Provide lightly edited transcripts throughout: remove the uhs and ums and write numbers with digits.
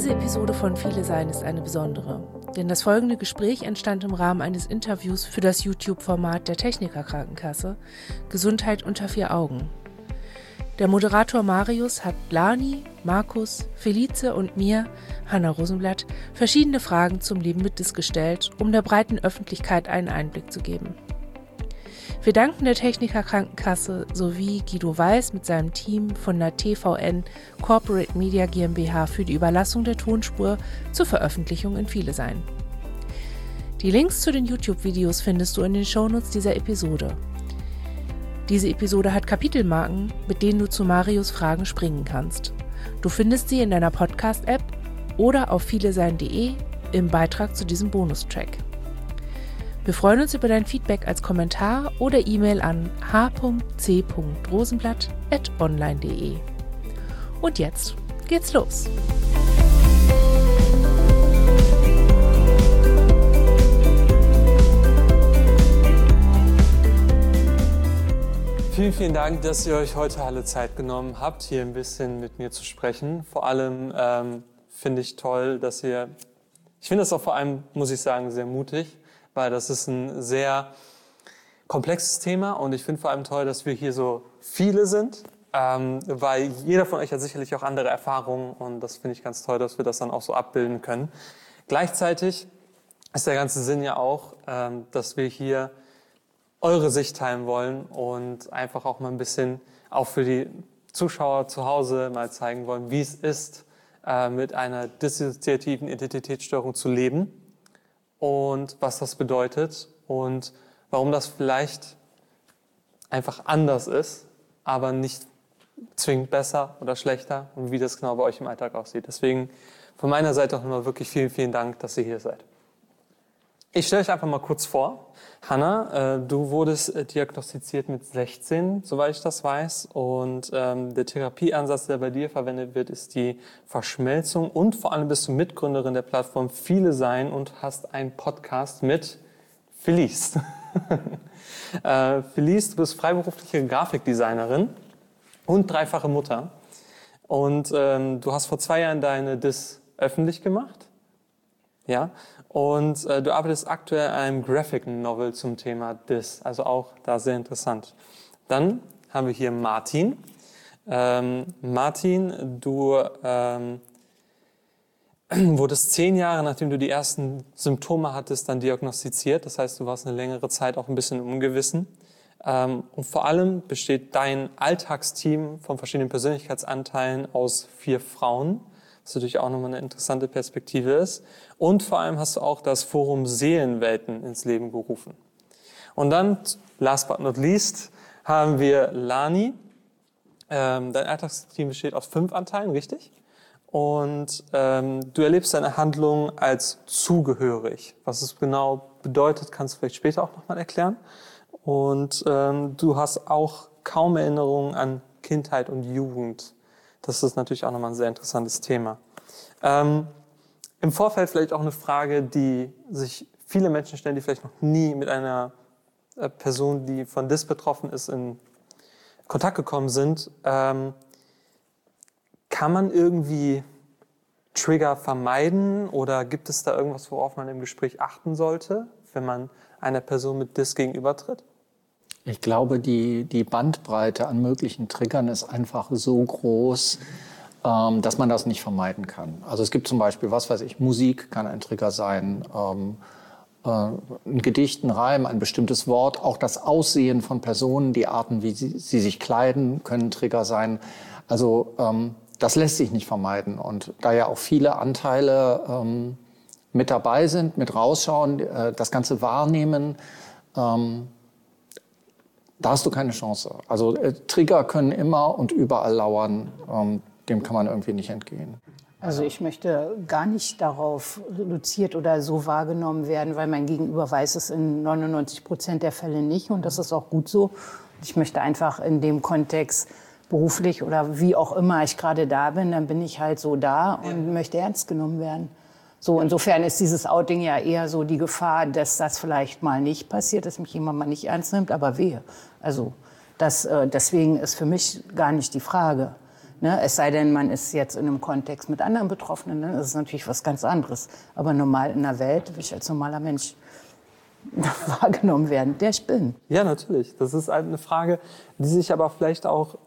Diese Episode von Viele Sein ist eine besondere, denn das folgende Gespräch entstand im Rahmen eines Interviews für das YouTube-Format der Techniker Krankenkasse Gesundheit unter 4 Augen. Der Moderator Marius hat Lani, Markus, Felice und mir, Hanna Rosenblatt, verschiedene Fragen zum Leben mit DIS gestellt, um der breiten Öffentlichkeit einen Einblick zu geben. Wir danken der Techniker Krankenkasse sowie Guido Weiß mit seinem Team von der TVN Corporate Media GmbH für die Überlassung der Tonspur zur Veröffentlichung in Viele Sein. Die Links zu den YouTube-Videos findest du in den Shownotes dieser Episode. Diese Episode hat Kapitelmarken, mit denen du zu Marius Fragen springen kannst. Du findest sie in deiner Podcast-App oder auf vielesein.de im Beitrag zu diesem Bonustrack. Wir freuen uns über dein Feedback als Kommentar oder E-Mail an h.c.rosenblatt@online.de. Und jetzt geht's los. Vielen, vielen Dank, dass ihr euch heute alle Zeit genommen habt, hier ein bisschen mit mir zu sprechen. Vor allem finde ich toll, ich finde das auch vor allem, muss ich sagen, sehr mutig, weil das ist ein sehr komplexes Thema und ich finde vor allem toll, dass wir hier so viele sind, weil jeder von euch hat sicherlich auch andere Erfahrungen und das finde ich ganz toll, dass wir das dann auch so abbilden können. Gleichzeitig ist der ganze Sinn ja auch, dass wir hier eure Sicht teilen wollen und einfach auch mal ein bisschen auch für die Zuschauer zu Hause mal zeigen wollen, wie es ist, mit einer dissoziativen Identitätsstörung zu leben und was das bedeutet und warum das vielleicht einfach anders ist, aber nicht zwingend besser oder schlechter und wie das genau bei euch im Alltag aussieht. Deswegen von meiner Seite auch nochmal wirklich vielen, vielen Dank, dass ihr hier seid. Ich stelle euch einfach mal kurz vor. Hanna, du wurdest diagnostiziert mit 16, soweit ich das weiß. Und der Therapieansatz, der bei dir verwendet wird, ist die Verschmelzung. Und vor allem bist du Mitgründerin der Plattform Viele Sein und hast einen Podcast mit Felice. Felice, du bist freiberufliche Grafikdesignerin und dreifache Mutter. Und du hast vor 2 Jahren deine DIS öffentlich gemacht. Ja. Und du arbeitest aktuell an einem Graphic Novel zum Thema DIS, also auch da sehr interessant. Dann haben wir hier Martin. Martin, du wurdest 10 Jahre, nachdem du die ersten Symptome hattest, dann diagnostiziert. Das heißt, du warst eine längere Zeit auch ein bisschen im Ungewissen. Und vor allem besteht dein Alltagsteam von verschiedenen Persönlichkeitsanteilen aus 4 Frauen. Was natürlich auch nochmal eine interessante Perspektive ist. Und vor allem hast du auch das Forum Seelenwelten ins Leben gerufen. Und dann, last but not least, haben wir Lani. Dein Alltagsteam besteht aus 5 Anteilen, richtig? Und du erlebst deine Handlung als zugehörig. Was es genau bedeutet, kannst du vielleicht später auch nochmal erklären. Und du hast auch kaum Erinnerungen an Kindheit und Jugend. Das ist natürlich auch nochmal ein sehr interessantes Thema. Im Vorfeld vielleicht auch eine Frage, die sich viele Menschen stellen, die vielleicht noch nie mit einer Person, die von DIS betroffen ist, in Kontakt gekommen sind. Kann man irgendwie Trigger vermeiden oder gibt es da irgendwas, worauf man im Gespräch achten sollte, wenn man einer Person mit DIS gegenübertritt? Ich glaube, die Bandbreite an möglichen Triggern ist einfach so groß, dass man das nicht vermeiden kann. Also es gibt zum Beispiel, was weiß ich, Musik kann ein Trigger sein, ein Gedicht, ein Reim, ein bestimmtes Wort, auch das Aussehen von Personen, die Arten, wie sie sich kleiden, können Trigger sein. Also das lässt sich nicht vermeiden. Und da ja auch viele Anteile mit dabei sind, mit rausschauen, das Ganze wahrnehmen, da hast du keine Chance. Also Trigger können immer und überall lauern. Dem kann man irgendwie nicht entgehen. Also ich möchte gar nicht darauf reduziert oder so wahrgenommen werden, weil mein Gegenüber weiß es in 99% der Fälle nicht. Und das ist auch gut so. Ich möchte einfach in dem Kontext beruflich oder wie auch immer ich gerade da bin, dann bin ich halt so da und möchte ernst genommen werden. So, insofern ist dieses Outing ja eher so die Gefahr, dass das vielleicht mal nicht passiert, dass mich jemand mal nicht ernst nimmt, aber wehe. Also deswegen ist für mich gar nicht die Frage. Ne? Es sei denn, man ist jetzt in einem Kontext mit anderen Betroffenen, dann ist es natürlich was ganz anderes. Aber normal in der Welt will ich als normaler Mensch wahrgenommen werden, der ich bin. Ja, natürlich. Das ist halt eine Frage, die sich aber vielleicht auch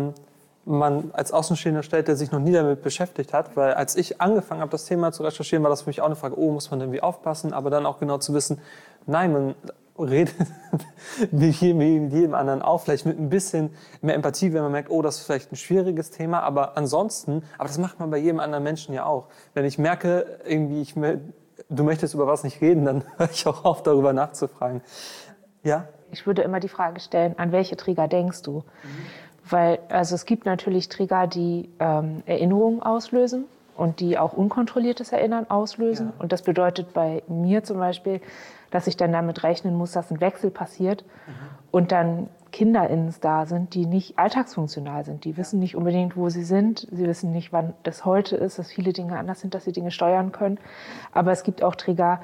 man als Außenstehender stellt, der sich noch nie damit beschäftigt hat. Weil als ich angefangen habe, das Thema zu recherchieren, war das für mich auch eine Frage, muss man irgendwie aufpassen? Aber dann auch genau zu wissen, nein, man redet wie jedem anderen auch, vielleicht mit ein bisschen mehr Empathie, wenn man merkt, das ist vielleicht ein schwieriges Thema. Aber ansonsten, das macht man bei jedem anderen Menschen ja auch. Wenn ich merke, irgendwie du möchtest über was nicht reden, dann höre ich auch auf, darüber nachzufragen. Ja? Ich würde immer die Frage stellen, an welche Trigger denkst du? Weil es gibt natürlich Trigger, die Erinnerungen auslösen und die auch unkontrolliertes Erinnern auslösen. Ja. Und das bedeutet bei mir zum Beispiel, dass ich dann damit rechnen muss, dass ein Wechsel passiert und dann KinderInnen da sind, die nicht alltagsfunktional sind. Die wissen nicht unbedingt, wo sie sind. Sie wissen nicht, wann das heute ist, dass viele Dinge anders sind, dass sie Dinge steuern können. Aber es gibt auch Trigger,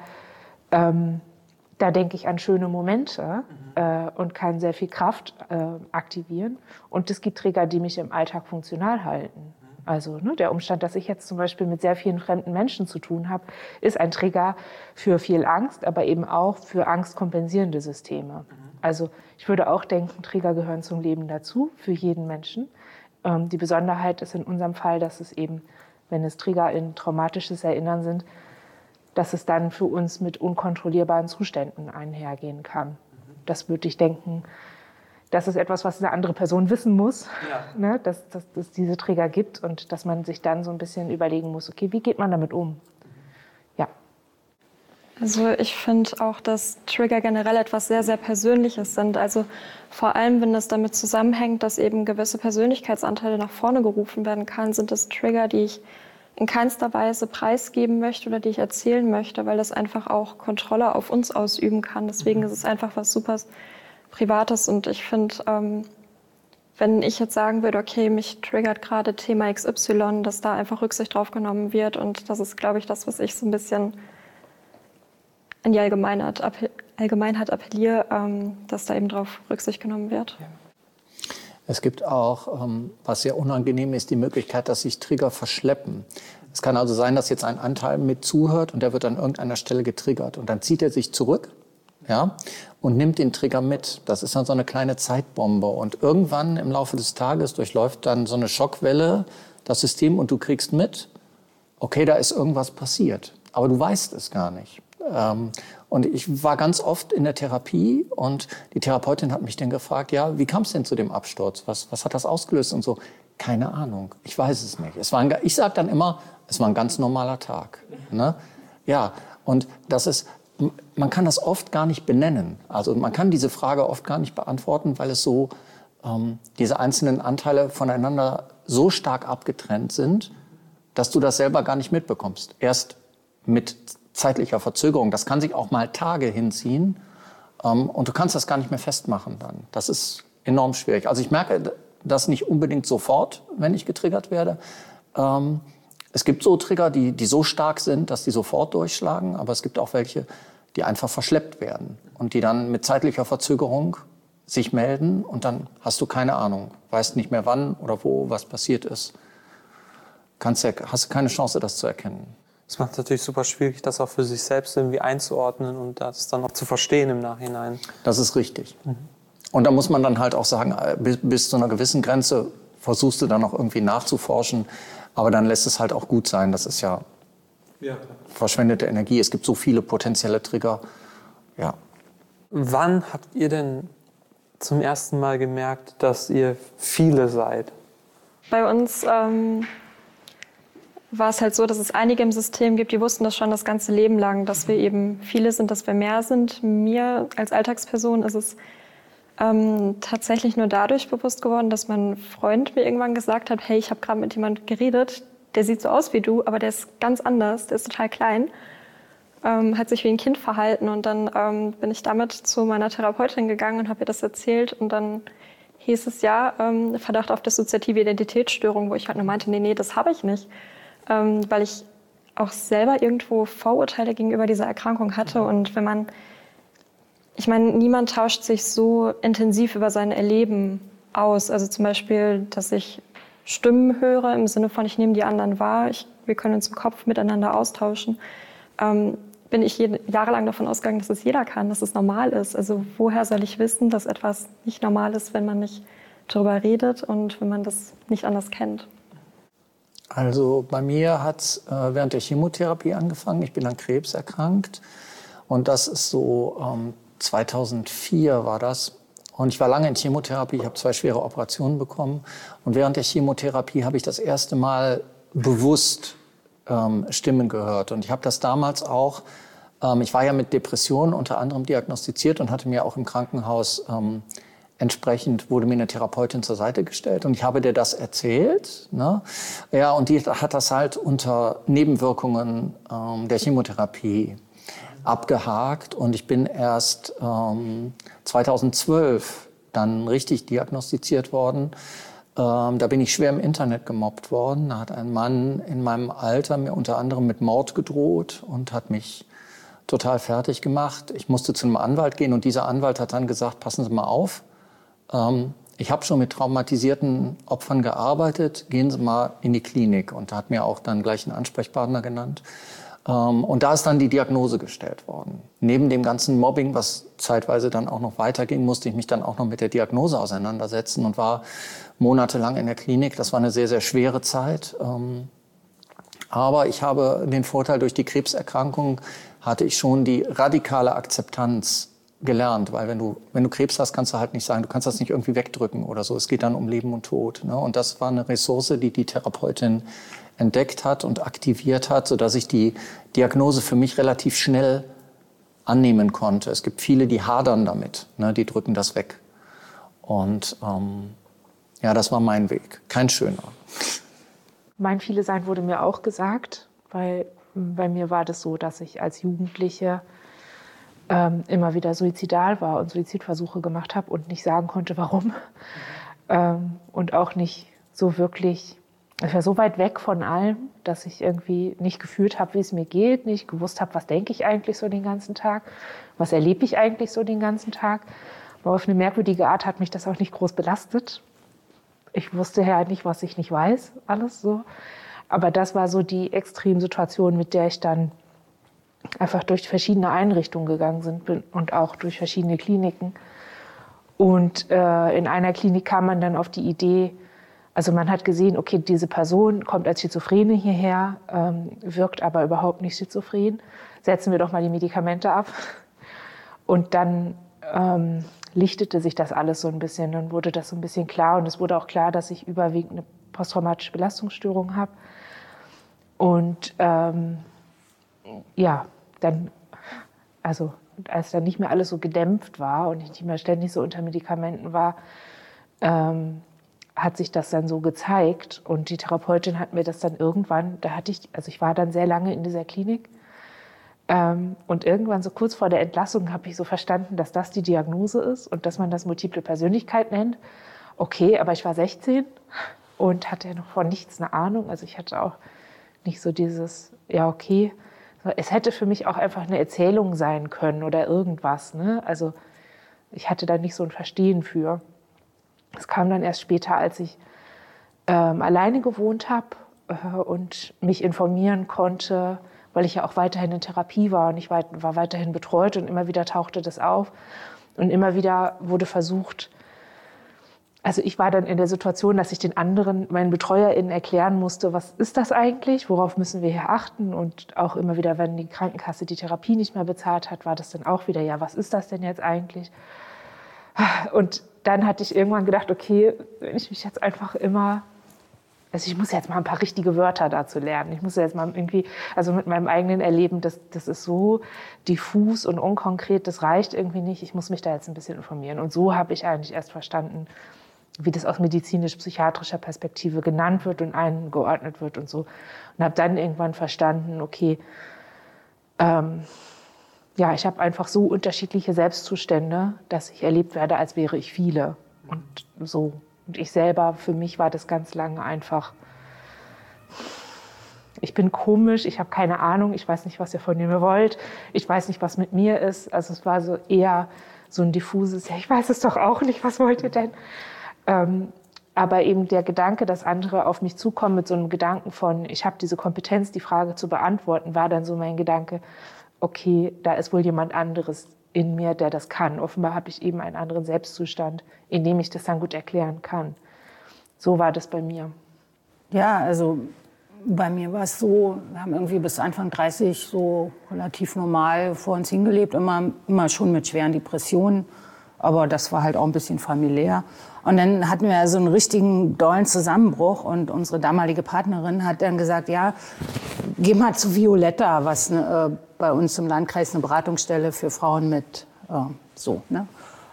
da denke ich an schöne Momente und kann sehr viel Kraft aktivieren. Und es gibt Trigger, die mich im Alltag funktional halten. Also der Umstand, dass ich jetzt zum Beispiel mit sehr vielen fremden Menschen zu tun habe, ist ein Trigger für viel Angst, aber eben auch für angstkompensierende Systeme. Also ich würde auch denken, Trigger gehören zum Leben dazu, für jeden Menschen. Die Besonderheit ist in unserem Fall, dass es eben, wenn es Trigger in traumatisches Erinnern sind, dass es dann für uns mit unkontrollierbaren Zuständen einhergehen kann. Das würde ich denken, das ist etwas, was eine andere Person wissen muss, ne? Dass es diese Trigger gibt und dass man sich dann so ein bisschen überlegen muss, okay, wie geht man damit um? Ja. Also ich finde auch, dass Trigger generell etwas sehr, sehr Persönliches sind. Also vor allem, wenn das damit zusammenhängt, dass eben gewisse Persönlichkeitsanteile nach vorne gerufen werden kann, sind das Trigger, die ich in keinster Weise preisgeben möchte oder die ich erzählen möchte, weil das einfach auch Kontrolle auf uns ausüben kann. Deswegen ist es einfach was super Privates und ich finde, wenn ich jetzt sagen würde, okay, mich triggert gerade Thema XY, dass da einfach Rücksicht drauf genommen wird und das ist, glaube ich, das, was ich so ein bisschen in die Allgemeinheit appelliere, dass da eben drauf Rücksicht genommen wird. Es gibt auch, was sehr unangenehm ist, die Möglichkeit, dass sich Trigger verschleppen. Es kann also sein, dass jetzt ein Anteil mit zuhört und der wird an irgendeiner Stelle getriggert und dann zieht er sich zurück. Ja, und nimmt den Trigger mit. Das ist dann so eine kleine Zeitbombe. Und irgendwann im Laufe des Tages durchläuft dann so eine Schockwelle das System und du kriegst mit, okay, da ist irgendwas passiert. Aber du weißt es gar nicht. Und ich war ganz oft in der Therapie und die Therapeutin hat mich dann gefragt, ja, wie kam es denn zu dem Absturz? Was hat das ausgelöst? Und so, keine Ahnung, ich weiß es nicht. Ich sage dann immer, es war ein ganz normaler Tag. Ne? Ja, und das ist... Man kann das oft gar nicht benennen. Also man kann diese Frage oft gar nicht beantworten, weil es so diese einzelnen Anteile voneinander so stark abgetrennt sind, dass du das selber gar nicht mitbekommst. Erst mit zeitlicher Verzögerung. Das kann sich auch mal Tage hinziehen und du kannst das gar nicht mehr festmachen dann. Das ist enorm schwierig. Also ich merke das nicht unbedingt sofort, wenn ich getriggert werde. Es gibt so Trigger, die so stark sind, dass die sofort durchschlagen, aber es gibt auch welche, die einfach verschleppt werden und die dann mit zeitlicher Verzögerung sich melden und dann hast du keine Ahnung, weißt nicht mehr wann oder wo was passiert ist. Hast du keine Chance, das zu erkennen. Es macht es natürlich super schwierig, das auch für sich selbst irgendwie einzuordnen und das dann auch zu verstehen im Nachhinein. Das ist richtig. Und da muss man dann halt auch sagen, bis zu einer gewissen Grenze versuchst du dann auch irgendwie nachzuforschen. Aber dann lässt es halt auch gut sein. Das ist ja verschwendete Energie. Es gibt so viele potenzielle Trigger. Ja. Wann habt ihr denn zum ersten Mal gemerkt, dass ihr viele seid? Bei uns war es halt so, dass es einige im System gibt, die wussten das schon das ganze Leben lang, dass wir eben viele sind, dass wir mehr sind. Mir als Alltagsperson ist es tatsächlich nur dadurch bewusst geworden, dass mein Freund mir irgendwann gesagt hat, hey, ich habe gerade mit jemandem geredet, der sieht so aus wie du, aber der ist ganz anders, der ist total klein, hat sich wie ein Kind verhalten und dann bin ich damit zu meiner Therapeutin gegangen und habe ihr das erzählt und dann hieß es Verdacht auf dissoziative Identitätsstörung, wo ich halt nur meinte, nee, das habe ich nicht, weil ich auch selber irgendwo Vorurteile gegenüber dieser Erkrankung hatte und wenn man ich meine, niemand tauscht sich so intensiv über sein Erleben aus. Also zum Beispiel, dass ich Stimmen höre, im Sinne von, ich nehme die anderen wahr, wir können uns im Kopf miteinander austauschen, bin ich jahrelang davon ausgegangen, dass es jeder kann, dass es normal ist. Also woher soll ich wissen, dass etwas nicht normal ist, wenn man nicht darüber redet und wenn man das nicht anders kennt? Also bei mir hat es während der Chemotherapie angefangen. Ich bin an Krebs erkrankt und das ist so 2004 war das. Und ich war lange in Chemotherapie, ich habe 2 schwere Operationen bekommen. Und während der Chemotherapie habe ich das erste Mal bewusst Stimmen gehört. Und ich habe das damals auch, ich war ja mit Depressionen unter anderem diagnostiziert und hatte mir auch im Krankenhaus, entsprechend wurde mir eine Therapeutin zur Seite gestellt. Und ich habe dir das erzählt. Ne? Ja, und die hat das halt unter Nebenwirkungen der Chemotherapie abgehakt und ich bin erst 2012 dann richtig diagnostiziert worden. Da bin ich schwer im Internet gemobbt worden. Da hat ein Mann in meinem Alter mir unter anderem mit Mord gedroht und hat mich total fertig gemacht. Ich musste zu einem Anwalt gehen und dieser Anwalt hat dann gesagt, passen Sie mal auf, ich habe schon mit traumatisierten Opfern gearbeitet, gehen Sie mal in die Klinik. Und da hat mir auch dann gleich einen Ansprechpartner genannt. Und da ist dann die Diagnose gestellt worden. Neben dem ganzen Mobbing, was zeitweise dann auch noch weiterging, musste ich mich dann auch noch mit der Diagnose auseinandersetzen und war monatelang in der Klinik. Das war eine sehr, sehr schwere Zeit. Aber ich habe den Vorteil, durch die Krebserkrankung hatte ich schon die radikale Akzeptanz gelernt. Weil wenn du Krebs hast, kannst du halt nicht sagen, du kannst das nicht irgendwie wegdrücken oder so. Es geht dann um Leben und Tod. Ne? Und das war eine Ressource, die die Therapeutin entdeckt hat und aktiviert hat, sodass ich die Diagnose für mich relativ schnell annehmen konnte. Es gibt viele, die hadern damit, ne, die drücken das weg. Und ja, das war mein Weg. Kein schöner. Mein Viele-Sein wurde mir auch gesagt, weil bei mir war das so, dass ich als Jugendliche immer wieder suizidal war und Suizidversuche gemacht habe und nicht sagen konnte, warum. Und auch nicht so wirklich. Ich war so weit weg von allem, dass ich irgendwie nicht gefühlt habe, wie es mir geht, nicht gewusst habe, was denke ich eigentlich so den ganzen Tag, was erlebe ich eigentlich so den ganzen Tag. Aber auf eine merkwürdige Art hat mich das auch nicht groß belastet. Ich wusste ja nicht, was ich nicht weiß, alles so. Aber das war so die Extremsituation, mit der ich dann einfach durch verschiedene Einrichtungen gegangen bin und auch durch verschiedene Kliniken. Und in einer Klinik kam man dann auf die Idee, also man hat gesehen, okay, diese Person kommt als Schizophrene hierher, wirkt aber überhaupt nicht schizophren. Setzen wir doch mal die Medikamente ab. Und dann lichtete sich das alles so ein bisschen. Dann wurde das so ein bisschen klar. Und es wurde auch klar, dass ich überwiegend eine posttraumatische Belastungsstörung habe. Und ja, dann, also als dann nicht mehr alles so gedämpft war und ich nicht mehr ständig so unter Medikamenten war, hat sich das dann so gezeigt und die Therapeutin hat mir das dann irgendwann, ich war dann sehr lange in dieser Klinik und irgendwann so kurz vor der Entlassung habe ich so verstanden, dass das die Diagnose ist und dass man das Multiple Persönlichkeit nennt. Okay, aber ich war 16 und hatte ja noch von nichts eine Ahnung, also ich hatte auch nicht so dieses, ja okay, es hätte für mich auch einfach eine Erzählung sein können oder irgendwas, ne? Also ich hatte da nicht so ein Verstehen für. Es kam dann erst später, als ich alleine gewohnt habe und mich informieren konnte, weil ich ja auch weiterhin in Therapie war und ich war weiterhin betreut und immer wieder tauchte das auf und immer wieder wurde versucht, also ich war dann in der Situation, dass ich den anderen, meinen BetreuerInnen erklären musste, was ist das eigentlich, worauf müssen wir hier achten und auch immer wieder, wenn die Krankenkasse die Therapie nicht mehr bezahlt hat, war das dann auch wieder, ja, was ist das denn jetzt eigentlich? Und dann hatte ich irgendwann gedacht, okay, wenn ich mich jetzt einfach immer, also ich muss jetzt mal ein paar richtige Wörter dazu lernen. Ich muss jetzt mal irgendwie, also mit meinem eigenen Erleben, das ist so diffus und unkonkret, das reicht irgendwie nicht. Ich muss mich da jetzt ein bisschen informieren. Und so habe ich eigentlich erst verstanden, wie das aus medizinisch-psychiatrischer Perspektive genannt wird und eingeordnet wird und so. Und habe dann irgendwann verstanden, okay, ja, ich habe einfach so unterschiedliche Selbstzustände, dass ich erlebt werde, als wäre ich viele. Und so. Und ich selber, für mich war das ganz lange einfach, ich bin komisch, ich habe keine Ahnung, ich weiß nicht, was ihr von mir wollt, ich weiß nicht, was mit mir ist. Also es war so eher so ein diffuses, ja, ich weiß es doch auch nicht, was wollt ihr denn? Aber eben der Gedanke, dass andere auf mich zukommen mit so einem Gedanken von, ich habe diese Kompetenz, die Frage zu beantworten, war dann so mein Gedanke, okay, da ist wohl jemand anderes in mir, der das kann. Offenbar habe ich eben einen anderen Selbstzustand, in dem ich das dann gut erklären kann. So war das bei mir. Ja, also bei mir war es so, wir haben irgendwie bis Anfang 30 so relativ normal vor uns hingelebt, immer schon mit schweren Depressionen. Aber das war halt auch ein bisschen familiär. Und dann hatten wir so einen richtigen dollen Zusammenbruch. Und unsere damalige Partnerin hat dann gesagt, ja, geh mal zu Violetta, was bei uns im Landkreis eine Beratungsstelle für Frauen mit so. Ne?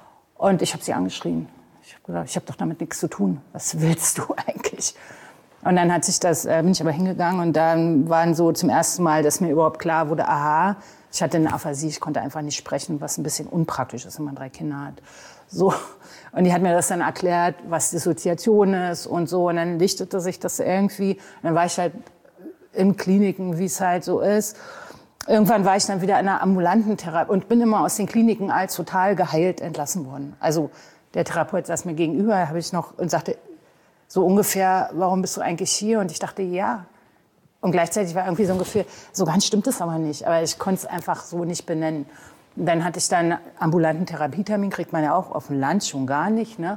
Und ich habe sie angeschrien. Ich habe gesagt, ich habe doch damit nichts zu tun. Was willst du eigentlich? Und dann bin ich aber hingegangen und dann waren so zum ersten Mal, dass mir überhaupt klar wurde, aha, ich hatte eine Aphasie, ich konnte einfach nicht sprechen, was ein bisschen unpraktisch ist, wenn man 3 Kinder hat. So. Und die hat mir das dann erklärt, was Dissoziation ist und so. Und dann lichtete sich das irgendwie. Und dann war ich halt in Kliniken, wie es halt so ist. Irgendwann war ich dann wieder in einer ambulanten Therapie und bin immer aus den Kliniken als total geheilt entlassen worden. Also der Therapeut saß mir gegenüber, habe ich noch und sagte so ungefähr, warum bist du eigentlich hier? Und ich dachte, ja. Und gleichzeitig war irgendwie so ein Gefühl, so ganz stimmt es aber nicht. Aber ich konnte es einfach so nicht benennen. Und dann hatte ich dann ambulanten Therapietermin, kriegt man ja auch auf dem Land schon gar nicht, ne?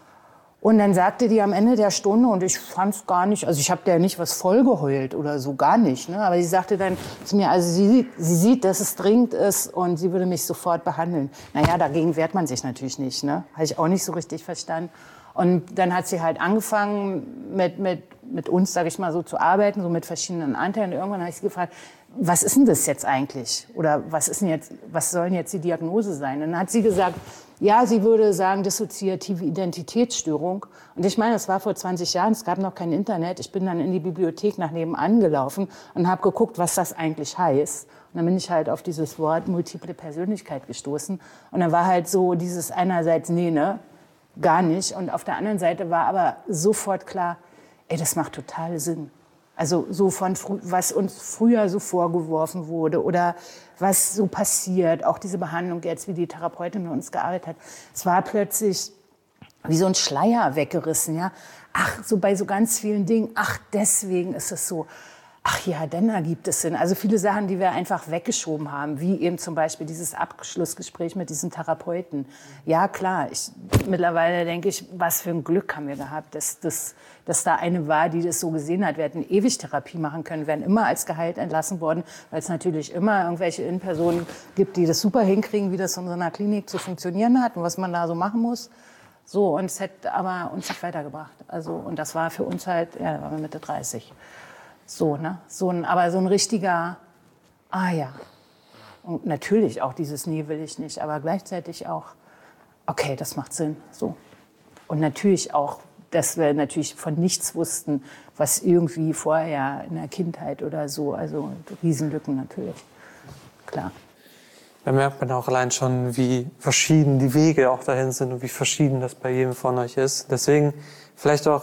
Und dann sagte die am Ende der Stunde, und ich fand es gar nicht, also ich habe der nicht was vollgeheult oder so, gar nicht, ne? Aber sie sagte dann zu mir, also sie sieht, dass es dringend ist und sie würde mich sofort behandeln. Naja, dagegen wehrt man sich natürlich nicht, ne? Habe ich auch nicht so richtig verstanden. Und dann hat sie halt angefangen, mit uns, sage ich mal, so zu arbeiten, so mit verschiedenen Anteilen. Und irgendwann habe ich sie gefragt, was ist denn das jetzt eigentlich? Oder was soll denn jetzt die Diagnose sein? Und dann hat sie gesagt, ja, sie würde sagen, dissoziative Identitätsstörung. Und ich meine, das war vor 20 Jahren, es gab noch kein Internet. Ich bin dann in die Bibliothek nach nebenan gelaufen und habe geguckt, was das eigentlich heißt. Und dann bin ich halt auf dieses Wort multiple Persönlichkeit gestoßen. Und dann war halt so dieses einerseits, nee, ne, gar nicht. Und auf der anderen Seite war aber sofort klar, ey, das macht total Sinn. Also so von, was uns früher so vorgeworfen wurde oder was so passiert, auch diese Behandlung jetzt, wie die Therapeutin mit uns gearbeitet hat. Es war plötzlich wie so ein Schleier weggerissen, ja. Ach, so bei so ganz vielen Dingen, ach, deswegen ist es so. Ach ja, dann ergibt es Sinn. Also viele Sachen, die wir einfach weggeschoben haben, wie eben zum Beispiel dieses Abschlussgespräch mit diesen Therapeuten. Ja, klar, mittlerweile denke ich, was für ein Glück haben wir gehabt, dass da eine war, die das so gesehen hat. Wir hätten ewig Therapie machen können, wären immer als geheilt entlassen worden, weil es natürlich immer irgendwelche Innenpersonen gibt, die das super hinkriegen, wie das in so einer Klinik zu funktionieren hat und was man da so machen muss. So, und es hätte aber uns nicht weitergebracht. Also, und das war für uns halt, ja, da waren wir Mitte 30. So, ne? Aber so ein richtiger, ah ja. Und natürlich auch dieses Nee will ich nicht, aber gleichzeitig auch, okay, das macht Sinn. So. Und natürlich auch, dass wir natürlich von nichts wussten, was irgendwie vorher in der Kindheit oder so, also Riesenlücken natürlich, klar. Da merkt man auch allein schon, wie verschieden die Wege auch dahin sind und wie verschieden das bei jedem von euch ist. Deswegen vielleicht auch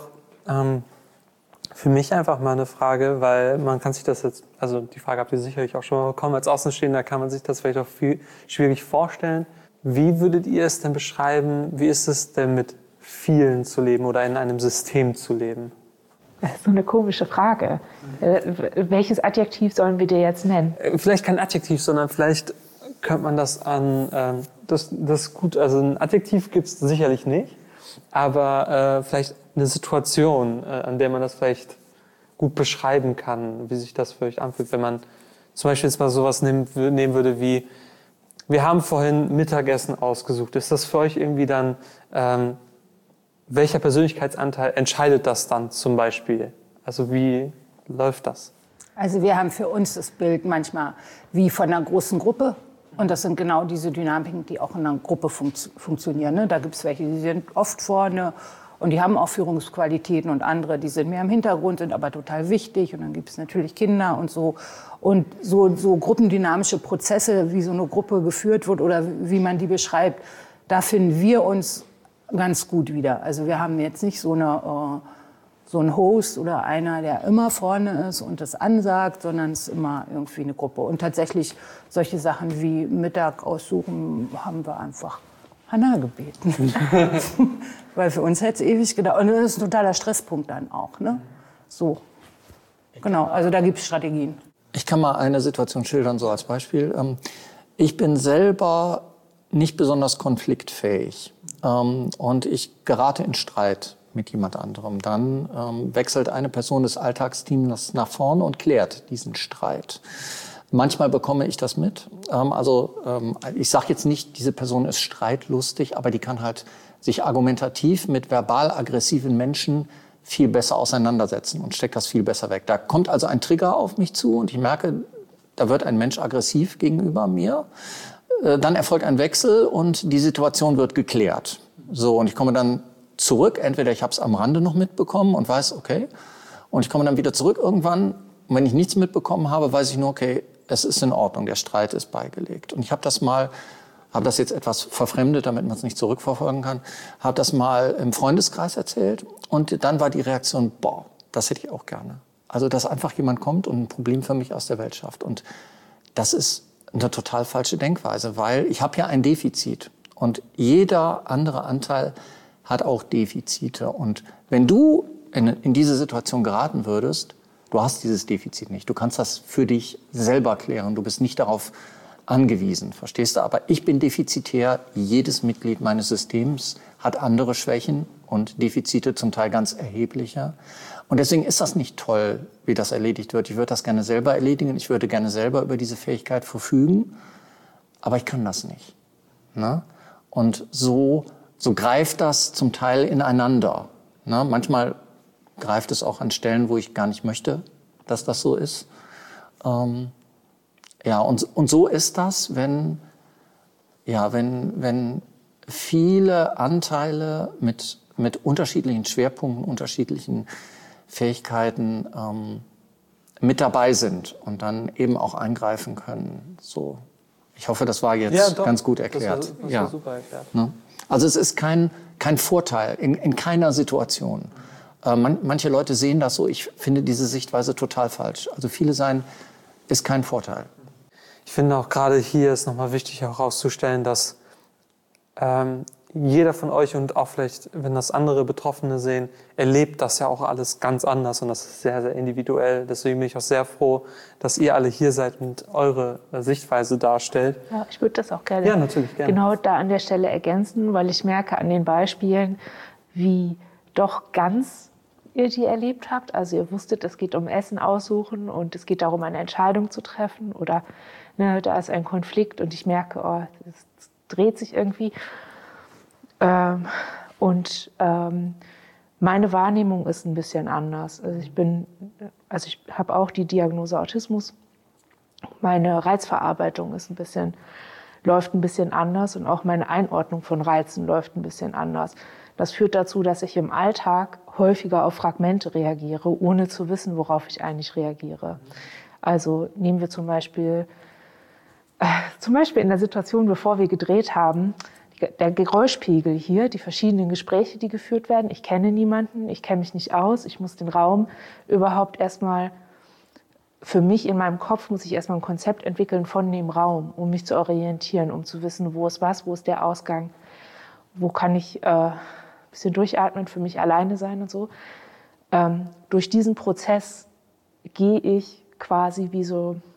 für mich einfach mal eine Frage, weil man kann sich das jetzt, also die Frage habt ihr sicherlich auch schon mal bekommen, als Außenstehender kann man sich das vielleicht auch viel schwierig vorstellen. Wie würdet ihr es denn beschreiben, wie ist es denn mit vielen zu leben oder in einem System zu leben? Das ist so eine komische Frage. Welches Adjektiv sollen wir dir jetzt nennen? Vielleicht kein Adjektiv, sondern vielleicht könnte man das an, das gut, also ein Adjektiv gibt es sicherlich nicht, aber vielleicht eine Situation, an der man das vielleicht gut beschreiben kann, wie sich das für euch anfühlt, wenn man zum Beispiel jetzt mal sowas nehmen würde wie, wir haben vorhin Mittagessen ausgesucht. Ist das für euch irgendwie dann, welcher Persönlichkeitsanteil entscheidet das dann zum Beispiel? Also wie läuft das? Also wir haben für uns das Bild manchmal wie von einer großen Gruppe. Und das sind genau diese Dynamiken, die auch in einer Gruppe funktionieren. Ne? Da gibt es welche, die sind oft vorne und die haben auch Führungsqualitäten und andere, die sind mehr im Hintergrund, sind aber total wichtig. Und dann gibt es natürlich Kinder und so. Und so gruppendynamische Prozesse, wie so eine Gruppe geführt wird oder wie man die beschreibt, da finden wir uns ganz gut wieder. Also wir haben jetzt nicht so einen Host oder einer, der immer vorne ist und das ansagt, sondern es ist immer irgendwie eine Gruppe. Und tatsächlich solche Sachen wie Mittag aussuchen haben wir einfach Hannah gebeten. Weil für uns hätte es ewig gedauert. Und das ist ein totaler Stresspunkt dann auch. Ne? So. Genau, also da gibt es Strategien. Ich kann mal eine Situation schildern, so als Beispiel. Ich bin selber nicht besonders konfliktfähig. Und ich gerate in Streit mit jemand anderem. Dann wechselt eine Person des Alltagsteams nach vorne und klärt diesen Streit. Manchmal bekomme ich das mit. Ich sage jetzt nicht, diese Person ist streitlustig, aber die kann halt sich argumentativ mit verbal aggressiven Menschen viel besser auseinandersetzen und steckt das viel besser weg. Da kommt also ein Trigger auf mich zu und ich merke, da wird ein Mensch aggressiv gegenüber mir. Dann erfolgt ein Wechsel und die Situation wird geklärt. So, und ich komme dann zurück. Entweder ich habe es am Rande noch mitbekommen und weiß, okay. Und ich komme dann wieder zurück irgendwann. Und wenn ich nichts mitbekommen habe, weiß ich nur, okay, es ist in Ordnung, der Streit ist beigelegt. Und ich habe das jetzt etwas verfremdet, damit man es nicht zurückverfolgen kann, habe das mal im Freundeskreis erzählt. Und dann war die Reaktion, boah, das hätte ich auch gerne. Also, dass einfach jemand kommt und ein Problem für mich aus der Welt schafft. Und das ist eine total falsche Denkweise, weil ich habe ja ein Defizit. Und jeder andere Anteil hat auch Defizite. Und wenn du in diese Situation geraten würdest, du hast dieses Defizit nicht. Du kannst das für dich selber klären. Du bist nicht darauf angewiesen, verstehst du? Aber ich bin defizitär. Jedes Mitglied meines Systems hat andere Schwächen und Defizite, zum Teil ganz erhebliche. Und deswegen ist das nicht toll, wie das erledigt wird. Ich würde das gerne selber erledigen. Ich würde gerne selber über diese Fähigkeit verfügen. Aber ich kann das nicht. Ne? Und so greift das zum Teil ineinander. Ne? Manchmal greift es auch an Stellen, wo ich gar nicht möchte, dass das so ist. Und so ist das, wenn viele Anteile mit unterschiedlichen Schwerpunkten, unterschiedlichen Fähigkeiten mit dabei sind und dann eben auch eingreifen können. So. Ich hoffe, das war jetzt ganz gut erklärt. Das war super erklärt. Ne? Also es ist kein Vorteil in keiner Situation. Manche Leute sehen das so. Ich finde diese Sichtweise total falsch. Also viele sein ist kein Vorteil. Ich finde auch gerade hier ist nochmal wichtig herauszustellen, dass jeder von euch und auch vielleicht, wenn das andere Betroffene sehen, erlebt das ja auch alles ganz anders und das ist sehr, sehr individuell. Deswegen bin ich auch sehr froh, dass ihr alle hier seid und eure Sichtweise darstellt. Ja, ich würde das auch gerne, natürlich, gerne genau da an der Stelle ergänzen, weil ich merke an den Beispielen, wie doch ganz ihr die erlebt habt. Also ihr wusstet, es geht um Essen aussuchen und es geht darum, eine Entscheidung zu treffen oder da ist ein Konflikt und ich merke, es dreht sich irgendwie. Meine Wahrnehmung ist ein bisschen anders. Also ich habe auch die Diagnose Autismus. Meine Reizverarbeitung läuft ein bisschen anders und auch meine Einordnung von Reizen läuft ein bisschen anders. Das führt dazu, dass ich im Alltag häufiger auf Fragmente reagiere, ohne zu wissen, worauf ich eigentlich reagiere. Also nehmen wir zum Beispiel in der Situation, bevor wir gedreht haben, der Geräuschpegel hier, die verschiedenen Gespräche, die geführt werden. Ich kenne niemanden, ich kenne mich nicht aus. Ich muss den Raum überhaupt erstmal, für mich in meinem Kopf muss ich erstmal ein Konzept entwickeln von dem Raum, um mich zu orientieren, um zu wissen, wo ist was, wo ist der Ausgang, wo kann ich ein bisschen durchatmen, für mich alleine sein und so. Durch diesen Prozess gehe ich quasi wie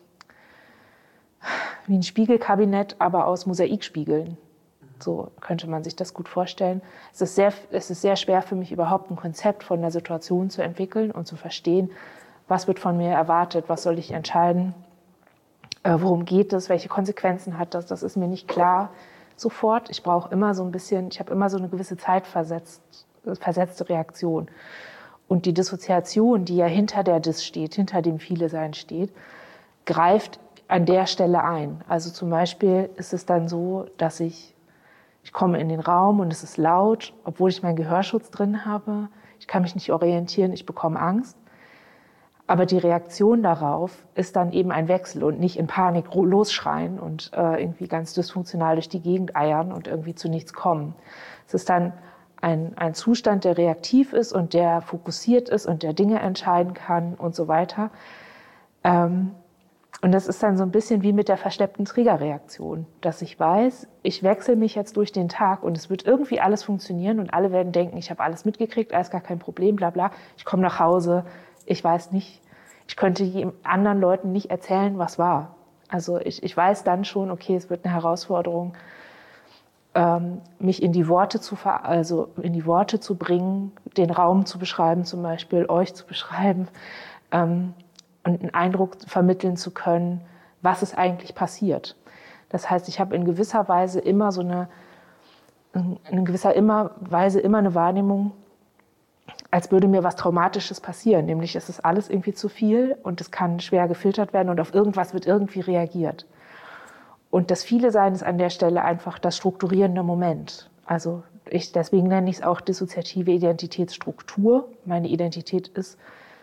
ein Spiegelkabinett, aber aus Mosaikspiegeln. So könnte man sich das gut vorstellen. Es ist sehr schwer für mich, überhaupt ein Konzept von der Situation zu entwickeln und zu verstehen, was wird von mir erwartet, was soll ich entscheiden, worum geht es, welche Konsequenzen hat das. Das ist mir nicht klar sofort. Ich habe immer so eine gewisse zeitversetzte Reaktion. Und die Dissoziation, die ja hinter der Dis steht, hinter dem Viele-Sein steht, greift an der Stelle ein. Also zum Beispiel ist es dann so, dass ich komme in den Raum und es ist laut, obwohl ich meinen Gehörschutz drin habe. Ich kann mich nicht orientieren, ich bekomme Angst. Aber die Reaktion darauf ist dann eben ein Wechsel und nicht in Panik losschreien und irgendwie ganz dysfunktional durch die Gegend eiern und irgendwie zu nichts kommen. Es ist dann ein Zustand, der reaktiv ist und der fokussiert ist und der Dinge entscheiden kann und so weiter. Und das ist dann so ein bisschen wie mit der verschleppten Triggerreaktion, dass ich weiß, ich wechsle mich jetzt durch den Tag und es wird irgendwie alles funktionieren und alle werden denken, ich habe alles mitgekriegt, alles gar kein Problem, bla bla. Ich komme nach Hause, ich weiß nicht, ich könnte anderen Leuten nicht erzählen, was war. Also ich weiß dann schon, okay, es wird eine Herausforderung, mich in die Worte zu bringen, den Raum zu beschreiben zum Beispiel, euch zu beschreiben, und einen Eindruck vermitteln zu können, was ist eigentlich passiert. Das heißt, ich habe in gewisser Weise immer eine Wahrnehmung, als würde mir was Traumatisches passieren. Nämlich, es ist alles irgendwie zu viel und es kann schwer gefiltert werden und auf irgendwas wird irgendwie reagiert. Und das Viele-Sein ist an der Stelle einfach das strukturierende Moment. Also deswegen nenne ich es auch dissoziative Identitätsstruktur. Meine Identität ist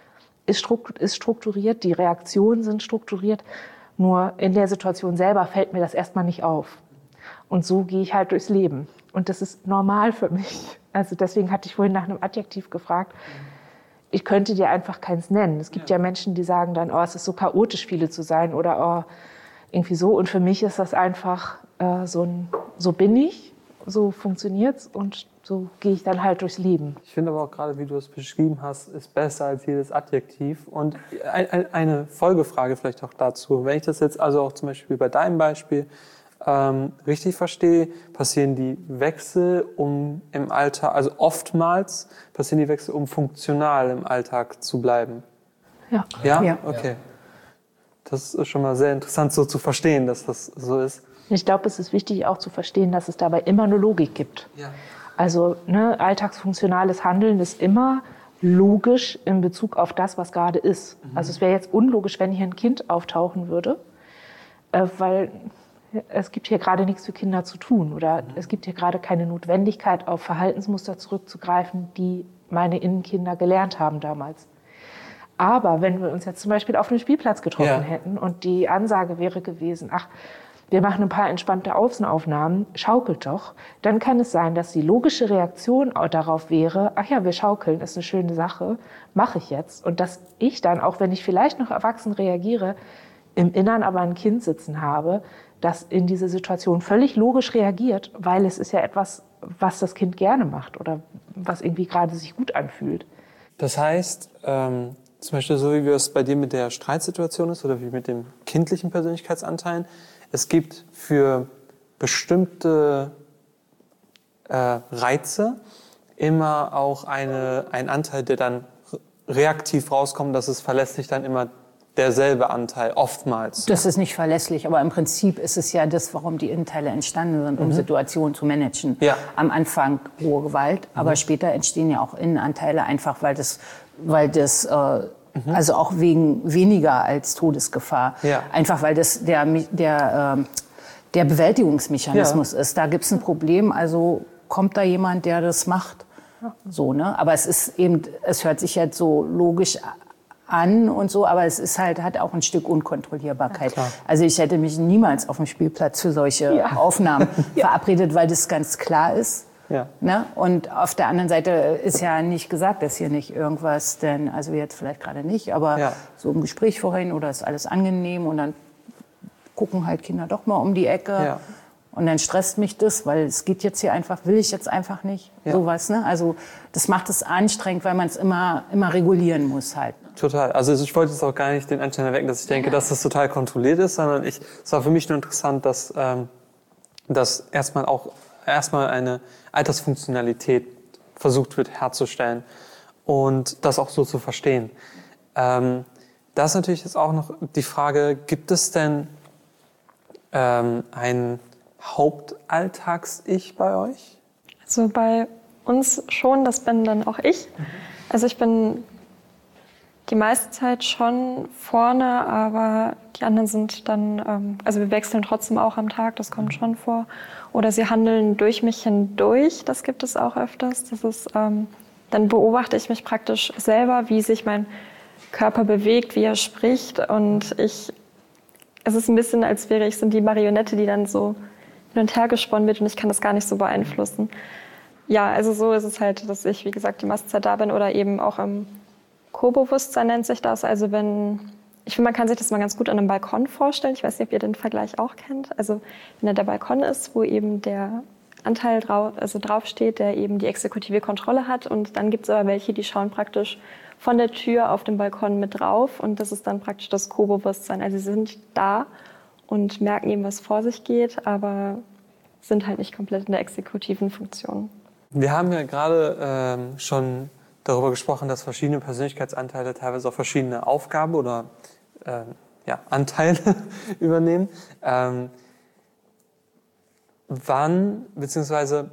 strukturiert, die Reaktionen sind strukturiert, nur in der Situation selber fällt mir das erstmal nicht auf. Und so gehe ich halt durchs Leben. Und das ist normal für mich. Also deswegen hatte ich vorhin nach einem Adjektiv gefragt. Ich könnte dir einfach keins nennen. Es gibt ja Menschen, die sagen dann, oh, es ist so chaotisch, viele zu sein oder oh, irgendwie so. Und für mich ist das einfach so bin ich, so funktioniert's und so gehe ich dann halt durchs Leben. Ich finde aber auch gerade, wie du es beschrieben hast, ist besser als jedes Adjektiv. Und eine Folgefrage vielleicht auch dazu. Wenn ich das jetzt also auch zum Beispiel bei deinem Beispiel richtig verstehe, passieren die Wechsel im Alltag, also oftmals passieren die Wechsel, funktional im Alltag zu bleiben. Ja. Ja? Ja. Okay. Das ist schon mal sehr interessant so zu verstehen, dass das so ist. Ich glaube, es ist wichtig auch zu verstehen, dass es dabei immer eine Logik gibt. Ja. Also alltagsfunktionales Handeln ist immer logisch in Bezug auf das, was gerade ist. Also es wäre jetzt unlogisch, wenn hier ein Kind auftauchen würde, weil es gibt hier gerade nichts für Kinder zu tun oder es gibt hier gerade keine Notwendigkeit, auf Verhaltensmuster zurückzugreifen, die meine Innenkinder gelernt haben damals. Aber wenn wir uns jetzt zum Beispiel auf einem Spielplatz getroffen hätten und die Ansage wäre gewesen, ach, wir machen ein paar entspannte Außenaufnahmen, schaukelt doch, dann kann es sein, dass die logische Reaktion darauf wäre, ach ja, wir schaukeln, ist eine schöne Sache, mache ich jetzt. Und dass ich dann, auch wenn ich vielleicht noch erwachsen reagiere, im Innern aber ein Kind sitzen habe, das in diese Situation völlig logisch reagiert, weil es ist ja etwas, was das Kind gerne macht oder was irgendwie gerade sich gut anfühlt. Das heißt, zum Beispiel so wie es bei dir mit der Streitsituation ist oder wie mit dem kindlichen Persönlichkeitsanteilen, es gibt für bestimmte Reize immer auch einen Anteil, der dann reaktiv rauskommt, dass es verlässlich dann immer derselbe Anteil, oftmals. Das ist nicht verlässlich, aber im Prinzip ist es ja das, warum die Innenteile entstanden sind, um Situationen zu managen. Ja. Am Anfang rohe Gewalt, aber später entstehen ja auch Innenanteile, einfach weil das also auch wegen weniger als Todesgefahr. Ja. Einfach weil das der Bewältigungsmechanismus ist. Da gibt es ein Problem, also kommt da jemand, der das macht. So, ne? Aber es ist eben, es hört sich jetzt so logisch an und so, aber es ist halt, hat auch ein Stück Unkontrollierbarkeit. Ja, also ich hätte mich niemals auf dem Spielplatz für solche Aufnahmen verabredet, weil das ganz klar ist. Ja. Ne? Und auf der anderen Seite ist ja nicht gesagt, dass hier nicht irgendwas, denn, also jetzt vielleicht gerade nicht, aber so im Gespräch vorhin oder ist alles angenehm und dann gucken halt Kinder doch mal um die Ecke. Ja. Und dann stresst mich das, weil es geht jetzt hier einfach, will ich jetzt einfach nicht, sowas. Ne? Also das macht es anstrengend, weil man es immer regulieren muss halt. Total. Also ich wollte jetzt auch gar nicht den Anschein erwecken, dass ich denke, dass das total kontrolliert ist, sondern es war für mich nur interessant, dass erstmal eine Altersfunktionalität versucht wird herzustellen und das auch so zu verstehen. Da ist natürlich jetzt auch noch die Frage, gibt es denn ein Hauptalltags-Ich bei euch? Also bei uns schon, das bin dann auch ich. Also ich bin die meiste Zeit schon vorne, aber die anderen sind dann, also wir wechseln trotzdem auch am Tag, das kommt schon vor. Oder sie handeln durch mich hindurch, das gibt es auch öfters. Das ist, dann beobachte ich mich praktisch selber, wie sich mein Körper bewegt, wie er spricht. Und es ist ein bisschen, als wäre ich so die Marionette, die dann so hin und her gesponnen wird und ich kann das gar nicht so beeinflussen. Ja, also so ist es halt, dass ich, wie gesagt, die meiste Zeit da bin oder eben auch im Co-Bewusstsein nennt sich das. Also wenn Ich finde, man kann sich das mal ganz gut an einem Balkon vorstellen. Ich weiß nicht, ob ihr den Vergleich auch kennt. Also wenn da der Balkon ist, wo eben der Anteil draufsteht, der eben die exekutive Kontrolle hat. Und dann gibt es aber welche, die schauen praktisch von der Tür auf den Balkon mit drauf. Und das ist dann praktisch das Co-Bewusstsein. Also sie sind da und merken eben, was vor sich geht, aber sind halt nicht komplett in der exekutiven Funktion. Wir haben ja gerade schon darüber gesprochen, dass verschiedene Persönlichkeitsanteile teilweise auch verschiedene Aufgaben oder Anteile übernehmen. Wann, beziehungsweise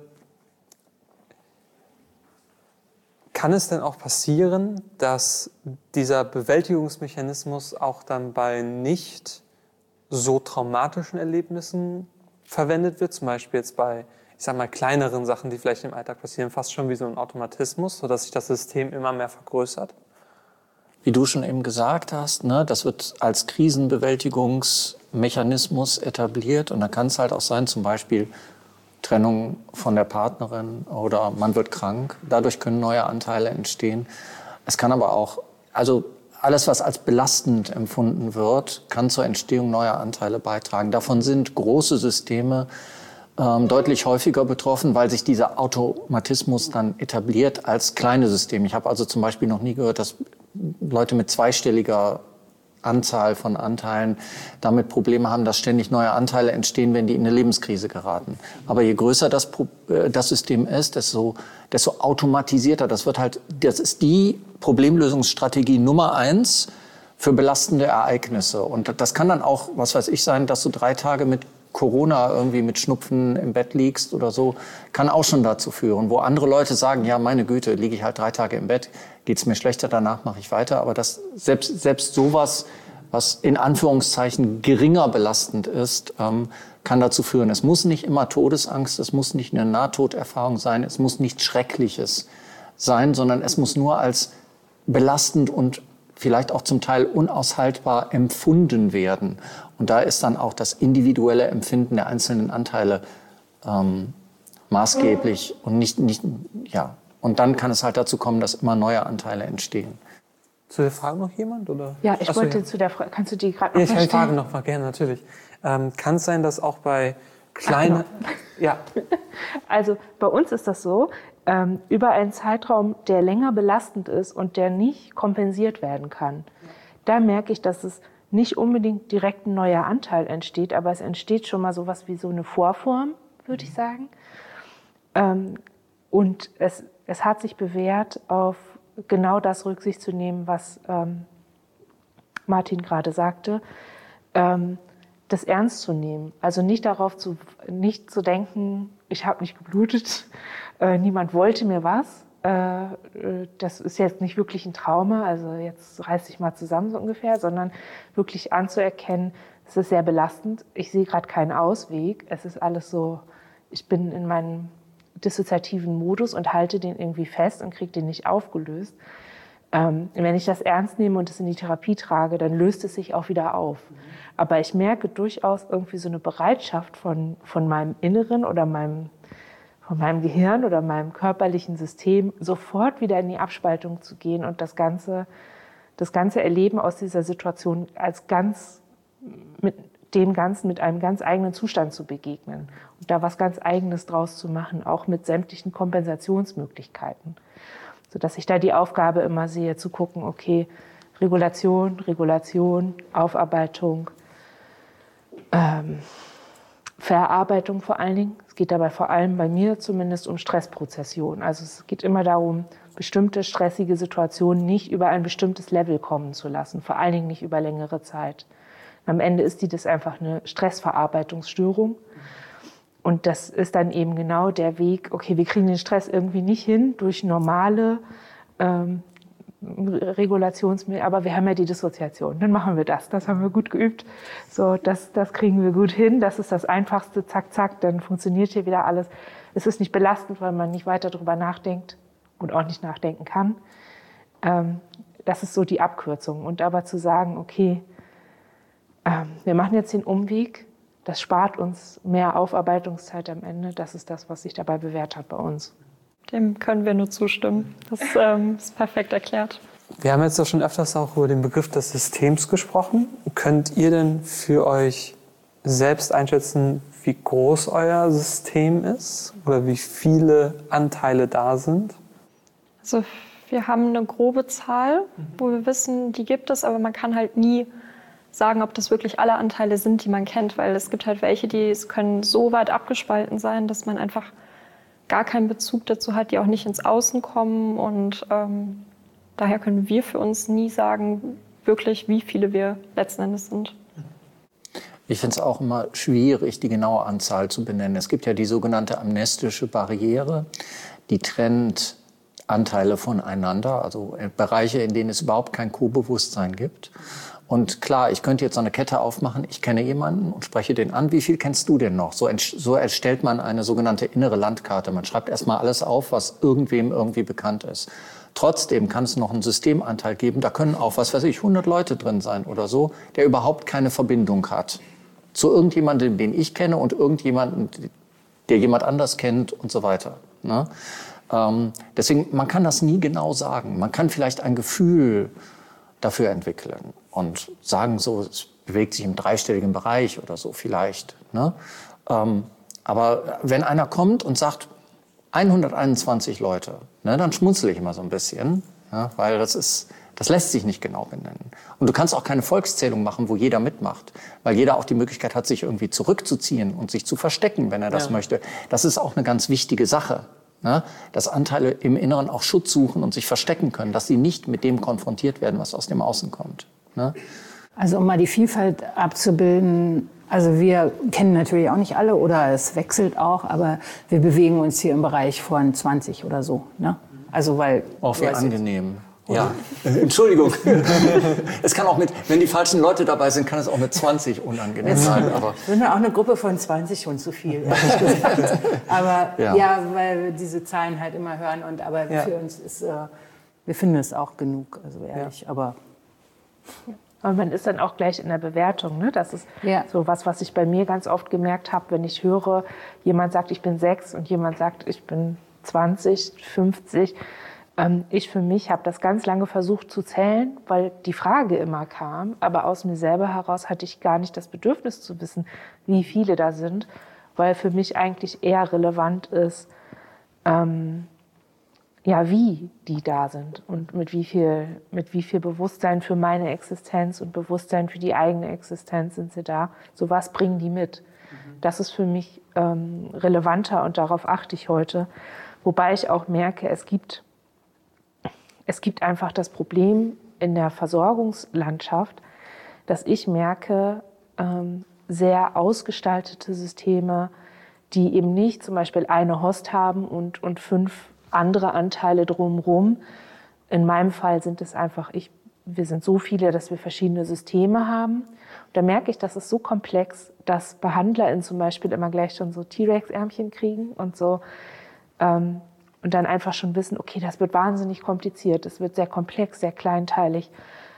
kann es denn auch passieren, dass dieser Bewältigungsmechanismus auch dann bei nicht so traumatischen Erlebnissen verwendet wird? Zum Beispiel jetzt bei, ich sag mal, kleineren Sachen, die vielleicht im Alltag passieren, fast schon wie so ein Automatismus, sodass sich das System immer mehr vergrößert? Wie du schon eben gesagt hast, ne, das wird als Krisenbewältigungsmechanismus etabliert. Und da kann es halt auch sein, zum Beispiel Trennung von der Partnerin oder man wird krank. Dadurch können neue Anteile entstehen. Es kann aber auch, also alles, was als belastend empfunden wird, kann zur Entstehung neuer Anteile beitragen. Davon sind große Systeme deutlich häufiger betroffen, weil sich dieser Automatismus dann etabliert als kleine Systeme. Ich habe also zum Beispiel noch nie gehört, dass Leute mit zweistelliger Anzahl von Anteilen damit Probleme haben, dass ständig neue Anteile entstehen, wenn die in eine Lebenskrise geraten. Aber je größer das System ist, desto automatisierter. Das ist die Problemlösungsstrategie Nummer 1 für belastende Ereignisse. Und das kann dann auch, was weiß ich, sein, dass du 3 Tage mit Corona irgendwie mit Schnupfen im Bett liegst oder so, kann auch schon dazu führen, wo andere Leute sagen, ja, meine Güte, liege ich halt 3 Tage im Bett, geht's mir schlechter, danach mache ich weiter. Aber das, selbst sowas, was in Anführungszeichen geringer belastend ist, kann dazu führen. Es muss nicht immer Todesangst, es muss nicht eine Nahtoderfahrung sein, es muss nichts Schreckliches sein, sondern es muss nur als belastend und vielleicht auch zum Teil unaushaltbar empfunden werden. Und da ist dann auch das individuelle Empfinden der einzelnen Anteile maßgeblich und Und dann kann es halt dazu kommen, dass immer neue Anteile entstehen. Zu der Frage noch jemand? Oder? Ja, ich wollte zu der Frage, kannst du die gerade noch ich mal die Frage stellen? noch mal gerne, natürlich. Kann es sein, dass auch bei kleinen... Ja. Also bei uns ist das so, über einen Zeitraum, der länger belastend ist und der nicht kompensiert werden kann, da merke ich, dass es nicht unbedingt direkt ein neuer Anteil entsteht, aber es entsteht schon mal sowas wie so eine Vorform, würde ich sagen. Und es hat sich bewährt, auf genau das Rücksicht zu nehmen, was Martin gerade sagte, das ernst zu nehmen. Also nicht nicht zu denken, ich habe nicht geblutet, niemand wollte mir was. Das ist jetzt nicht wirklich ein Trauma, also jetzt reiß dich mal zusammen so ungefähr, sondern wirklich anzuerkennen, es ist sehr belastend, ich sehe gerade keinen Ausweg, es ist alles so, ich bin in meinem dissoziativen Modus und halte den irgendwie fest und kriege den nicht aufgelöst. Wenn ich das ernst nehme und es in die Therapie trage, dann löst es sich auch wieder auf. Aber ich merke durchaus irgendwie so eine Bereitschaft von meinem Inneren oder von meinem Gehirn oder meinem körperlichen System, sofort wieder in die Abspaltung zu gehen und das ganze Erleben aus dieser Situation mit einem ganz eigenen Zustand zu begegnen und da was ganz Eigenes draus zu machen, auch mit sämtlichen Kompensationsmöglichkeiten. Sodass ich da die Aufgabe immer sehe, zu gucken, okay, Regulation, Aufarbeitung, Verarbeitung vor allen Dingen. Es geht dabei vor allem bei mir zumindest um Stressprozession. Also es geht immer darum, bestimmte stressige Situationen nicht über ein bestimmtes Level kommen zu lassen, vor allen Dingen nicht über längere Zeit. Am Ende ist das einfach eine Stressverarbeitungsstörung. Und das ist dann eben genau der Weg, okay, wir kriegen den Stress irgendwie nicht hin durch normale Regulationsmittel, aber wir haben ja die Dissoziation. Dann machen wir das. Das haben wir gut geübt. So, das kriegen wir gut hin. Das ist das Einfachste. Zack, zack, dann funktioniert hier wieder alles. Es ist nicht belastend, weil man nicht weiter darüber nachdenkt und auch nicht nachdenken kann. Das ist so die Abkürzung. Und aber zu sagen, okay, wir machen jetzt den Umweg, das spart uns mehr Aufarbeitungszeit am Ende. Das ist das, was sich dabei bewährt hat bei uns. Dem können wir nur zustimmen. Das ist perfekt erklärt. Wir haben jetzt doch schon öfters auch über den Begriff des Systems gesprochen. Könnt ihr denn für euch selbst einschätzen, wie groß euer System ist oder wie viele Anteile da sind? Also wir haben eine grobe Zahl, wo wir wissen, die gibt es, aber man kann halt nie sagen, ob das wirklich alle Anteile sind, die man kennt, weil es gibt halt welche, die können so weit abgespalten sein, dass man einfach gar keinen Bezug dazu hat, die auch nicht ins Außen kommen und daher können wir für uns nie sagen, wirklich, wie viele wir letzten Endes sind. Ich finde es auch immer schwierig, die genaue Anzahl zu benennen. Es gibt ja die sogenannte amnestische Barriere, die trennt Anteile voneinander, also Bereiche, in denen es überhaupt kein Co-Bewusstsein gibt. Und klar, ich könnte jetzt so eine Kette aufmachen, ich kenne jemanden und spreche den an. Wie viel kennst du denn noch? So erstellt man eine sogenannte innere Landkarte. Man schreibt erstmal alles auf, was irgendwem irgendwie bekannt ist. Trotzdem kann es noch einen Systemanteil geben, da können auch, 100 Leute drin sein oder so, der überhaupt keine Verbindung hat zu irgendjemandem, den ich kenne und irgendjemanden, der jemand anders kennt und so weiter. Ne? Deswegen, man kann das nie genau sagen. Man kann vielleicht ein Gefühl dafür entwickeln und sagen, so, es bewegt sich im dreistelligen Bereich oder so vielleicht. Ne? Aber wenn einer kommt und sagt, 121 Leute, ne, dann schmunzle ich immer so ein bisschen, ja, weil das lässt sich nicht genau benennen. Und du kannst auch keine Volkszählung machen, wo jeder mitmacht, weil jeder auch die Möglichkeit hat, sich irgendwie zurückzuziehen und sich zu verstecken, wenn er das möchte. Das ist auch eine ganz wichtige Sache, ne, dass Anteile im Inneren auch Schutz suchen und sich verstecken können, dass sie nicht mit dem konfrontiert werden, was aus dem Außen kommt. Ne? Also um mal die Vielfalt abzubilden, also wir kennen natürlich auch nicht alle oder es wechselt auch, aber wir bewegen uns hier im Bereich von 20 oder so. Ne? Also weil auch wie angenehm. Ja, Entschuldigung. Es kann auch wenn die falschen Leute dabei sind, kann es auch mit 20 unangenehm sein. Aber wir sind auch eine Gruppe von 20 schon zu viel, ehrlich gesagt. Aber ja, weil wir diese Zahlen halt immer hören aber für uns ist, wir finden es auch genug, also ehrlich. Ja. Aber man ist dann auch gleich in der Bewertung. Ne? Das ist so was ich bei mir ganz oft gemerkt habe, wenn ich höre, jemand sagt, ich bin 6 und jemand sagt, ich bin 20, 50. Ich für mich habe das ganz lange versucht zu zählen, weil die Frage immer kam. Aber aus mir selber heraus hatte ich gar nicht das Bedürfnis zu wissen, wie viele da sind, weil für mich eigentlich eher relevant ist, wie die da sind und mit wie viel Bewusstsein für meine Existenz und Bewusstsein für die eigene Existenz sind sie da. So was bringen die mit. Das ist für mich relevanter und darauf achte ich heute. Wobei ich auch merke, es gibt einfach das Problem in der Versorgungslandschaft, dass ich merke, sehr ausgestaltete Systeme, die eben nicht zum Beispiel eine Host haben und 5 andere Anteile drumherum. In meinem Fall sind es einfach, wir sind so viele, dass wir verschiedene Systeme haben. Und da merke ich, das ist so komplex, dass BehandlerInnen zum Beispiel immer gleich schon so T-Rex-Ärmchen kriegen und so. Und dann einfach schon wissen, okay, das wird wahnsinnig kompliziert, das wird sehr komplex, sehr kleinteilig.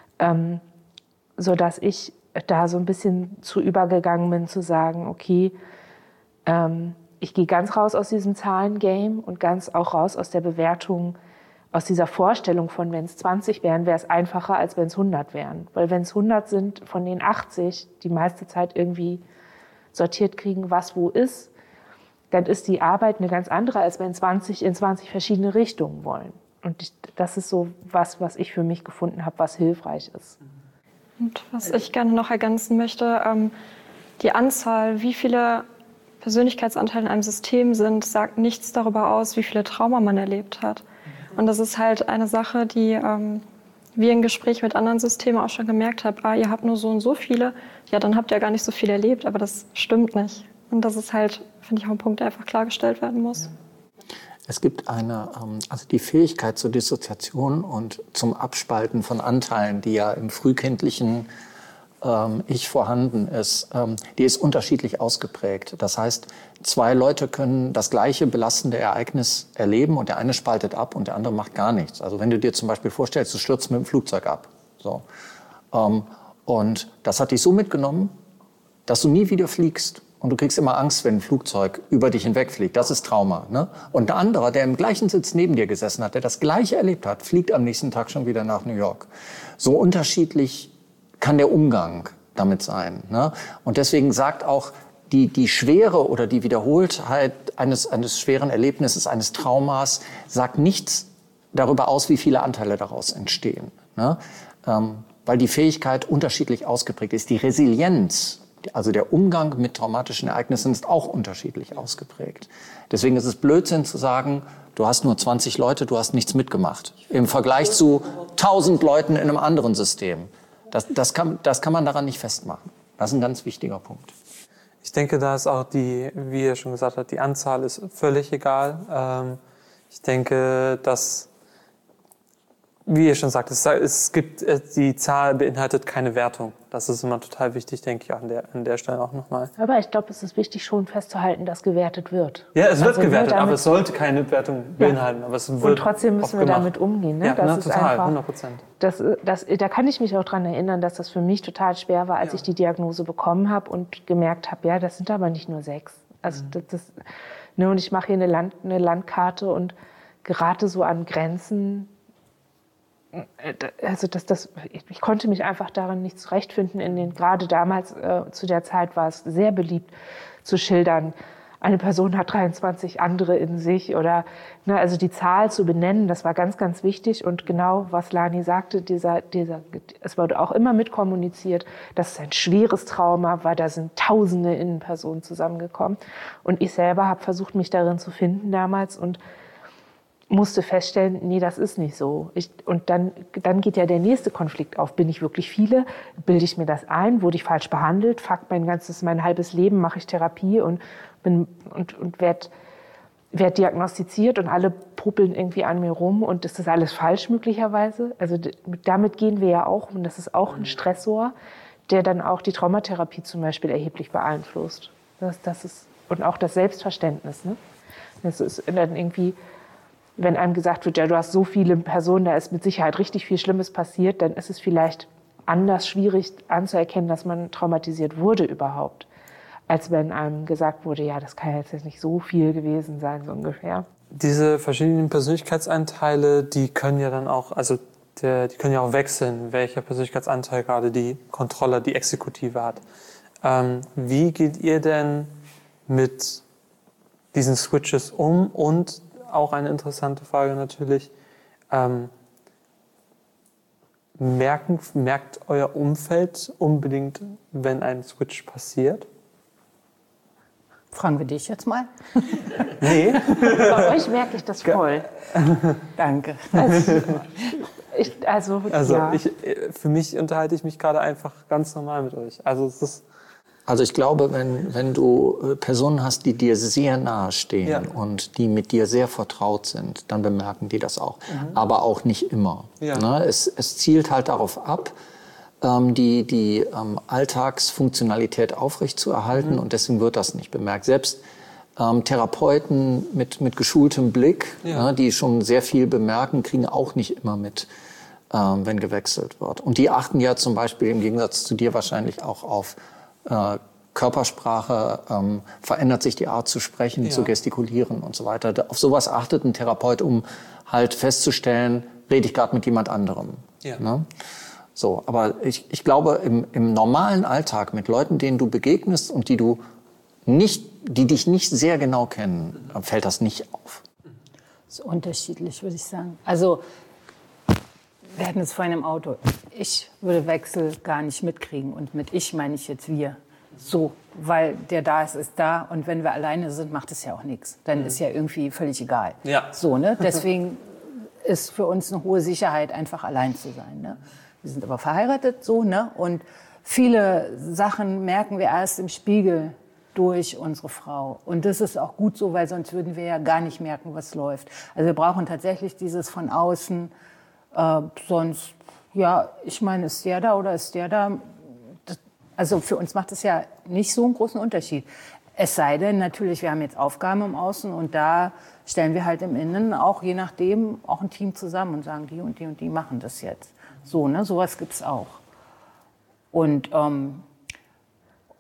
Sodass ich da so ein bisschen zu übergegangen bin, zu sagen, okay, ich gehe ganz raus aus diesem Zahlengame und ganz auch raus aus der Bewertung, aus dieser Vorstellung von, wenn es 20 wären, wäre es einfacher, als wenn es 100 wären. Weil wenn es 100 sind, von den 80 die meiste Zeit irgendwie sortiert kriegen, was wo ist, dann ist die Arbeit eine ganz andere, als wenn 20 in 20 verschiedene Richtungen wollen. Und das ist so was ich für mich gefunden habe, was hilfreich ist. Und was ich gerne noch ergänzen möchte, die Anzahl, wie viele Persönlichkeitsanteile in einem System sind, sagt nichts darüber aus, wie viele Trauma man erlebt hat. Und das ist halt eine Sache, die wir im Gespräch mit anderen Systemen auch schon gemerkt haben, ihr habt nur so und so viele, ja, dann habt ihr ja gar nicht so viel erlebt, aber das stimmt nicht. Und das ist halt, finde ich, auch ein Punkt, der einfach klargestellt werden muss. Es gibt also die Fähigkeit zur Dissoziation und zum Abspalten von Anteilen, die ja im frühkindlichen Ich vorhanden ist, die ist unterschiedlich ausgeprägt. Das heißt, 2 Leute können das gleiche belastende Ereignis erleben und der eine spaltet ab und der andere macht gar nichts. Also wenn du dir zum Beispiel vorstellst, du stürzt mit dem Flugzeug ab. Und das hat dich so mitgenommen, dass du nie wieder fliegst. und du kriegst immer Angst, wenn ein Flugzeug über dich hinwegfliegt. Das ist Trauma. Ne? Und ein anderer, der im gleichen Sitz neben dir gesessen hat, der das Gleiche erlebt hat, fliegt am nächsten Tag schon wieder nach New York. So unterschiedlich kann der Umgang damit sein. Ne? Und deswegen sagt auch die Schwere oder die Wiederholtheit eines schweren Erlebnisses, eines Traumas, sagt nichts darüber aus, wie viele Anteile daraus entstehen. Ne? Weil die Fähigkeit unterschiedlich ausgeprägt ist. Die Resilienz, also der Umgang mit traumatischen Ereignissen, ist auch unterschiedlich ausgeprägt. Deswegen ist es Blödsinn zu sagen, du hast nur 20 Leute, du hast nichts mitgemacht. Im Vergleich zu 1000 Leuten in einem anderen System. Das kann man daran nicht festmachen. Das ist ein ganz wichtiger Punkt. Ich denke, da ist auch wie ihr schon gesagt habt, die Anzahl ist völlig egal. Ich denke, dass, wie ihr schon sagt, die Zahl beinhaltet keine Wertung. Das ist immer total wichtig, denke ich, an der Stelle auch nochmal. Aber ich glaube, es ist wichtig, schon festzuhalten, dass gewertet wird. Ja, es wird gewertet, aber es sollte keine Wertung beinhalten. Aber es wird und trotzdem müssen wir damit umgehen. Ne? Ja, das ist total, einfach, 100%. Da kann ich mich auch dran erinnern, dass das für mich total schwer war, als ich die Diagnose bekommen habe und gemerkt habe, ja, das sind aber nicht nur 6. Also und ich mache hier eine Landkarte und gerate so an Grenzen. Also ich konnte mich einfach darin nicht zurechtfinden. Gerade damals, zu der Zeit, war es sehr beliebt zu schildern, eine Person hat 23 andere in sich oder also die Zahl zu benennen, das war ganz, ganz wichtig. Und genau, was Lani sagte, es wurde auch immer mitkommuniziert, dass es ein schweres Trauma war, da sind Tausende Innenpersonen zusammengekommen. Und ich selber habe versucht, mich darin zu finden damals und musste feststellen, nee, das ist nicht so. Und dann geht ja der nächste Konflikt auf. Bin ich wirklich viele? Bilde ich mir das ein? Wurde ich falsch behandelt? Fuck, mein halbes Leben mache ich Therapie und werde diagnostiziert und alle popeln irgendwie an mir rum und ist das alles falsch möglicherweise? Also damit gehen wir ja auch und das ist auch ein Stressor, der dann auch die Traumatherapie zum Beispiel erheblich beeinflusst. Das ist, und auch das Selbstverständnis. Ne? Das ist dann irgendwie, wenn einem gesagt wird, ja, du hast so viele Personen, da ist mit Sicherheit richtig viel Schlimmes passiert, dann ist es vielleicht anders schwierig anzuerkennen, dass man traumatisiert wurde überhaupt, als wenn einem gesagt wurde, ja, das kann jetzt nicht so viel gewesen sein, so ungefähr. Diese verschiedenen Persönlichkeitsanteile, die können ja dann auch, die können ja auch wechseln, welcher Persönlichkeitsanteil gerade die Kontrolle, die Exekutive hat. Wie geht ihr denn mit diesen Switches um? Und auch eine interessante Frage natürlich, merkt euer Umfeld unbedingt, wenn ein Switch passiert? Fragen wir dich jetzt mal. Nee. Bei euch merke ich das voll. Danke. Für mich unterhalte ich mich gerade einfach ganz normal mit euch. Also ich glaube, wenn du Personen hast, die dir sehr nahe stehen und die mit dir sehr vertraut sind, dann bemerken die das auch. Aber auch nicht immer. Ja. Ne? Es zielt halt darauf ab, die Alltagsfunktionalität aufrechtzuerhalten und deswegen wird das nicht bemerkt. Selbst Therapeuten mit geschultem Blick, die schon sehr viel bemerken, kriegen auch nicht immer mit, wenn gewechselt wird. Und die achten ja zum Beispiel im Gegensatz zu dir wahrscheinlich auch auf Körpersprache, verändert sich die Art zu sprechen, zu gestikulieren und so weiter. Auf sowas achtet ein Therapeut, um halt festzustellen, rede ich gerade mit jemand anderem. Ja. Ne? So, aber ich glaube, im normalen Alltag mit Leuten, denen du begegnest und die dich nicht sehr genau kennen, fällt das nicht auf. Das ist unterschiedlich, würde ich sagen. Also, wir hatten es vorhin im Auto. Ich würde Wechsel gar nicht mitkriegen. Und mit ich meine ich jetzt wir. So, weil der da ist da. Und wenn wir alleine sind, macht es ja auch nichts. Dann ist ja irgendwie völlig egal. Ja. So, ne? Deswegen ist für uns eine hohe Sicherheit, einfach allein zu sein. Ne? Wir sind aber verheiratet, so, ne? Und viele Sachen merken wir erst im Spiegel durch unsere Frau. Und das ist auch gut so, weil sonst würden wir ja gar nicht merken, was läuft. Also wir brauchen tatsächlich dieses von außen. Sonst, ja, ich meine, ist der da oder ist der da? Also für uns macht es ja nicht so einen großen Unterschied. Es sei denn, natürlich, wir haben jetzt Aufgaben im Außen und da stellen wir halt im Innen auch, je nachdem, auch ein Team zusammen und sagen, die und die und die machen das jetzt. So, ne, sowas gibt's auch. Und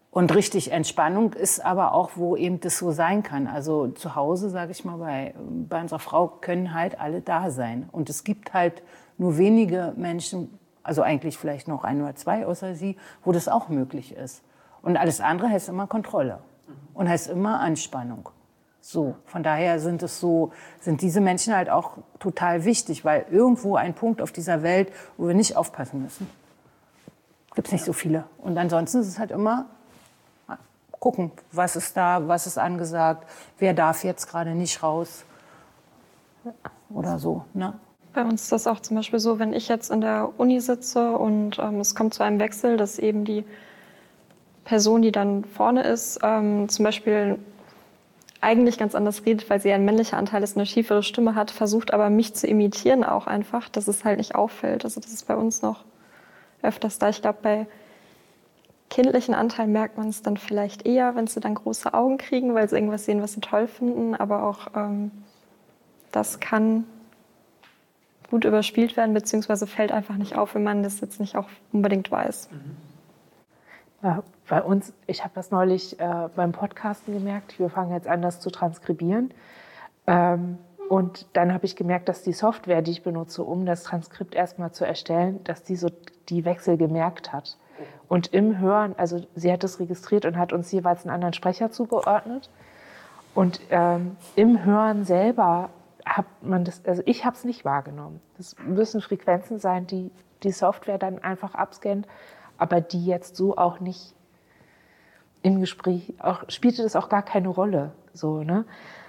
Und richtig Entspannung ist aber auch, wo eben das so sein kann. Also zu Hause, sage ich mal, bei unserer Frau können halt alle da sein. Und es gibt halt nur wenige Menschen, also eigentlich vielleicht noch 1 oder 2 außer sie, wo das auch möglich ist. Und alles andere heißt immer Kontrolle und heißt immer Anspannung. So, von daher sind diese Menschen halt auch total wichtig, weil irgendwo ein Punkt auf dieser Welt, wo wir nicht aufpassen müssen. Gibt's nicht so viele. Und ansonsten ist es halt immer gucken, was ist da, was ist angesagt, wer darf jetzt gerade nicht raus oder so, ne? Bei uns ist das auch zum Beispiel so, wenn ich jetzt in der Uni sitze und es kommt zu einem Wechsel, dass eben die Person, die dann vorne ist, zum Beispiel eigentlich ganz anders redet, weil sie ein männlicher Anteil ist, eine schiefere Stimme hat, versucht aber mich zu imitieren auch einfach, dass es halt nicht auffällt. Also das ist bei uns noch öfters da. Ich glaube, bei kindlichen Anteil merkt man es dann vielleicht eher, wenn sie dann große Augen kriegen, weil sie irgendwas sehen, was sie toll finden. Aber auch das kann gut überspielt werden, beziehungsweise fällt einfach nicht auf, wenn man das jetzt nicht auch unbedingt weiß. Ja, bei uns, ich habe das neulich beim Podcasten gemerkt, wir fangen jetzt an, das zu transkribieren. Und dann habe ich gemerkt, dass die Software, die ich benutze, um das Transkript erstmal zu erstellen, dass die so die Wechsel gemerkt hat. Und im Hören, also sie hat es registriert und hat uns jeweils einen anderen Sprecher zugeordnet. Und im Hören selber hat man das, also ich habe es nicht wahrgenommen. Das müssen Frequenzen sein, die die Software dann einfach abscannt, aber die jetzt so auch nicht im Gespräch, spielte das auch gar keine Rolle. So, ne?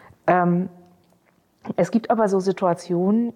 Es gibt aber so Situationen,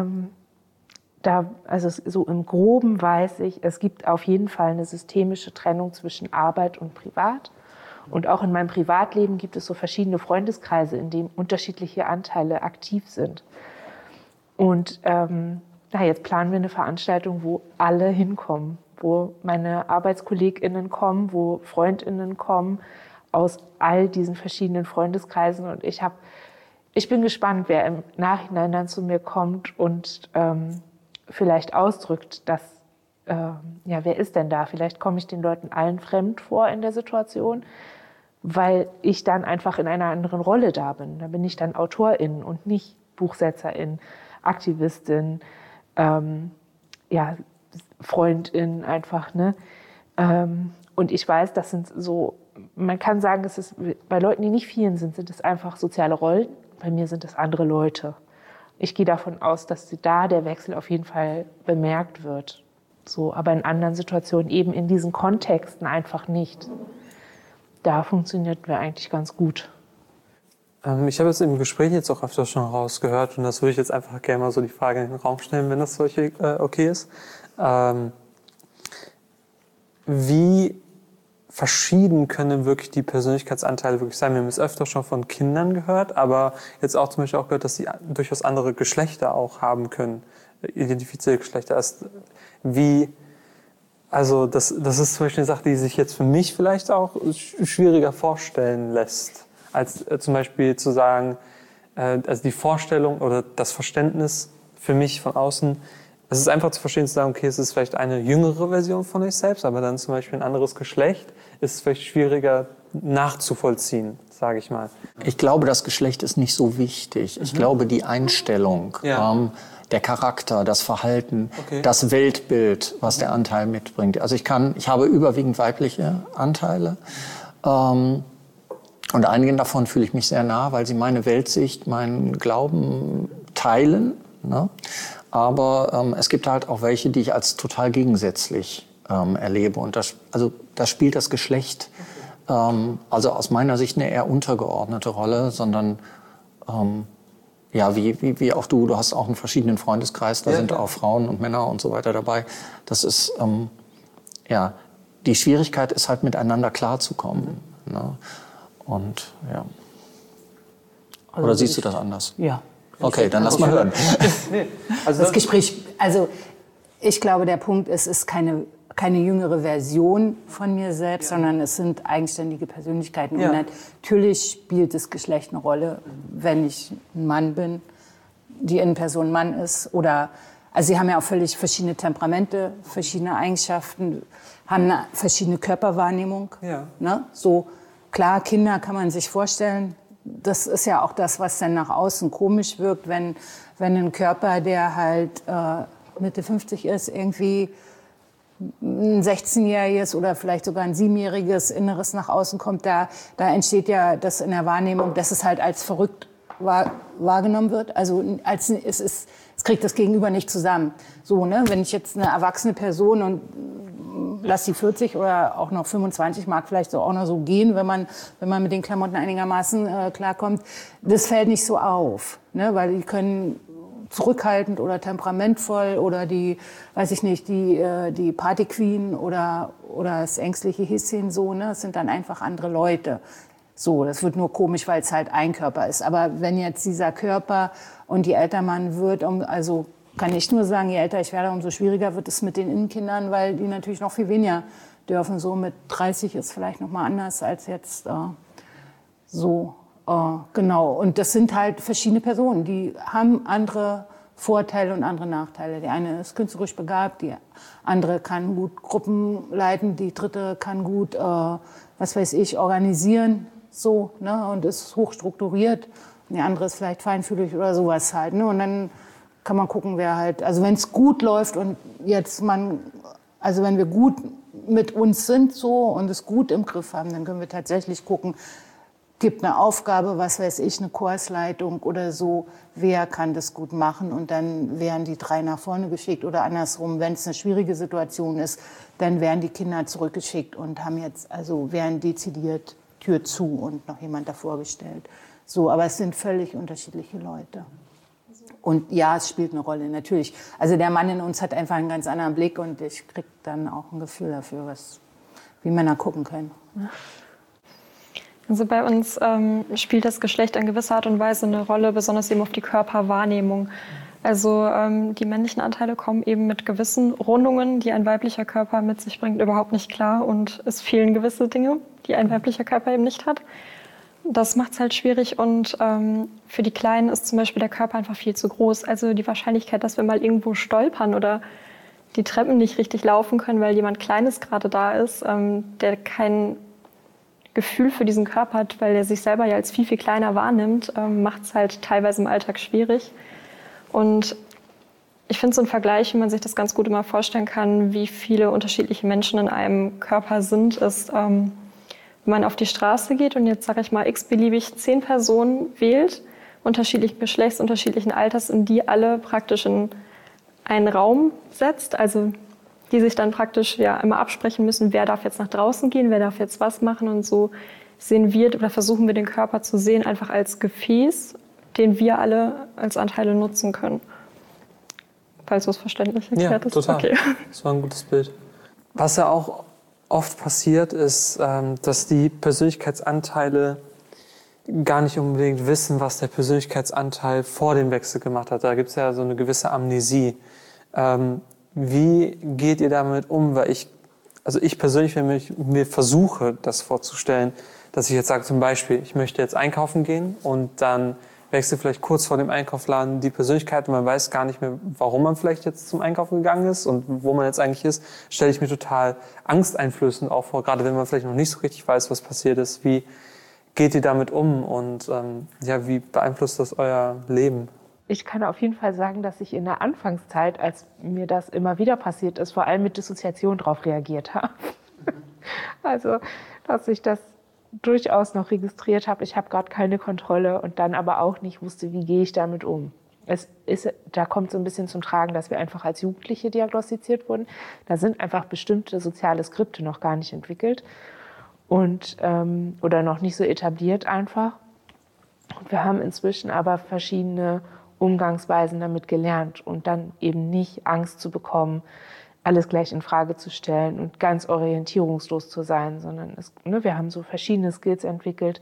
also so im Groben weiß ich, es gibt auf jeden Fall eine systemische Trennung zwischen Arbeit und Privat. Und auch in meinem Privatleben gibt es so verschiedene Freundeskreise, in denen unterschiedliche Anteile aktiv sind. Und jetzt planen wir eine Veranstaltung, wo alle hinkommen, wo meine ArbeitskollegInnen kommen, wo FreundInnen kommen aus all diesen verschiedenen Freundeskreisen. Und ich bin gespannt, wer im Nachhinein dann zu mir kommt und vielleicht ausdrückt, dass, wer ist denn da? Vielleicht komme ich den Leuten allen fremd vor in der Situation, weil ich dann einfach in einer anderen Rolle da bin. Da bin ich dann Autorin und nicht Buchsetzerin, Aktivistin, Freundin einfach, ne? Und ich weiß, das sind so, man kann sagen, es ist bei Leuten, die nicht vielen sind es einfach soziale Rollen. Bei mir sind es andere Leute. Ich gehe davon aus, dass da der Wechsel auf jeden Fall bemerkt wird. So, aber in anderen Situationen, eben in diesen Kontexten einfach nicht. Da funktioniert wir eigentlich ganz gut. Ich habe jetzt im Gespräch jetzt auch öfter schon rausgehört und das würde ich jetzt einfach gerne mal so die Frage in den Raum stellen, wenn das okay ist. Wie verschieden können wirklich die Persönlichkeitsanteile wirklich sein? Wir haben es öfter schon von Kindern gehört, aber jetzt auch zum Beispiel auch gehört, dass sie durchaus andere Geschlechter auch haben können, identifizierte Geschlechter. Also das ist zum Beispiel eine Sache, die sich jetzt für mich vielleicht auch schwieriger vorstellen lässt, als zum Beispiel zu sagen, also die Vorstellung oder das Verständnis für mich von außen, es ist einfach zu verstehen, zu sagen, okay, es ist vielleicht eine jüngere Version von euch selbst, aber dann zum Beispiel ein anderes Geschlecht ist es vielleicht schwieriger nachzuvollziehen, sage ich mal. Ich glaube, das Geschlecht ist nicht so wichtig. Ich glaube, die Einstellung, der Charakter, das Verhalten, das Weltbild, was der Anteil mitbringt. Also ich habe überwiegend weibliche Anteile. Und einigen davon fühle ich mich sehr nah, weil sie meine Weltsicht, meinen Glauben teilen. Ne? Aber es gibt halt auch welche, die ich als total gegensätzlich erlebe. Und da spielt das Geschlecht also aus meiner Sicht eine eher untergeordnete Rolle, sondern wie auch du hast auch einen verschiedenen Freundeskreis, da sind auch Frauen und Männer und so weiter dabei. Das ist, die Schwierigkeit ist halt miteinander klarzukommen. Ne? Und ja. Oder siehst du das anders? Ja. Okay, dann lass mal hören. Also das Gespräch, also ich glaube, der Punkt ist, es ist keine jüngere Version von mir selbst, sondern es sind eigenständige Persönlichkeiten. Und natürlich spielt das Geschlecht eine Rolle, wenn ich ein Mann bin, die Innenperson Mann ist. Also sie haben ja auch völlig verschiedene Temperamente, verschiedene Eigenschaften, haben eine verschiedene Körperwahrnehmung. Ja. Ne? So klar, Kinder kann man sich vorstellen, das ist ja auch das, was dann nach außen komisch wirkt, wenn ein Körper, der halt Mitte 50 ist, irgendwie ein 16-jähriges oder vielleicht sogar ein 7-jähriges Inneres nach außen kommt, da entsteht ja das in der Wahrnehmung, dass es halt als verrückt wahrgenommen wird. Also es kriegt das Gegenüber nicht zusammen. So, ne? Wenn ich jetzt eine erwachsene Person und lass sie 40 oder auch noch 25 mag vielleicht so auch noch so gehen, wenn man mit den Klamotten einigermaßen klarkommt, das fällt nicht so auf, ne? Weil die können zurückhaltend oder temperamentvoll oder die Partyqueen oder das ängstliche Häschen so, ne? Das sind dann einfach andere Leute. So, das wird nur komisch, weil es halt ein Körper ist. Aber wenn jetzt dieser Körper und je älter man wird, also kann ich nur sagen, je älter ich werde, umso schwieriger wird es mit den Innenkindern, weil die natürlich noch viel weniger dürfen. So mit 30 ist vielleicht noch mal anders als jetzt genau. Und das sind halt verschiedene Personen, die haben andere Vorteile und andere Nachteile. Die eine ist künstlerisch begabt, die andere kann gut Gruppen leiten, die dritte kann gut, organisieren, so, ne, und ist hochstrukturiert. Und die andere ist vielleicht feinfühlig oder sowas halt, ne, und dann kann man gucken, wer halt, also wenn es gut läuft und jetzt wenn wir gut mit uns sind so und es gut im Griff haben, dann können wir tatsächlich gucken, gibt eine Aufgabe, eine Kursleitung oder so, wer kann das gut machen und dann werden die 3 nach vorne geschickt oder andersrum, wenn es eine schwierige Situation ist, dann werden die Kinder zurückgeschickt und werden dezidiert Tür zu und noch jemand davor gestellt. So, aber es sind völlig unterschiedliche Leute. Und ja, es spielt eine Rolle, natürlich. Also der Mann in uns hat einfach einen ganz anderen Blick und ich kriege dann auch ein Gefühl dafür, wie Männer gucken können. Also bei uns spielt das Geschlecht in gewisser Art und Weise eine Rolle, besonders eben auf die Körperwahrnehmung. Also die männlichen Anteile kommen eben mit gewissen Rundungen, die ein weiblicher Körper mit sich bringt, überhaupt nicht klar. Und es fehlen gewisse Dinge, die ein weiblicher Körper eben nicht hat. Das macht es halt schwierig und für die Kleinen ist zum Beispiel der Körper einfach viel zu groß. Also die Wahrscheinlichkeit, dass wir mal irgendwo stolpern oder die Treppen nicht richtig laufen können, weil jemand Kleines gerade da ist, der kein Gefühl für diesen Körper hat, weil er sich selber ja als viel, viel kleiner wahrnimmt, macht es halt teilweise im Alltag schwierig. Und ich finde so ein Vergleich, wie man sich das ganz gut immer vorstellen kann, wie viele unterschiedliche Menschen in einem Körper sind, ist, wenn man auf die Straße geht und jetzt, sage ich mal, x-beliebig 10 Personen wählt, unterschiedlichen Geschlechts, unterschiedlichen Alters, in die alle praktisch in einen Raum setzt, also die sich dann praktisch ja immer absprechen müssen, wer darf jetzt nach draußen gehen, wer darf jetzt was machen und so sehen wir oder versuchen wir den Körper zu sehen, einfach als Gefäß, den wir alle als Anteile nutzen können. Falls du es verständlich erklärt hast. Ja, total. Okay. Das war ein gutes Bild. Was ja auch oft passiert ist, dass die Persönlichkeitsanteile gar nicht unbedingt wissen, was der Persönlichkeitsanteil vor dem Wechsel gemacht hat. Da gibt es ja so eine gewisse Amnesie. Wie geht ihr damit um? Weil ich persönlich, wenn ich mir versuche, das vorzustellen, dass ich jetzt sage, zum Beispiel, ich möchte jetzt einkaufen gehen und dann wechselt vielleicht kurz vor dem Einkaufsladen die Persönlichkeit und man weiß gar nicht mehr, warum man vielleicht jetzt zum Einkaufen gegangen ist und wo man jetzt eigentlich ist, stelle ich mir total angsteinflößend auch vor, gerade wenn man vielleicht noch nicht so richtig weiß, was passiert ist. Wie geht ihr damit um und wie beeinflusst das euer Leben? Ich kann auf jeden Fall sagen, dass ich in der Anfangszeit, als mir das immer wieder passiert ist, vor allem mit Dissoziation darauf reagiert habe. Also, dass ich das durchaus noch registriert habe, ich habe gerade keine Kontrolle und dann aber auch nicht wusste, wie gehe ich damit um. Da kommt so ein bisschen zum Tragen, dass wir einfach als Jugendliche diagnostiziert wurden. Da sind einfach bestimmte soziale Skripte noch gar nicht entwickelt und oder noch nicht so etabliert einfach. Und wir haben inzwischen aber verschiedene Umgangsweisen damit gelernt und dann eben nicht Angst zu bekommen, alles gleich in Frage zu stellen und ganz orientierungslos zu sein, sondern wir haben so verschiedene Skills entwickelt,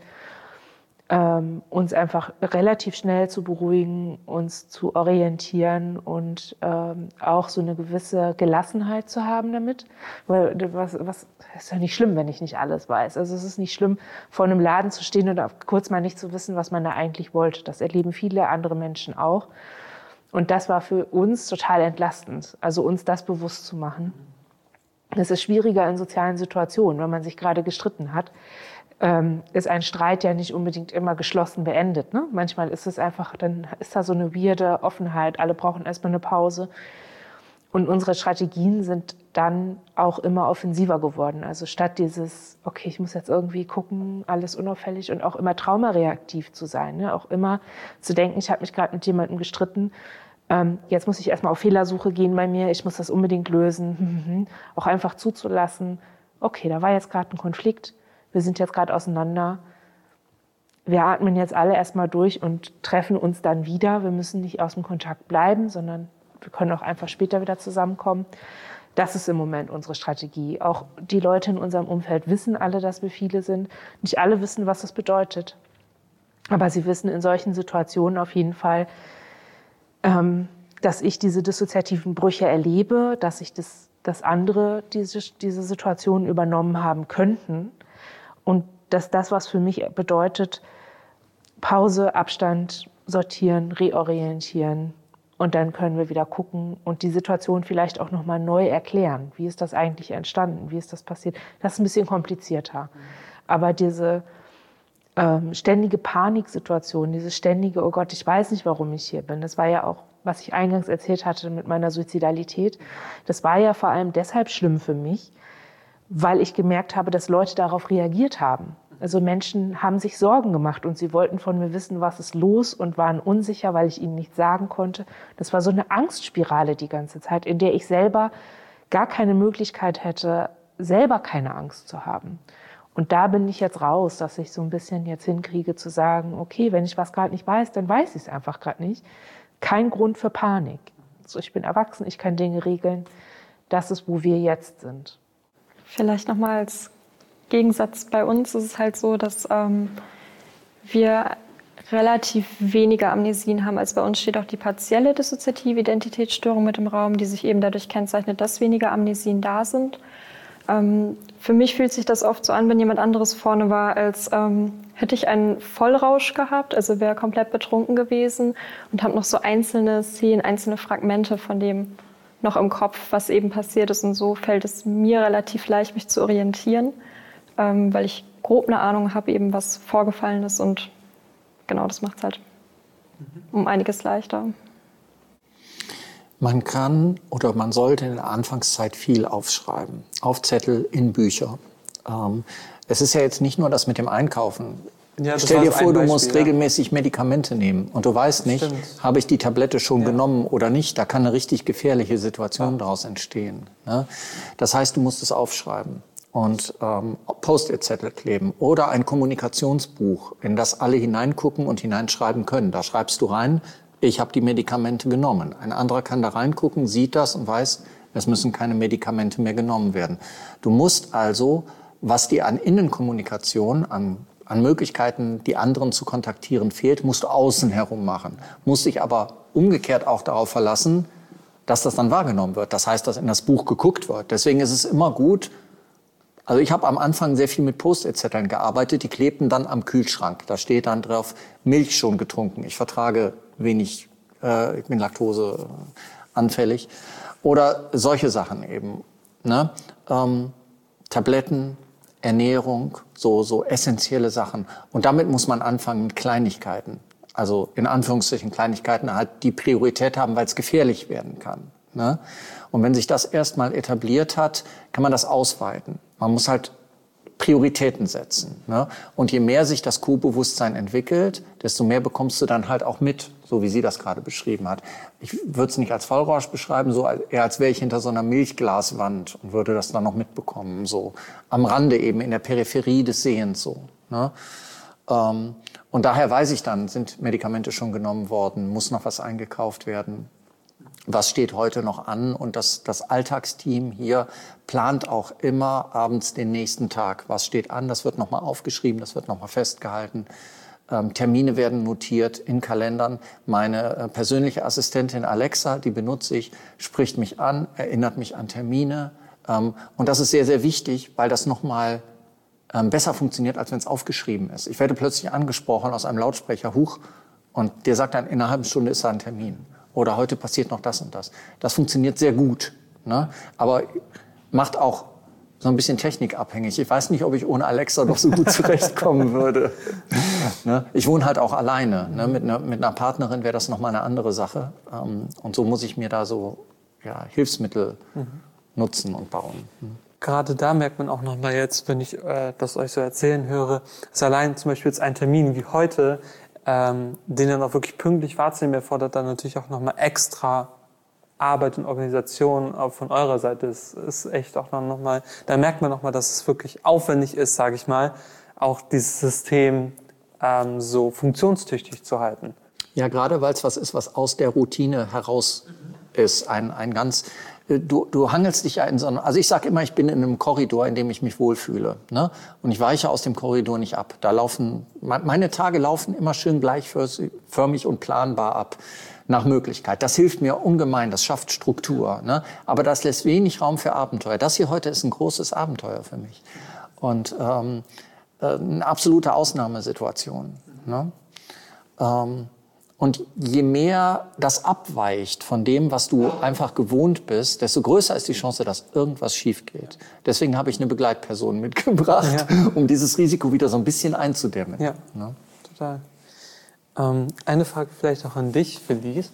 uns einfach relativ schnell zu beruhigen, uns zu orientieren und auch so eine gewisse Gelassenheit zu haben damit. Weil was ist ja nicht schlimm, wenn ich nicht alles weiß. Also es ist nicht schlimm, vor einem Laden zu stehen oder kurz mal nicht zu wissen, was man da eigentlich wollte. Das erleben viele andere Menschen auch. Und das war für uns total entlastend, also uns das bewusst zu machen. Es ist schwieriger in sozialen Situationen, wenn man sich gerade gestritten hat, ist ein Streit ja nicht unbedingt immer geschlossen beendet. Ne? Manchmal ist es einfach, dann ist da so eine weirde Offenheit, alle brauchen erstmal eine Pause. Und unsere Strategien sind dann auch immer offensiver geworden. Also statt dieses, okay, ich muss jetzt irgendwie gucken, alles unauffällig und auch immer traumareaktiv zu sein. Ne? Auch immer zu denken, ich habe mich gerade mit jemandem gestritten, jetzt muss ich erstmal auf Fehlersuche gehen bei mir, ich muss das unbedingt lösen. Auch einfach zuzulassen, okay, da war jetzt gerade ein Konflikt, wir sind jetzt gerade auseinander. Wir atmen jetzt alle erstmal durch und treffen uns dann wieder. Wir müssen nicht aus dem Kontakt bleiben, sondern wir können auch einfach später wieder zusammenkommen. Das ist im Moment unsere Strategie. Auch die Leute in unserem Umfeld wissen alle, dass wir viele sind. Nicht alle wissen, was das bedeutet. Aber sie wissen in solchen Situationen auf jeden Fall, dass ich diese dissoziativen Brüche erlebe, dass ich dass andere diese Situation übernommen haben könnten. Und dass das, was für mich bedeutet, Pause, Abstand, sortieren, reorientieren. Und dann können wir wieder gucken und die Situation vielleicht auch nochmal neu erklären. Wie ist das eigentlich entstanden? Wie ist das passiert? Das ist ein bisschen komplizierter. Aber diese ständige Paniksituation, dieses ständige, oh Gott, ich weiß nicht, warum ich hier bin. Das war ja auch, was ich eingangs erzählt hatte mit meiner Suizidalität. Das war ja vor allem deshalb schlimm für mich, weil ich gemerkt habe, dass Leute darauf reagiert haben. Also Menschen haben sich Sorgen gemacht und sie wollten von mir wissen, was ist los und waren unsicher, weil ich ihnen nichts sagen konnte. Das war so eine Angstspirale die ganze Zeit, in der ich selber gar keine Möglichkeit hätte, selber keine Angst zu haben. Und da bin ich jetzt raus, dass ich so ein bisschen jetzt hinkriege zu sagen, okay, wenn ich was gerade nicht weiß, dann weiß ich es einfach gerade nicht. Kein Grund für Panik. Also ich bin erwachsen, ich kann Dinge regeln. Das ist, wo wir jetzt sind. Vielleicht nochmal als Gegensatz bei uns ist es halt so, dass wir relativ weniger Amnesien haben. Als bei uns steht auch die partielle dissoziative Identitätsstörung mit im Raum, die sich eben dadurch kennzeichnet, dass weniger Amnesien da sind. Für mich fühlt sich das oft so an, wenn jemand anderes vorne war, als hätte ich einen Vollrausch gehabt, also wäre komplett betrunken gewesen und habe noch so einzelne Szenen, einzelne Fragmente von dem noch im Kopf, was eben passiert ist. Und so fällt es mir relativ leicht, mich zu orientieren, weil ich grob eine Ahnung habe, eben was vorgefallen ist. Und genau, das macht es halt um einiges leichter. Man kann oder man sollte in der Anfangszeit viel aufschreiben. Auf Zettel, in Bücher. Es ist ja jetzt nicht nur das mit dem Einkaufen. Ja, stell dir vor, du musst regelmäßig Medikamente nehmen und du weißt nicht, habe ich die Tablette schon genommen oder nicht. Da kann eine richtig gefährliche Situation daraus entstehen. Ne? Das heißt, du musst es aufschreiben und Post-it-Zettel kleben oder ein Kommunikationsbuch, in das alle hineingucken und hineinschreiben können. Da schreibst du rein, ich habe die Medikamente genommen. Ein anderer kann da reingucken, sieht das und weiß, es müssen keine Medikamente mehr genommen werden. Du musst also, was dir an Innenkommunikation, an Möglichkeiten, die anderen zu kontaktieren, fehlt, musst du außen herum machen. Musst dich aber umgekehrt auch darauf verlassen, dass das dann wahrgenommen wird. Das heißt, dass in das Buch geguckt wird. Deswegen ist es immer gut, also ich habe am Anfang sehr viel mit Post-it-Zetteln gearbeitet, die klebten dann am Kühlschrank. Da steht dann drauf, Milch schon getrunken. Ich vertrage wenig, ich bin laktoseanfällig. Oder solche Sachen eben. Ne? Tabletten, Ernährung, so essentielle Sachen. Und damit muss man anfangen mit Kleinigkeiten. Also in Anführungsstrichen Kleinigkeiten halt, die Priorität haben, weil es gefährlich werden kann. Ne? Und wenn sich das erstmal etabliert hat, kann man das ausweiten. Man muss halt Prioritäten setzen. Ne? Und je mehr sich das Co-Bewusstsein entwickelt, desto mehr bekommst du dann halt auch mit, so wie sie das gerade beschrieben hat. Ich würde es nicht als Vollrausch beschreiben, so eher als wäre ich hinter so einer Milchglaswand und würde das dann noch mitbekommen, so am Rande eben, in der Peripherie des Sehens so. Ne? Und daher weiß ich dann, sind Medikamente schon genommen worden, muss noch was eingekauft werden. Was steht heute noch an? Und das Alltagsteam hier plant auch immer abends den nächsten Tag. Was steht an? Das wird nochmal aufgeschrieben, das wird nochmal festgehalten. Termine werden notiert in Kalendern. Meine persönliche Assistentin Alexa, die benutze ich, spricht mich an, erinnert mich an Termine. Und das ist sehr, sehr wichtig, weil das nochmal besser funktioniert, als wenn es aufgeschrieben ist. Ich werde plötzlich angesprochen aus einem Lautsprecher, huch, und der sagt dann, in einer halben Stunde ist da ein Termin. oder heute passiert noch das und das. Das funktioniert sehr gut, ne? Aber macht auch so ein bisschen technikabhängig. Ich weiß nicht, ob ich ohne Alexa noch so gut zurechtkommen würde. Ne? Ich wohne halt auch alleine. Ne? Mit einer Partnerin wäre das nochmal eine andere Sache. Und so muss ich mir da so Hilfsmittel nutzen und bauen. Gerade da merkt man auch nochmal jetzt, wenn ich das euch so erzählen höre, dass allein zum Beispiel jetzt ein Termin wie heute, den dann auch wirklich pünktlich wahrzunehmen, erfordert dann natürlich auch nochmal extra Arbeit und Organisation auch von eurer Seite. Ist echt auch nochmal, da merkt man nochmal, dass es wirklich aufwendig ist, sage ich mal, auch dieses System so funktionstüchtig zu halten. Ja, gerade weil es was ist, was aus der Routine heraus ist. Ein ganz, du hangelst dich ja in so einem, also ich sage immer, ich bin in einem Korridor, in dem ich mich wohlfühle. Ne? Und ich weiche aus dem Korridor nicht ab. Da meine Tage laufen immer schön gleichförmig und planbar ab. Nach Möglichkeit. Das hilft mir ungemein, das schafft Struktur. Ne? Aber das lässt wenig Raum für Abenteuer. Das hier heute ist ein großes Abenteuer für mich. Und eine absolute Ausnahmesituation. Ne? Und je mehr das abweicht von dem, was du einfach gewohnt bist, desto größer ist die Chance, dass irgendwas schief geht. Deswegen habe ich eine Begleitperson mitgebracht, um dieses Risiko wieder so ein bisschen einzudämmen. Ja, ne? Total. Eine Frage vielleicht auch an dich, Felice.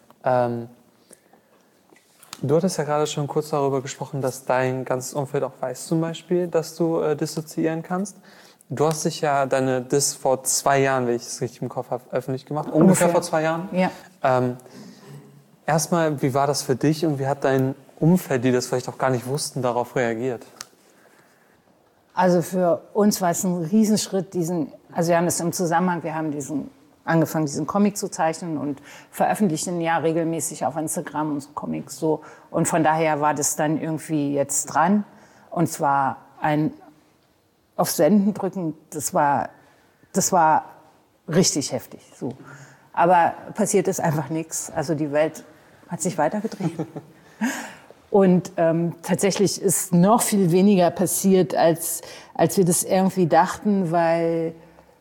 Du hattest ja gerade schon kurz darüber gesprochen, dass dein ganzes Umfeld auch weiß zum Beispiel, dass du dissoziieren kannst. Du hast dich ja deine Dis vor 2 Jahren, wenn ich es richtig im Kopf habe, öffentlich gemacht. Ungefähr vor 2 Jahren? Ja. Erstmal, wie war das für dich und wie hat dein Umfeld, die das vielleicht auch gar nicht wussten, darauf reagiert? Also für uns war es ein Riesenschritt, also wir haben das im Zusammenhang, wir haben angefangen, diesen Comic zu zeichnen und veröffentlichen ja regelmäßig auf Instagram unsere Comics so. Und von daher war das dann irgendwie jetzt dran. Und zwar auf Senden drücken, das war richtig heftig. So. Aber passiert ist einfach nichts. Also die Welt hat sich weitergedreht. Und tatsächlich ist noch viel weniger passiert, als wir das irgendwie dachten, weil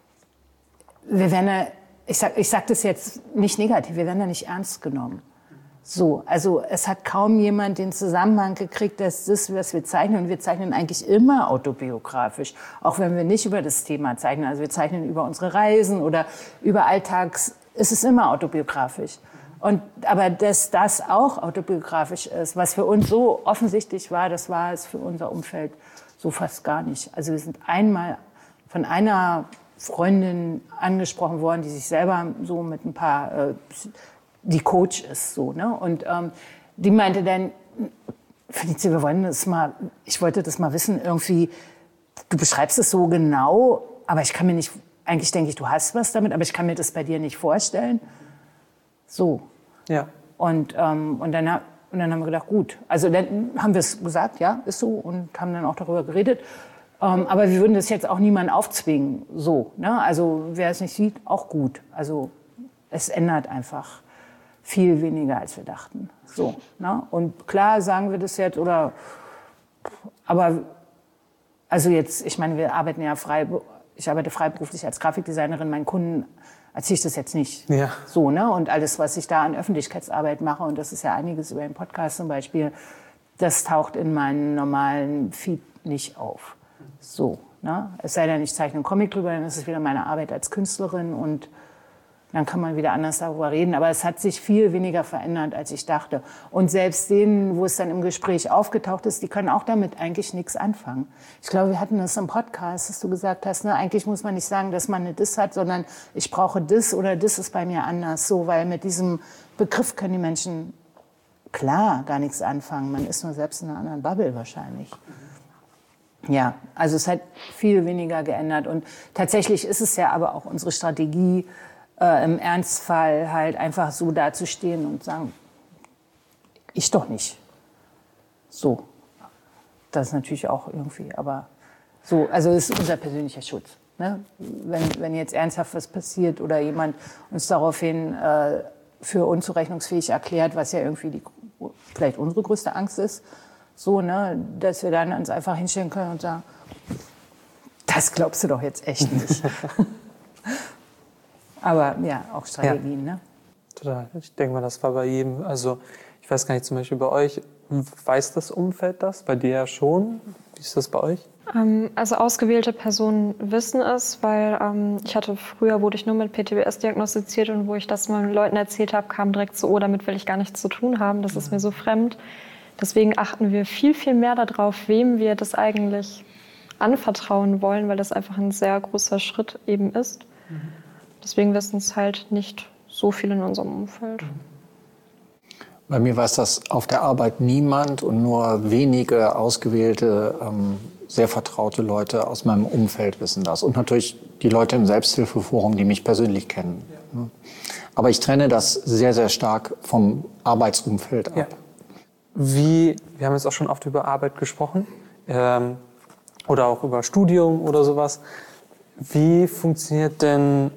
wir werden ja, ich sag das jetzt nicht negativ, wir werden da nicht ernst genommen. So, also es hat kaum jemand den Zusammenhang gekriegt, dass das, was wir zeichnen, und wir zeichnen eigentlich immer autobiografisch, auch wenn wir nicht über das Thema zeichnen. Also wir zeichnen über unsere Reisen oder über Alltags, es ist immer autobiografisch. Aber dass das auch autobiografisch ist, was für uns so offensichtlich war, das war es für unser Umfeld so fast gar nicht. Also wir sind einmal von einer Freundin angesprochen worden, die sich selber so mit ein paar, die Coach ist, so, ne? Und die meinte dann, Felice, wir wollen das mal, ich wollte das mal wissen, irgendwie, du beschreibst es so genau, aber ich kann mir nicht, eigentlich denke ich, du hast was damit, aber ich kann mir das bei dir nicht vorstellen. So. Ja. Und dann haben wir gedacht, gut, also dann haben wir es gesagt, ja, ist so, und haben dann auch darüber geredet. Aber wir würden das jetzt auch niemandem aufzwingen, so, ne? Also wer es nicht sieht, auch gut. Also es ändert einfach viel weniger, als wir dachten. So, ne? Und klar sagen wir das jetzt, aber also jetzt, ich meine, wir arbeiten ja ich arbeite freiberuflich als Grafikdesignerin, meinen Kunden erzähle ich das jetzt nicht. Ja. So, ne? Und alles, was ich da an Öffentlichkeitsarbeit mache, und das ist ja einiges über den Podcast zum Beispiel, das taucht in meinem normalen Feed nicht auf. So, ne? Es sei denn, ich zeichne einen Comic drüber, dann ist es wieder meine Arbeit als Künstlerin und dann kann man wieder anders darüber reden. Aber es hat sich viel weniger verändert, als ich dachte. Und selbst denen, wo es dann im Gespräch aufgetaucht ist, die können auch damit eigentlich nichts anfangen. Ich glaube, wir hatten das im Podcast, dass du gesagt hast, ne, eigentlich muss man nicht sagen, dass man eine Dis hat, sondern ich brauche Dis oder Dis ist bei mir anders. So, weil mit diesem Begriff können die Menschen klar gar nichts anfangen. Man ist nur selbst in einer anderen Bubble wahrscheinlich. Ja, also es hat viel weniger geändert. Und tatsächlich ist es ja aber auch unsere Strategie, im Ernstfall halt einfach so dazustehen und sagen, ich doch nicht. So, das ist natürlich auch irgendwie, aber so, also es ist unser persönlicher Schutz. Ne? Wenn jetzt ernsthaft was passiert oder jemand uns daraufhin für unzurechnungsfähig erklärt, was ja irgendwie vielleicht unsere größte Angst ist, so, ne, dass wir dann uns einfach hinstellen können und sagen, das glaubst du doch jetzt echt nicht. Aber ja, auch Strategien, ne? Total. Ich denke mal, das war bei jedem. Also ich weiß gar nicht, zum Beispiel bei euch, weiß das Umfeld das? Bei dir ja schon. Wie ist das bei euch? Also ausgewählte Personen wissen es, weil früher wurde ich nur mit PTBS diagnostiziert und wo ich das meinen Leuten erzählt habe, kam direkt so, oh, damit will ich gar nichts zu tun haben, das ist mir so fremd. Deswegen achten wir viel, viel mehr darauf, wem wir das eigentlich anvertrauen wollen, weil das einfach ein sehr großer Schritt eben ist. Deswegen wissen es halt nicht so viele in unserem Umfeld. Bei mir weiß das auf der Arbeit niemand und nur wenige ausgewählte, sehr vertraute Leute aus meinem Umfeld wissen das. Und natürlich die Leute im Selbsthilfeforum, die mich persönlich kennen. Ja. Aber ich trenne das sehr, sehr stark vom Arbeitsumfeld ab. Ja. Wir haben jetzt auch schon oft über Arbeit gesprochen oder auch über Studium oder sowas. Wie funktioniert denn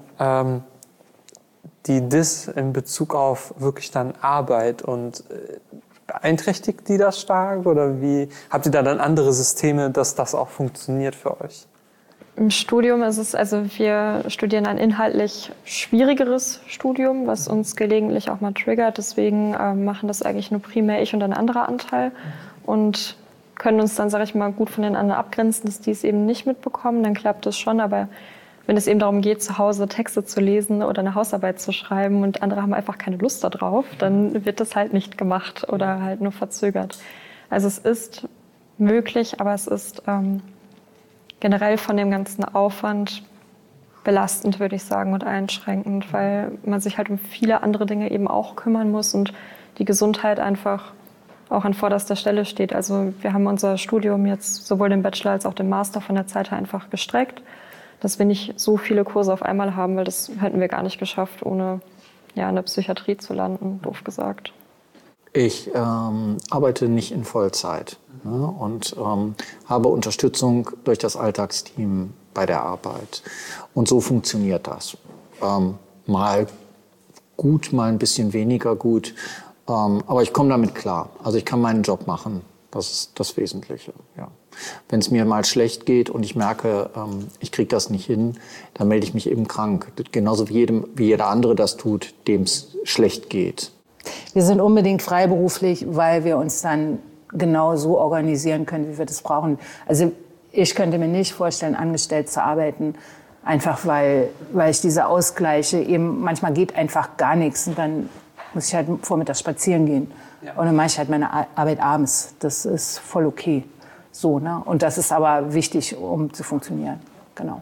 die DIS in Bezug auf wirklich dann Arbeit und beeinträchtigt die das stark oder wie habt ihr da dann andere Systeme, dass das auch funktioniert für euch? Im Studium ist es, also wir studieren ein inhaltlich schwierigeres Studium, was uns gelegentlich auch mal triggert. Deswegen machen das eigentlich nur primär ich und ein anderer Anteil und können uns dann, sage ich mal, gut von den anderen abgrenzen, dass die es eben nicht mitbekommen. Dann klappt es schon, aber wenn es eben darum geht, zu Hause Texte zu lesen oder eine Hausarbeit zu schreiben und andere haben einfach keine Lust darauf, dann wird das halt nicht gemacht oder halt nur verzögert. Also es ist möglich, aber es ist generell von dem ganzen Aufwand belastend, würde ich sagen, und einschränkend, weil man sich halt um viele andere Dinge eben auch kümmern muss und die Gesundheit einfach auch an vorderster Stelle steht. Also wir haben unser Studium jetzt sowohl den Bachelor als auch den Master von der Zeit her einfach gestreckt, dass wir nicht so viele Kurse auf einmal haben, weil das hätten wir gar nicht geschafft, ohne in der Psychiatrie zu landen, doof gesagt. Ich arbeite nicht in Vollzeit und habe Unterstützung durch das Alltagsteam bei der Arbeit. Und so funktioniert das. Mal gut, mal ein bisschen weniger gut. Aber ich komme damit klar. Also ich kann meinen Job machen. Das ist das Wesentliche. Ja. Wenn es mir mal schlecht geht und ich merke, ich kriege das nicht hin, dann melde ich mich eben krank. Genauso wie jeder andere das tut, dem es schlecht geht. Wir sind unbedingt freiberuflich, weil wir uns dann genau so organisieren können, wie wir das brauchen. Also ich könnte mir nicht vorstellen, angestellt zu arbeiten, einfach weil ich diese Ausgleiche eben, manchmal geht einfach gar nichts und dann muss ich halt vormittags spazieren gehen. Ja. Und dann mache ich halt meine Arbeit abends. Das ist voll okay. So, ne? Und das ist aber wichtig, um zu funktionieren. Genau.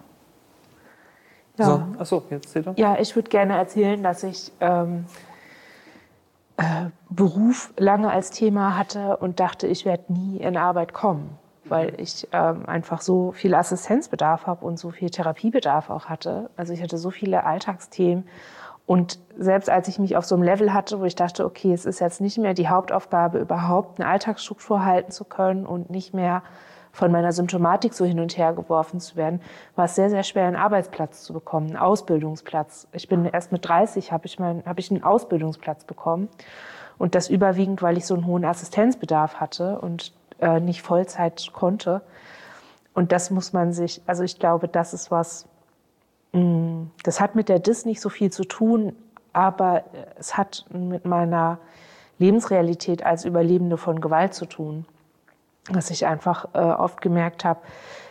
Ja. So. Achso, jetzt seht ihr. Ja, ich würde gerne erzählen, dass ich Beruf lange als Thema hatte und dachte, ich werde nie in Arbeit kommen, weil ich einfach so viel Assistenzbedarf habe und so viel Therapiebedarf auch hatte. Also ich hatte so viele Alltagsthemen. Und selbst als ich mich auf so einem Level hatte, wo ich dachte, okay, es ist jetzt nicht mehr die Hauptaufgabe, überhaupt eine Alltagsstruktur halten zu können und nicht mehr von meiner Symptomatik so hin und her geworfen zu werden, war es sehr, sehr schwer, einen Arbeitsplatz zu bekommen, einen Ausbildungsplatz. Ich bin erst mit 30, habe ich einen Ausbildungsplatz bekommen. Und das überwiegend, weil ich so einen hohen Assistenzbedarf hatte und nicht Vollzeit konnte. Und das muss man sich, also ich glaube, das ist was, das hat mit der DIS nicht so viel zu tun, aber es hat mit meiner Lebensrealität als Überlebende von Gewalt zu tun. Dass ich einfach oft gemerkt habe,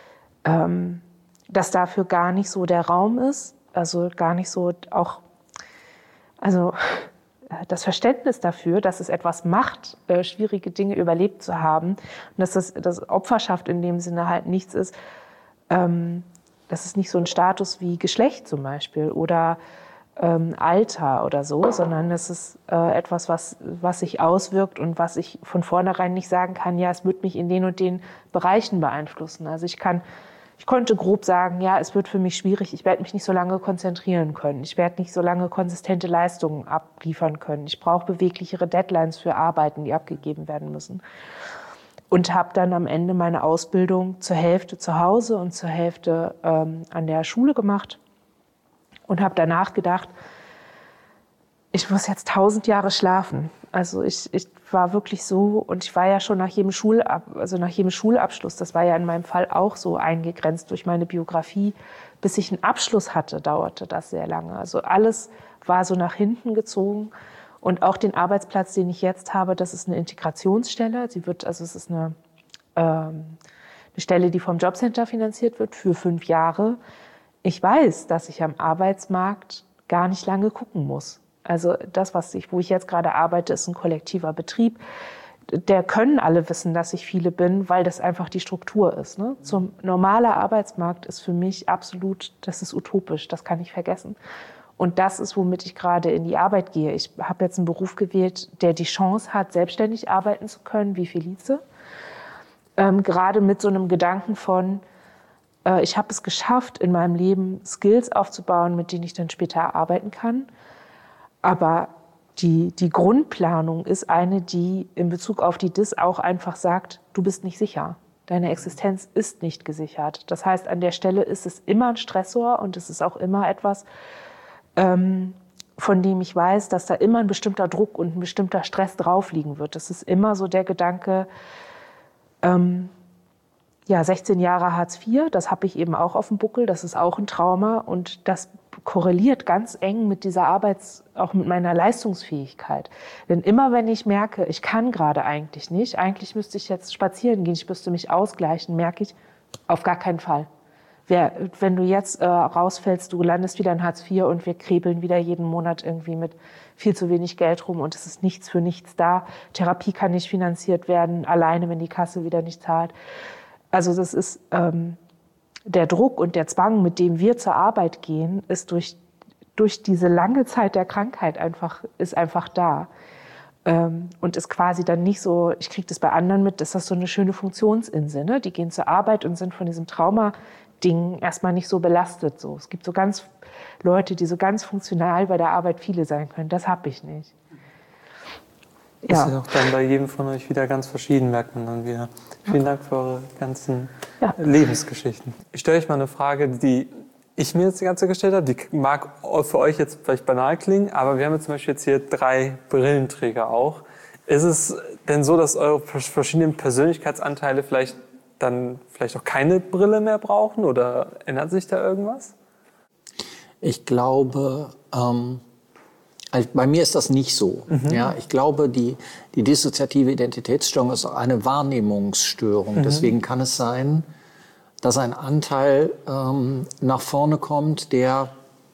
dass dafür gar nicht so der Raum ist, also gar nicht so auch, also das Verständnis dafür, dass es etwas macht, schwierige Dinge überlebt zu haben und dass das Opferschaft in dem Sinne halt nichts ist, das ist nicht so ein Status wie Geschlecht zum Beispiel oder Alter oder so, sondern das ist etwas, was sich auswirkt und was ich von vornherein nicht sagen kann, ja, es wird mich in den und den Bereichen beeinflussen. Also ich konnte grob sagen, ja, es wird für mich schwierig, ich werde mich nicht so lange konzentrieren können, ich werde nicht so lange konsistente Leistungen abliefern können, ich brauche beweglichere Deadlines für Arbeiten, die abgegeben werden müssen. Und habe dann am Ende meine Ausbildung zur Hälfte zu Hause und zur Hälfte an der Schule gemacht und habe danach gedacht, ich muss jetzt 1000 Jahre schlafen. Also ich war wirklich so, und ich war ja schon nach jedem Schulabschluss, das war ja in meinem Fall auch so eingegrenzt durch meine Biografie, bis ich einen Abschluss hatte, dauerte das sehr lange. Also alles war so nach hinten gezogen. Und auch den Arbeitsplatz, den ich jetzt habe, das ist eine Integrationsstelle. Es ist eine Stelle, die vom Jobcenter finanziert wird für 5 Jahre. Ich weiß, dass ich am Arbeitsmarkt gar nicht lange gucken muss. Also das, wo ich jetzt gerade arbeite, ist ein kollektiver Betrieb. Der können alle wissen, dass ich viele bin, weil das einfach die Struktur ist. Ne? Zum normaler Arbeitsmarkt ist für mich absolut, das ist utopisch, das kann ich vergessen. Und das ist, womit ich gerade in die Arbeit gehe. Ich habe jetzt einen Beruf gewählt, der die Chance hat, selbstständig arbeiten zu können, wie Felice. Gerade mit so einem Gedanken von, ich habe es geschafft, in meinem Leben Skills aufzubauen, mit denen ich dann später arbeiten kann. Aber die Grundplanung ist eine, die in Bezug auf die DIS auch einfach sagt, du bist nicht sicher. Deine Existenz ist nicht gesichert. Das heißt, an der Stelle ist es immer ein Stressor und es ist auch immer etwas, von dem ich weiß, dass da immer ein bestimmter Druck und ein bestimmter Stress drauf liegen wird. Das ist immer so der Gedanke, 16 Jahre Hartz IV, das habe ich eben auch auf dem Buckel, das ist auch ein Trauma und das korreliert ganz eng mit dieser auch mit meiner Leistungsfähigkeit. Denn immer wenn ich merke, ich kann gerade eigentlich nicht, eigentlich müsste ich jetzt spazieren gehen, ich müsste mich ausgleichen, merke ich, auf gar keinen Fall. Wenn du jetzt rausfällst, du landest wieder in Hartz IV und wir krebeln wieder jeden Monat irgendwie mit viel zu wenig Geld rum und es ist nichts für nichts da. Therapie kann nicht finanziert werden, alleine, wenn die Kasse wieder nicht zahlt. Also das ist der Druck und der Zwang, mit dem wir zur Arbeit gehen, ist durch diese lange Zeit der Krankheit einfach da. Und ist quasi dann nicht so, ich kriege das bei anderen mit, ist das so eine schöne Funktionsinsel. Ne? Die gehen zur Arbeit und sind von diesem Trauma-Ding erstmal nicht so belastet. So. Es gibt so ganz Leute, die so ganz funktional bei der Arbeit viele sein können. Das habe ich nicht. Ja. Das ist auch dann bei jedem von euch wieder ganz verschieden, merkt man dann wieder. Vielen Dank für eure ganzen Lebensgeschichten. Ich stelle euch mal eine Frage, die ich mir jetzt die ganze Zeit gestellt habe. Die mag für euch jetzt vielleicht banal klingen, aber wir haben jetzt zum Beispiel jetzt hier 3 Brillenträger auch. Ist es denn so, dass eure verschiedenen Persönlichkeitsanteile vielleicht auch keine Brille mehr brauchen oder ändert sich da irgendwas? Ich glaube, bei mir ist das nicht so. Ja, ich glaube, die dissoziative Identitätsstörung ist eine Wahrnehmungsstörung. Deswegen kann es sein, dass ein Anteil nach vorne kommt, der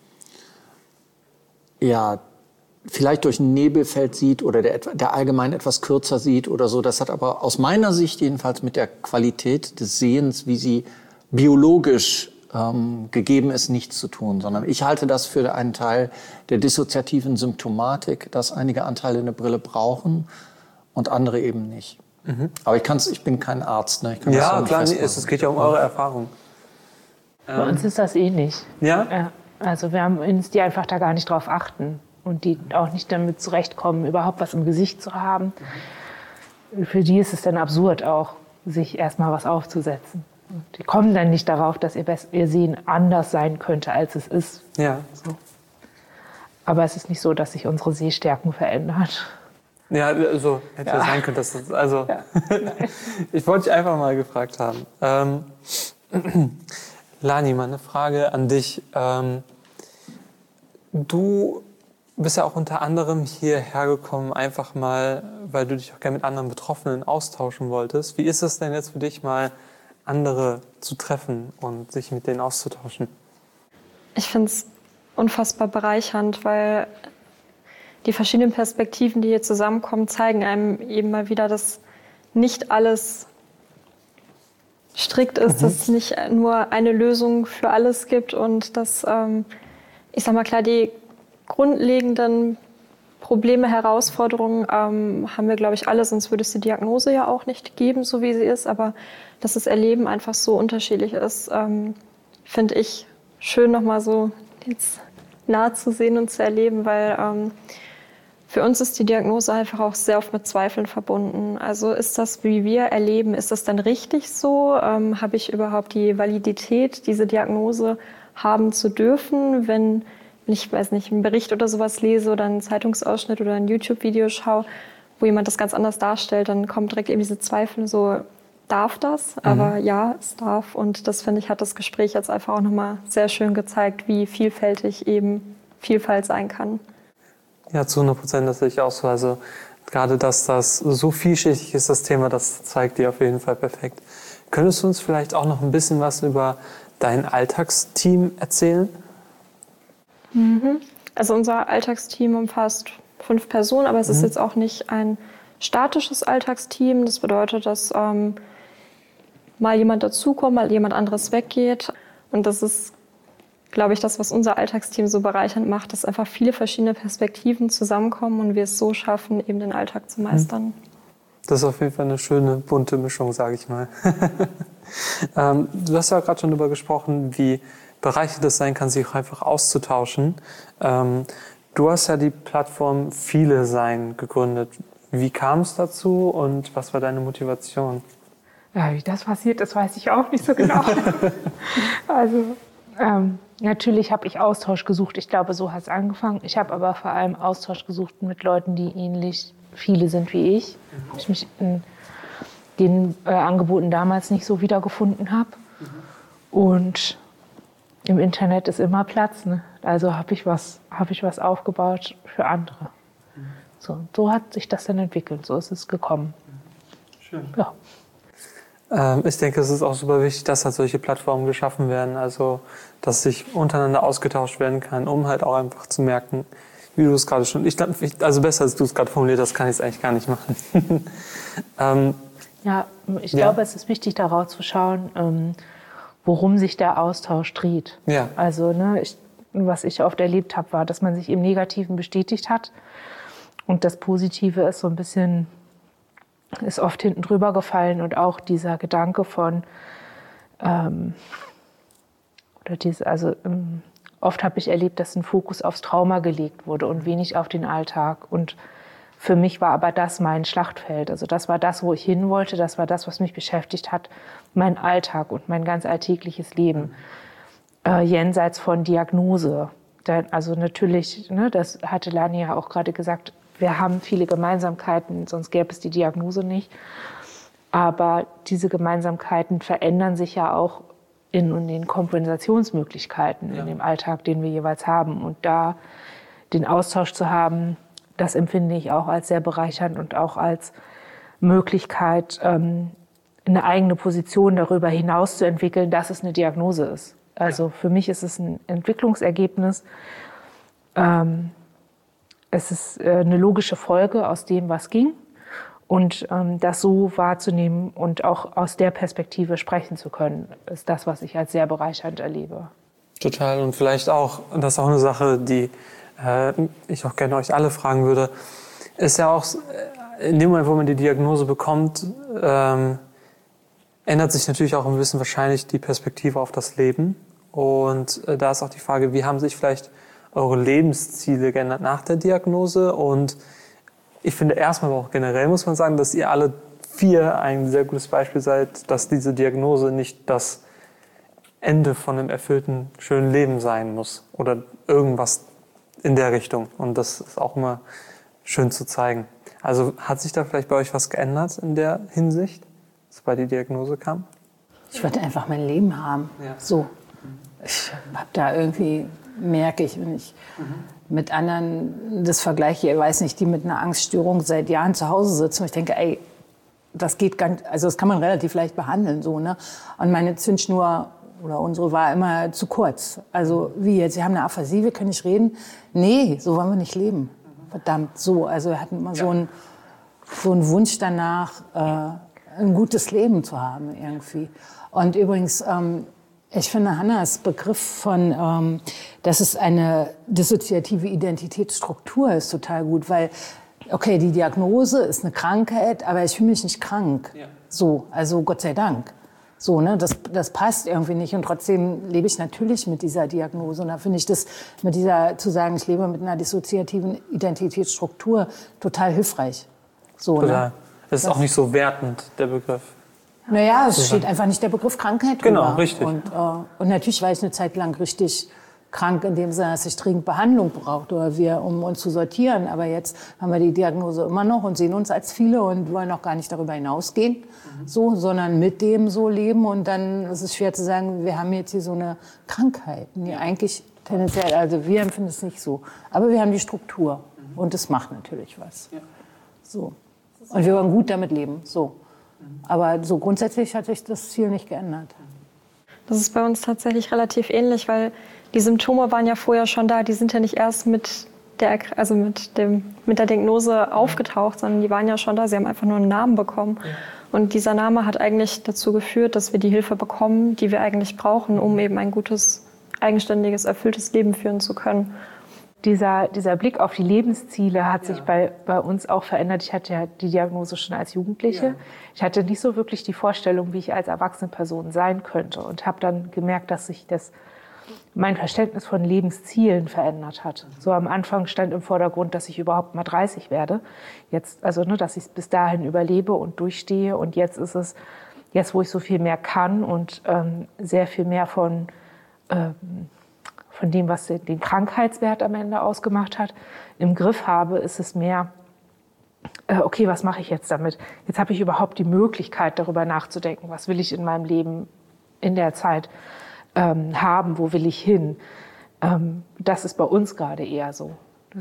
vielleicht durch ein Nebelfeld sieht oder der allgemein etwas kürzer sieht oder so. Das hat aber aus meiner Sicht jedenfalls mit der Qualität des Sehens, wie sie biologisch gegeben ist, nichts zu tun, sondern ich halte das für einen Teil der dissoziativen Symptomatik, dass einige Anteile eine Brille brauchen und andere eben nicht. Aber ich bin kein Arzt. Ne? Ich kann das klar, es geht ja um eure Erfahrung. Bei uns ist das ähnlich. Ja? Also wir haben uns, die einfach da gar nicht drauf achten und die auch nicht damit zurechtkommen, überhaupt was im Gesicht zu haben. Für die ist es dann absurd auch, sich erstmal was aufzusetzen. Die kommen dann nicht darauf, dass ihr Sehen anders sein könnte, als es ist. Ja. So. Aber es ist nicht so, dass sich unsere Sehstärken verändern. Ja, also hätte ja sein können, dass das, also ich wollte dich einfach mal gefragt haben. Lani, mal eine Frage an dich. Du bist ja auch unter anderem hierher gekommen, einfach mal, weil du dich auch gerne mit anderen Betroffenen austauschen wolltest. Wie ist es denn jetzt für dich mal, andere zu treffen und sich mit denen auszutauschen? Ich finde es unfassbar bereichernd, weil die verschiedenen Perspektiven, die hier zusammenkommen, zeigen einem eben mal wieder, dass nicht alles strikt ist, dass es nicht nur eine Lösung für alles gibt und dass, ich sag mal klar, die grundlegenden Probleme, Herausforderungen haben wir, glaube ich, alle, sonst würde es die Diagnose ja auch nicht geben, so wie sie ist. Aber dass das Erleben einfach so unterschiedlich ist, finde ich schön, nochmal so jetzt nah zu sehen und zu erleben, weil für uns ist die Diagnose einfach auch sehr oft mit Zweifeln verbunden. Also ist das, wie wir erleben, ist das dann richtig so? Habe ich überhaupt die Validität, diese Diagnose haben zu dürfen, wenn ich weiß nicht, einen Bericht oder sowas lese oder einen Zeitungsausschnitt oder ein YouTube-Video schaue, wo jemand das ganz anders darstellt, dann kommen direkt eben diese Zweifel, so darf das? Aber ja, es darf. Und das, finde ich, hat das Gespräch jetzt einfach auch nochmal sehr schön gezeigt, wie vielfältig eben Vielfalt sein kann. Ja, zu 100%, das sehe ich auch so. Also gerade, dass das so vielschichtig ist, das Thema, das zeigt dir auf jeden Fall perfekt. Könntest du uns vielleicht auch noch ein bisschen was über dein Alltagsteam erzählen? Also unser Alltagsteam umfasst 5 Personen, aber es ist jetzt auch nicht ein statisches Alltagsteam. Das bedeutet, dass mal jemand dazukommt, mal jemand anderes weggeht. Und das ist, glaube ich, das, was unser Alltagsteam so bereichernd macht, dass einfach viele verschiedene Perspektiven zusammenkommen und wir es so schaffen, eben den Alltag zu meistern. Das ist auf jeden Fall eine schöne, bunte Mischung, sage ich mal. Du hast ja gerade schon darüber gesprochen, wie bereichernd es sein kann, sich auch einfach auszutauschen. Du hast ja die Plattform Viele Sein gegründet. Wie kam es dazu und was war deine Motivation? Ja, wie das passiert ist, weiß ich auch nicht so genau. Also natürlich habe ich Austausch gesucht. Ich glaube, so hat es angefangen. Ich habe aber vor allem Austausch gesucht mit Leuten, die ähnlich viele sind wie ich. Ich mich in den Angeboten damals nicht so wiedergefunden habe. Und im Internet ist immer Platz, ne? Also habe ich was aufgebaut für andere. So hat sich das dann entwickelt, so ist es gekommen. Schön. Ja. Ich denke, es ist auch super wichtig, dass halt solche Plattformen geschaffen werden, also dass sich untereinander ausgetauscht werden kann, um halt auch einfach zu merken, wie du es gerade schon, also besser als du es gerade formuliert hast, kann ich es eigentlich gar nicht machen. Ich glaube, es ist wichtig, darauf zu schauen, worum sich der Austausch dreht. Ja. Also, was ich oft erlebt habe, war, dass man sich im Negativen bestätigt hat und das Positive ist ist oft hinten drüber gefallen und auch dieser Gedanke von, oft habe ich erlebt, dass ein Fokus aufs Trauma gelegt wurde und wenig auf den Alltag. Und für mich war aber das mein Schlachtfeld. Also das war das, wo ich hin wollte. Das war das, was mich beschäftigt hat. Mein Alltag und mein ganz alltägliches Leben. Jenseits von Diagnose. Also natürlich, das hatte Lani ja auch gerade gesagt, wir haben viele Gemeinsamkeiten, sonst gäbe es die Diagnose nicht. Aber diese Gemeinsamkeiten verändern sich ja auch in den Kompensationsmöglichkeiten in dem Alltag, den wir jeweils haben. Und da den Austausch zu haben, das empfinde ich auch als sehr bereichernd und auch als Möglichkeit, eine eigene Position darüber hinaus zu entwickeln, dass es eine Diagnose ist. Also für mich ist es ein Entwicklungsergebnis. Es ist eine logische Folge aus dem, was ging. Und das so wahrzunehmen und auch aus der Perspektive sprechen zu können, ist das, was ich als sehr bereichernd erlebe. Total. Und vielleicht auch, das ist auch eine Sache, die ich auch gerne euch alle fragen würde, ist ja auch, in dem Moment, wo man die Diagnose bekommt, ändert sich natürlich auch ein bisschen wahrscheinlich die Perspektive auf das Leben. Und da ist auch die Frage, wie haben sich vielleicht eure Lebensziele geändert nach der Diagnose? Und ich finde erstmal, aber auch generell muss man sagen, dass ihr alle 4 ein sehr gutes Beispiel seid, dass diese Diagnose nicht das Ende von einem erfüllten, schönen Leben sein muss oder irgendwas in der Richtung. Und das ist auch immer schön zu zeigen. Also hat sich da vielleicht bei euch was geändert in der Hinsicht, sobald die Diagnose kam? Ich wollte einfach mein Leben haben. Ja. So. Ich habe da irgendwie, merke ich, wenn ich mit anderen das vergleiche, ich weiß nicht, die mit einer Angststörung seit Jahren zu Hause sitzen und ich denke, ey, das geht ganz, also das kann man relativ leicht behandeln, so, ne? Und meine Zündschnur oder unsere war immer zu kurz. Also wie jetzt, Sie haben eine Aphasie, wir können nicht reden. Nee, so wollen wir nicht leben. Verdammt, so. Also wir hatten immer so einen Wunsch danach, ein gutes Leben zu haben irgendwie. Und übrigens, ich finde Hannas Begriff von, dass es eine dissoziative Identitätsstruktur ist, total gut, weil, okay, die Diagnose ist eine Krankheit, aber ich fühle mich nicht krank. Ja. So, also Gott sei Dank. So, ne, das passt irgendwie nicht und trotzdem lebe ich natürlich mit dieser Diagnose. Und da finde ich das mit dieser, zu sagen, ich lebe mit einer dissoziativen Identitätsstruktur total hilfreich. So, total. Ne? Das ist auch nicht so wertend, der Begriff. Naja, es steht einfach nicht der Begriff Krankheit drüber. Genau, richtig. Und natürlich war ich eine Zeit lang richtig krank, in dem Sinne, dass ich dringend Behandlung brauchte, oder wir, um uns zu sortieren. Aber jetzt haben wir die Diagnose immer noch und sehen uns als viele und wollen auch gar nicht darüber hinausgehen, so, sondern mit dem so leben. Und dann ist es schwer zu sagen, wir haben jetzt hier so eine Krankheit. Nee, eigentlich Tendenziell, also wir empfinden es nicht so. Aber wir haben die Struktur und es macht natürlich was. Ja. So. Und wir wollen gut damit leben. So. Aber so grundsätzlich hat sich das Ziel nicht geändert. Das ist bei uns tatsächlich relativ ähnlich, weil die Symptome waren ja vorher schon da. Die sind ja nicht erst mit der Diagnose aufgetaucht, sondern die waren ja schon da. Sie haben einfach nur einen Namen bekommen. Ja. Und dieser Name hat eigentlich dazu geführt, dass wir die Hilfe bekommen, die wir eigentlich brauchen, um eben ein gutes, eigenständiges, erfülltes Leben führen zu können. Dieser Blick auf die Lebensziele hat sich bei uns auch verändert. Ich hatte ja die Diagnose schon als Jugendliche. Ja. Ich hatte nicht so wirklich die Vorstellung, wie ich als erwachsene Person sein könnte und habe dann gemerkt, dass sich mein Verständnis von Lebenszielen verändert hat. So am Anfang stand im Vordergrund, dass ich überhaupt mal 30 werde. Jetzt, also dass ich es bis dahin überlebe und durchstehe. Und jetzt ist es, jetzt wo ich so viel mehr kann und sehr viel mehr von dem, was den Krankheitswert am Ende ausgemacht hat, im Griff habe, ist es mehr, okay, was mache ich jetzt damit? Jetzt habe ich überhaupt die Möglichkeit, darüber nachzudenken, was will ich in meinem Leben in der Zeit haben, wo will ich hin? Das ist bei uns gerade eher so.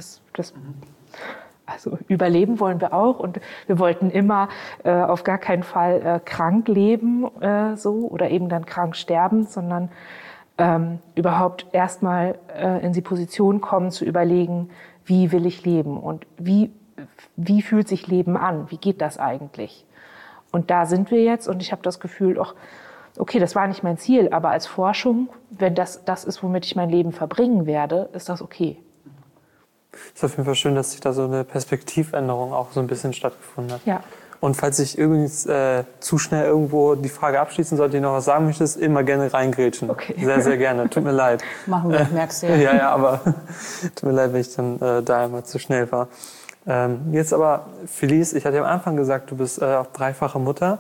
Also überleben wollen wir auch und wir wollten immer auf gar keinen Fall krank leben so oder eben dann krank sterben, sondern überhaupt erstmal in die Position kommen, zu überlegen, wie will ich leben und wie fühlt sich Leben an, wie geht das eigentlich? Und da sind wir jetzt und ich habe das Gefühl, okay, das war nicht mein Ziel, aber als Forschung, wenn das ist, womit ich mein Leben verbringen werde, ist das okay. Es ist auf jeden Fall schön, dass sich da so eine Perspektivänderung auch so ein bisschen stattgefunden hat. Ja. Und falls ich übrigens zu schnell irgendwo die Frage abschließen sollte, die noch was sagen möchtest, immer gerne reingrätschen. Okay. Sehr, sehr gerne. Tut mir leid. Machen wir, merkst du ja. Ja, aber tut mir leid, wenn ich dann da einmal zu schnell war. Jetzt aber, Felice, ich hatte ja am Anfang gesagt, du bist auch dreifache Mutter.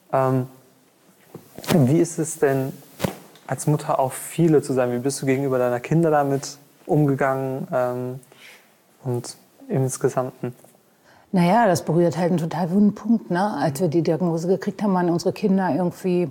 Wie ist es denn, als Mutter auch viele zu sein? Wie bist du gegenüber deiner Kinder damit umgegangen und im Insgesamten? Naja, das berührt halt einen total wunden Punkt. Ne? Als wir die Diagnose gekriegt haben, waren unsere Kinder irgendwie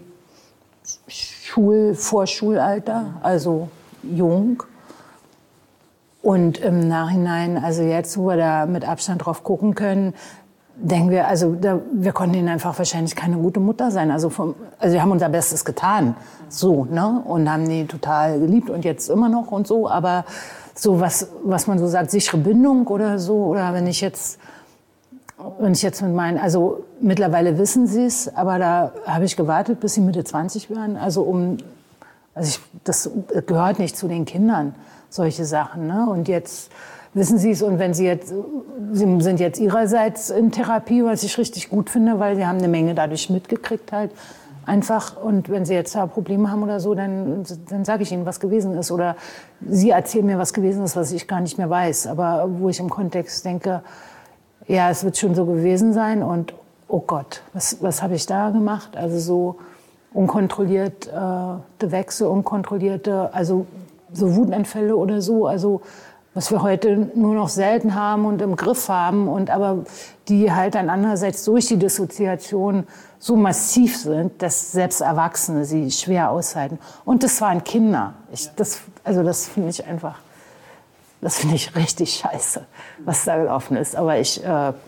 Vorschulalter, also jung. Und im Nachhinein, also jetzt, wo wir da mit Abstand drauf gucken können, denken wir, wir konnten ihnen einfach wahrscheinlich keine gute Mutter sein. Also wir haben unser Bestes getan, so, ne? Und haben die total geliebt und jetzt immer noch und so. Aber so was man so sagt, sichere Bindung oder so, oder wenn ich jetzt mit meinen, also mittlerweile wissen sie es, aber da habe ich gewartet, bis sie Mitte 20 werden. Das gehört nicht zu den Kindern, solche Sachen, ne? Und jetzt wissen sie es und sie sind jetzt ihrerseits in Therapie, was ich richtig gut finde, weil sie haben eine Menge dadurch mitgekriegt halt einfach. Und wenn sie jetzt da Probleme haben oder so, dann sage ich ihnen, was gewesen ist. Oder sie erzählen mir, was gewesen ist, was ich gar nicht mehr weiß. Aber wo ich im Kontext denke, ja, es wird schon so gewesen sein und oh Gott, was habe ich da gemacht? Also so unkontrollierte Wechsel, unkontrollierte, also so Wutanfälle oder so, also was wir heute nur noch selten haben und im Griff haben, aber die halt dann andererseits durch die Dissoziation so massiv sind, dass selbst Erwachsene sie schwer aushalten. Und das waren Kinder. Das finde ich einfach, das finde ich richtig scheiße, was da gelaufen ist. Aber ich habe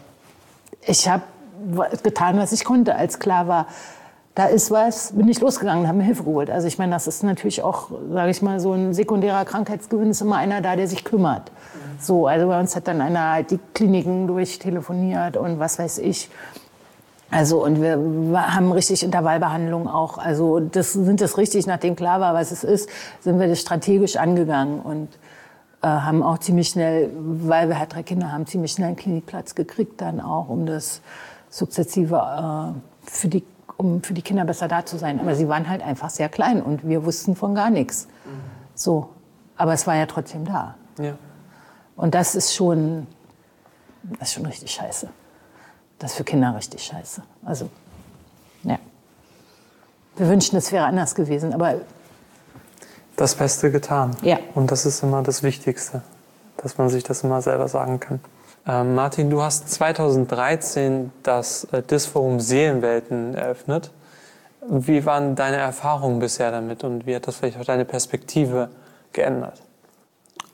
getan, was ich konnte, als klar war, da ist was, bin ich losgegangen und habe mir Hilfe geholt. Also ich meine, das ist natürlich auch, sage ich mal, so ein sekundärer Krankheitsgewinn, ist immer einer da, der sich kümmert. So, also bei uns hat dann einer halt die Kliniken durchtelefoniert und was weiß ich. Also und wir haben richtig Intervallbehandlung auch. Also sind das richtig, nachdem klar war, was es ist, sind wir das strategisch angegangen und haben auch ziemlich schnell, weil wir halt 3 Kinder haben, ziemlich schnell einen Klinikplatz gekriegt dann auch, um das sukzessive für die Kinder besser da zu sein. Aber sie waren halt einfach sehr klein und wir wussten von gar nichts. So, aber es war ja trotzdem da. Ja. Und das ist schon richtig scheiße. Das ist für Kinder richtig scheiße. Also, ja. Wir wünschen, es wäre anders gewesen, aber das Beste getan. Ja. Und das ist immer das Wichtigste, dass man sich das immer selber sagen kann. Martin, du hast 2013 das DIS-Forum Seelenwelten eröffnet. Wie waren deine Erfahrungen bisher damit und wie hat das vielleicht auch deine Perspektive geändert?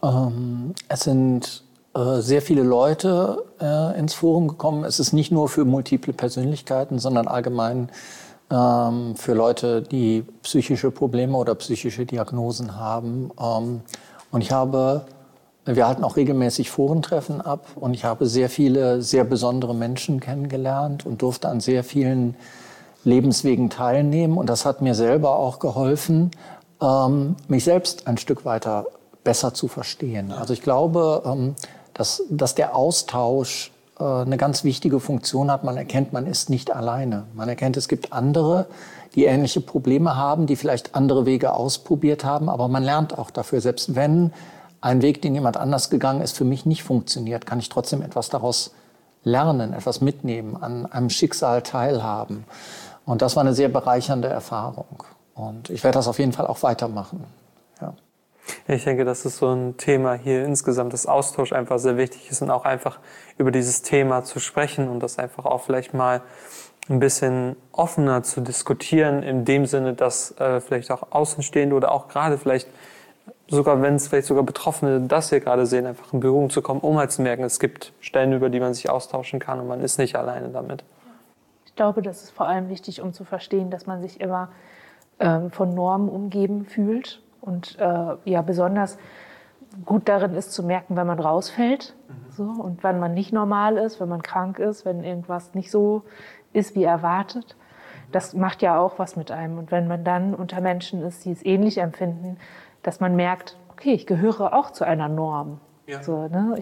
Es sind sehr viele Leute ins Forum gekommen. Es ist nicht nur für multiple Persönlichkeiten, sondern allgemein für Leute, die psychische Probleme oder psychische Diagnosen haben. Und wir halten auch regelmäßig Forentreffen ab und ich habe sehr viele sehr besondere Menschen kennengelernt und durfte an sehr vielen Lebenswegen teilnehmen. Und das hat mir selber auch geholfen, mich selbst ein Stück weiter besser zu verstehen. Also ich glaube, dass der Austausch eine ganz wichtige Funktion hat. Man erkennt, man ist nicht alleine. Man erkennt, es gibt andere, die ähnliche Probleme haben, die vielleicht andere Wege ausprobiert haben, aber man lernt auch dafür. Selbst wenn ein Weg, den jemand anders gegangen ist, für mich nicht funktioniert, kann ich trotzdem etwas daraus lernen, etwas mitnehmen, an einem Schicksal teilhaben. Und das war eine sehr bereichernde Erfahrung. Und ich werde das auf jeden Fall auch weitermachen. Ja. Ich denke, das ist so ein Thema hier insgesamt, dass Austausch einfach sehr wichtig ist und auch einfach über dieses Thema zu sprechen und das einfach auch vielleicht mal ein bisschen offener zu diskutieren, in dem Sinne, dass vielleicht auch Außenstehende oder auch gerade vielleicht sogar, wenn es vielleicht sogar Betroffene das hier gerade sehen, einfach in Berührung zu kommen, um halt zu merken, es gibt Stellen, über die man sich austauschen kann und man ist nicht alleine damit. Ich glaube, das ist vor allem wichtig, um zu verstehen, dass man sich immer von Normen umgeben fühlt und ja besonders gut darin ist zu merken, wenn man rausfällt so, und wenn man nicht normal ist, wenn man krank ist, wenn irgendwas nicht so ist, wie erwartet. Das macht ja auch was mit einem. Und wenn man dann unter Menschen ist, die es ähnlich empfinden, dass man merkt, okay, ich gehöre auch zu einer Norm. Ja. So, ne?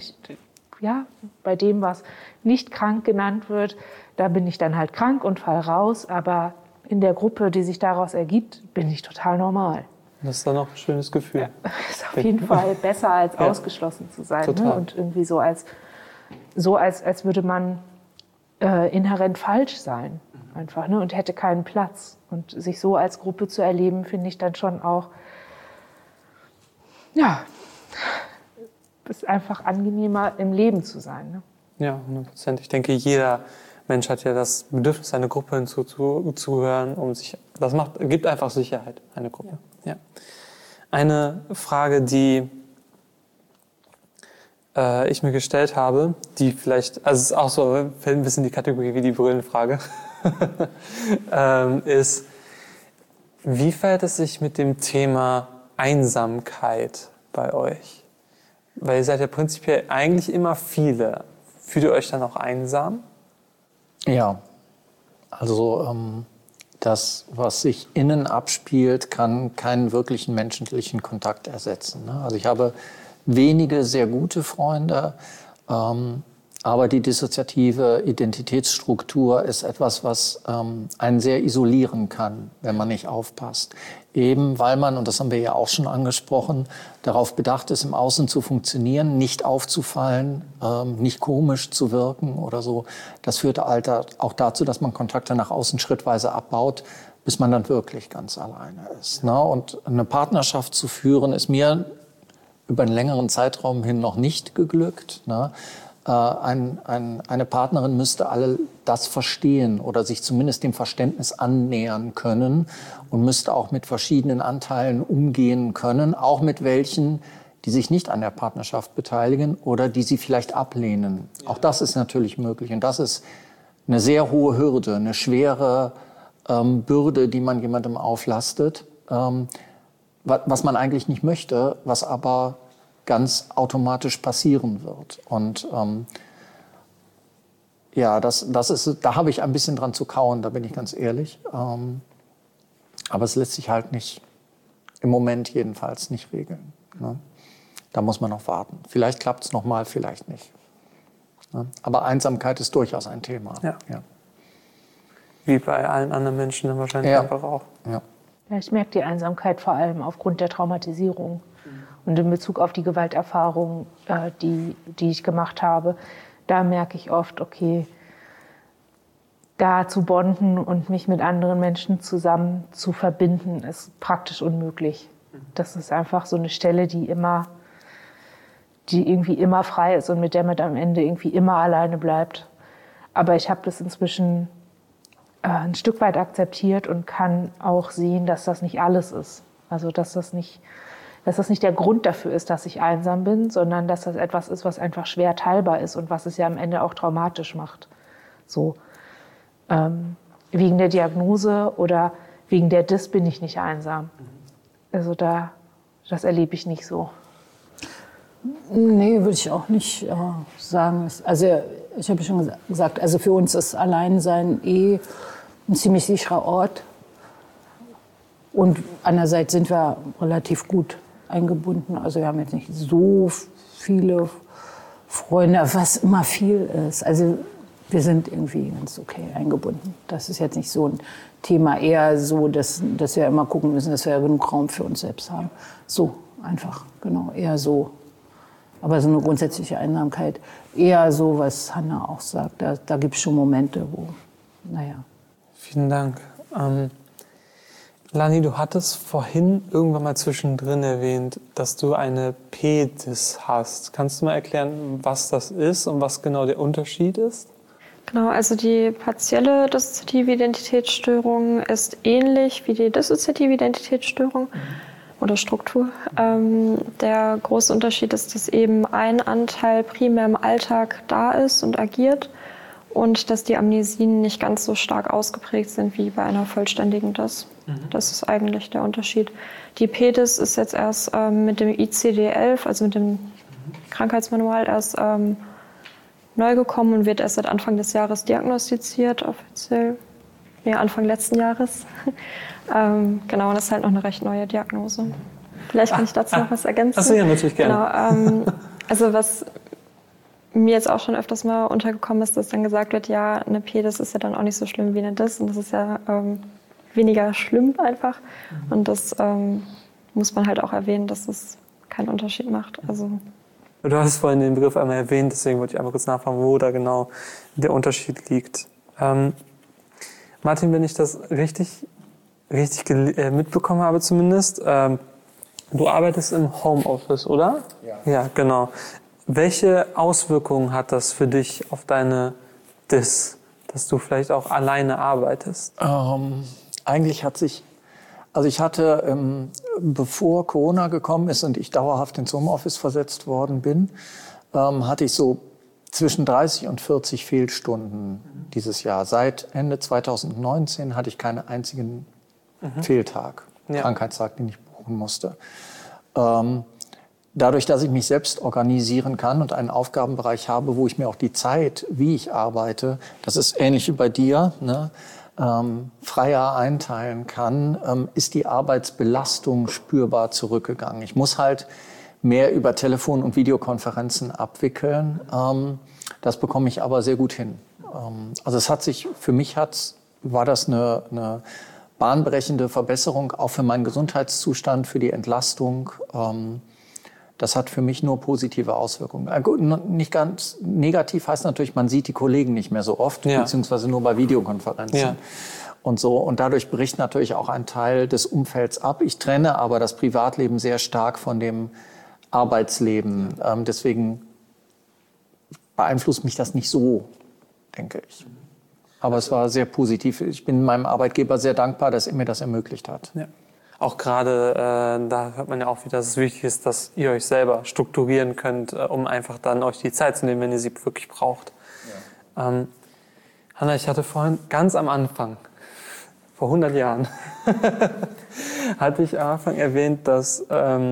Bei dem, was nicht krank genannt wird, da bin ich dann halt krank und fall raus, aber in der Gruppe, die sich daraus ergibt, bin ich total normal. Das ist dann auch ein schönes Gefühl. Ja, ist auf jeden Fall besser, als ausgeschlossen zu sein. Ne? Und irgendwie so als würde man inhärent falsch sein. Einfach, ne? Und hätte keinen Platz. Und sich so als Gruppe zu erleben, finde ich dann schon auch, ja, ist einfach angenehmer, im Leben zu sein. Ne? Ja, 100%. Ich denke, jeder Mensch hat ja das Bedürfnis, einer Gruppe hinzuzuhören, gibt einfach Sicherheit, eine Gruppe. Ja. Eine Frage, die ich mir gestellt habe, die vielleicht, also es ist auch so, fällt ein bisschen in die Kategorie wie die Brillenfrage, ist, wie verhält es sich mit dem Thema Einsamkeit bei euch? Weil ihr seid ja prinzipiell eigentlich immer viele. Fühlt ihr euch dann auch einsam? Ja, also das, was sich innen abspielt, kann keinen wirklichen menschlichen Kontakt ersetzen. Ne? Also ich habe wenige sehr gute Freunde, aber die dissoziative Identitätsstruktur ist etwas, was einen sehr isolieren kann, wenn man nicht aufpasst. Eben weil man, und das haben wir ja auch schon angesprochen, darauf bedacht ist, im Außen zu funktionieren, nicht aufzufallen, nicht komisch zu wirken oder so. Das führt auch dazu, dass man Kontakte nach außen schrittweise abbaut, bis man dann wirklich ganz alleine ist. Ne? Und eine Partnerschaft zu führen, ist mir über einen längeren Zeitraum hin noch nicht geglückt. Ne? Eine Partnerin müsste all das verstehen oder sich zumindest dem Verständnis annähern können und müsste auch mit verschiedenen Anteilen umgehen können, auch mit welchen, die sich nicht an der Partnerschaft beteiligen oder die sie vielleicht ablehnen. Ja. Auch das ist natürlich möglich und das ist eine sehr hohe Hürde, eine schwere Bürde, die man jemandem auflastet, was man eigentlich nicht möchte, was aber ganz automatisch passieren wird. Und ja, da habe ich ein bisschen dran zu kauen, da bin ich ganz ehrlich. Aber es lässt sich halt nicht, im Moment jedenfalls, nicht regeln. Ne? Da muss man noch warten. Vielleicht klappt es nochmal, vielleicht nicht. Ne? Aber Einsamkeit ist durchaus ein Thema. Ja. Ja. Wie bei allen anderen Menschen dann wahrscheinlich einfach auch. Ja. Ja, ich merke die Einsamkeit vor allem aufgrund der Traumatisierung. Und in Bezug auf die Gewalterfahrung, die ich gemacht habe, da merke ich oft, okay, da zu bonden und mich mit anderen Menschen zusammen zu verbinden, ist praktisch unmöglich. Das ist einfach so eine Stelle, die irgendwie immer frei ist und mit der man am Ende irgendwie immer alleine bleibt. Aber ich habe das inzwischen ein Stück weit akzeptiert und kann auch sehen, dass das nicht alles ist. Also dass das nicht dass das nicht der Grund dafür ist, dass ich einsam bin, sondern dass das etwas ist, was einfach schwer teilbar ist und was es ja am Ende auch traumatisch macht. So, wegen der Diagnose oder wegen der DIS bin ich nicht einsam. Also das erlebe ich nicht so. Nee, würde ich auch nicht sagen. Also ich habe schon gesagt, also für uns ist Alleinsein ein ziemlich sicherer Ort. Und andererseits sind wir relativ gut eingebunden. Also wir haben jetzt nicht so viele Freunde, was immer viel ist. Also wir sind irgendwie ganz okay eingebunden. Das ist jetzt nicht so ein Thema, eher so, dass wir immer gucken müssen, dass wir genug Raum für uns selbst haben. So einfach, genau, eher so. Aber so eine grundsätzliche Einsamkeit, eher so, was Hanna auch sagt, da gibt es schon Momente, wo, naja. Vielen Dank. Lani, du hattest vorhin irgendwann mal zwischendrin erwähnt, dass du eine PDIS hast. Kannst du mal erklären, was das ist und was genau der Unterschied ist? Genau, also die partielle dissoziative Identitätsstörung ist ähnlich wie die dissoziative Identitätsstörung oder Struktur. Der große Unterschied ist, dass eben ein Anteil primär im Alltag da ist und agiert und dass die Amnesien nicht ganz so stark ausgeprägt sind wie bei einer vollständigen DIS. Das ist eigentlich der Unterschied. Die PDIS ist jetzt erst mit dem ICD-11, also mit dem Krankheitsmanual, erst neu gekommen und wird erst seit Anfang des Jahres diagnostiziert, offiziell. Ja, Anfang letzten Jahres. Genau, und das ist halt noch eine recht neue Diagnose. Vielleicht kann ich dazu noch was ergänzen. Achso, ja, natürlich gerne. Genau, also was mir jetzt auch schon öfters mal untergekommen ist, dass dann gesagt wird, ja, eine PDIS ist ja dann auch nicht so schlimm wie eine DIS und das ist ja weniger schlimm einfach. Und das muss man halt auch erwähnen, dass es keinen Unterschied macht. Also du hast vorhin den Begriff einmal erwähnt, deswegen wollte ich einmal kurz nachfragen, wo da genau der Unterschied liegt. Martin, wenn ich das richtig mitbekommen habe zumindest, du arbeitest im Homeoffice, oder? Ja. Ja, genau. Welche Auswirkungen hat das für dich auf deine DIS, dass du vielleicht auch alleine arbeitest? Eigentlich hat sich, also ich hatte, bevor Corona gekommen ist und ich dauerhaft ins Homeoffice versetzt worden bin, hatte ich so zwischen 30 und 40 Fehlstunden dieses Jahr. Seit Ende 2019 hatte ich keinen einzigen Fehltag, Krankheitstag, den ich buchen musste. Dadurch, dass ich mich selbst organisieren kann und einen Aufgabenbereich habe, wo ich mir auch die Zeit, wie ich arbeite, das ist ähnlich wie bei dir, ne, freier einteilen kann, ist die Arbeitsbelastung spürbar zurückgegangen. Ich muss halt mehr über Telefon- und Videokonferenzen abwickeln. Das bekomme ich aber sehr gut hin. Also es hat sich, für mich war das eine bahnbrechende Verbesserung, auch für meinen Gesundheitszustand, für die Entlastung. Das hat für mich nur positive Auswirkungen. Nicht ganz negativ heißt natürlich, man sieht die Kollegen nicht mehr so oft, beziehungsweise nur bei Videokonferenzen und so. Und dadurch bricht natürlich auch ein Teil des Umfelds ab. Ich trenne aber das Privatleben sehr stark von dem Arbeitsleben. Deswegen beeinflusst mich das nicht so, denke ich. Aber es war sehr positiv. Ich bin meinem Arbeitgeber sehr dankbar, dass er mir das ermöglicht hat. Ja. Auch gerade, da hört man ja auch wieder, dass es wichtig ist, dass ihr euch selber strukturieren könnt, um einfach dann euch die Zeit zu nehmen, wenn ihr sie wirklich braucht. Ja. Hanna, ich hatte vorhin ganz am Anfang, vor 100 Jahren, hatte ich am Anfang erwähnt, dass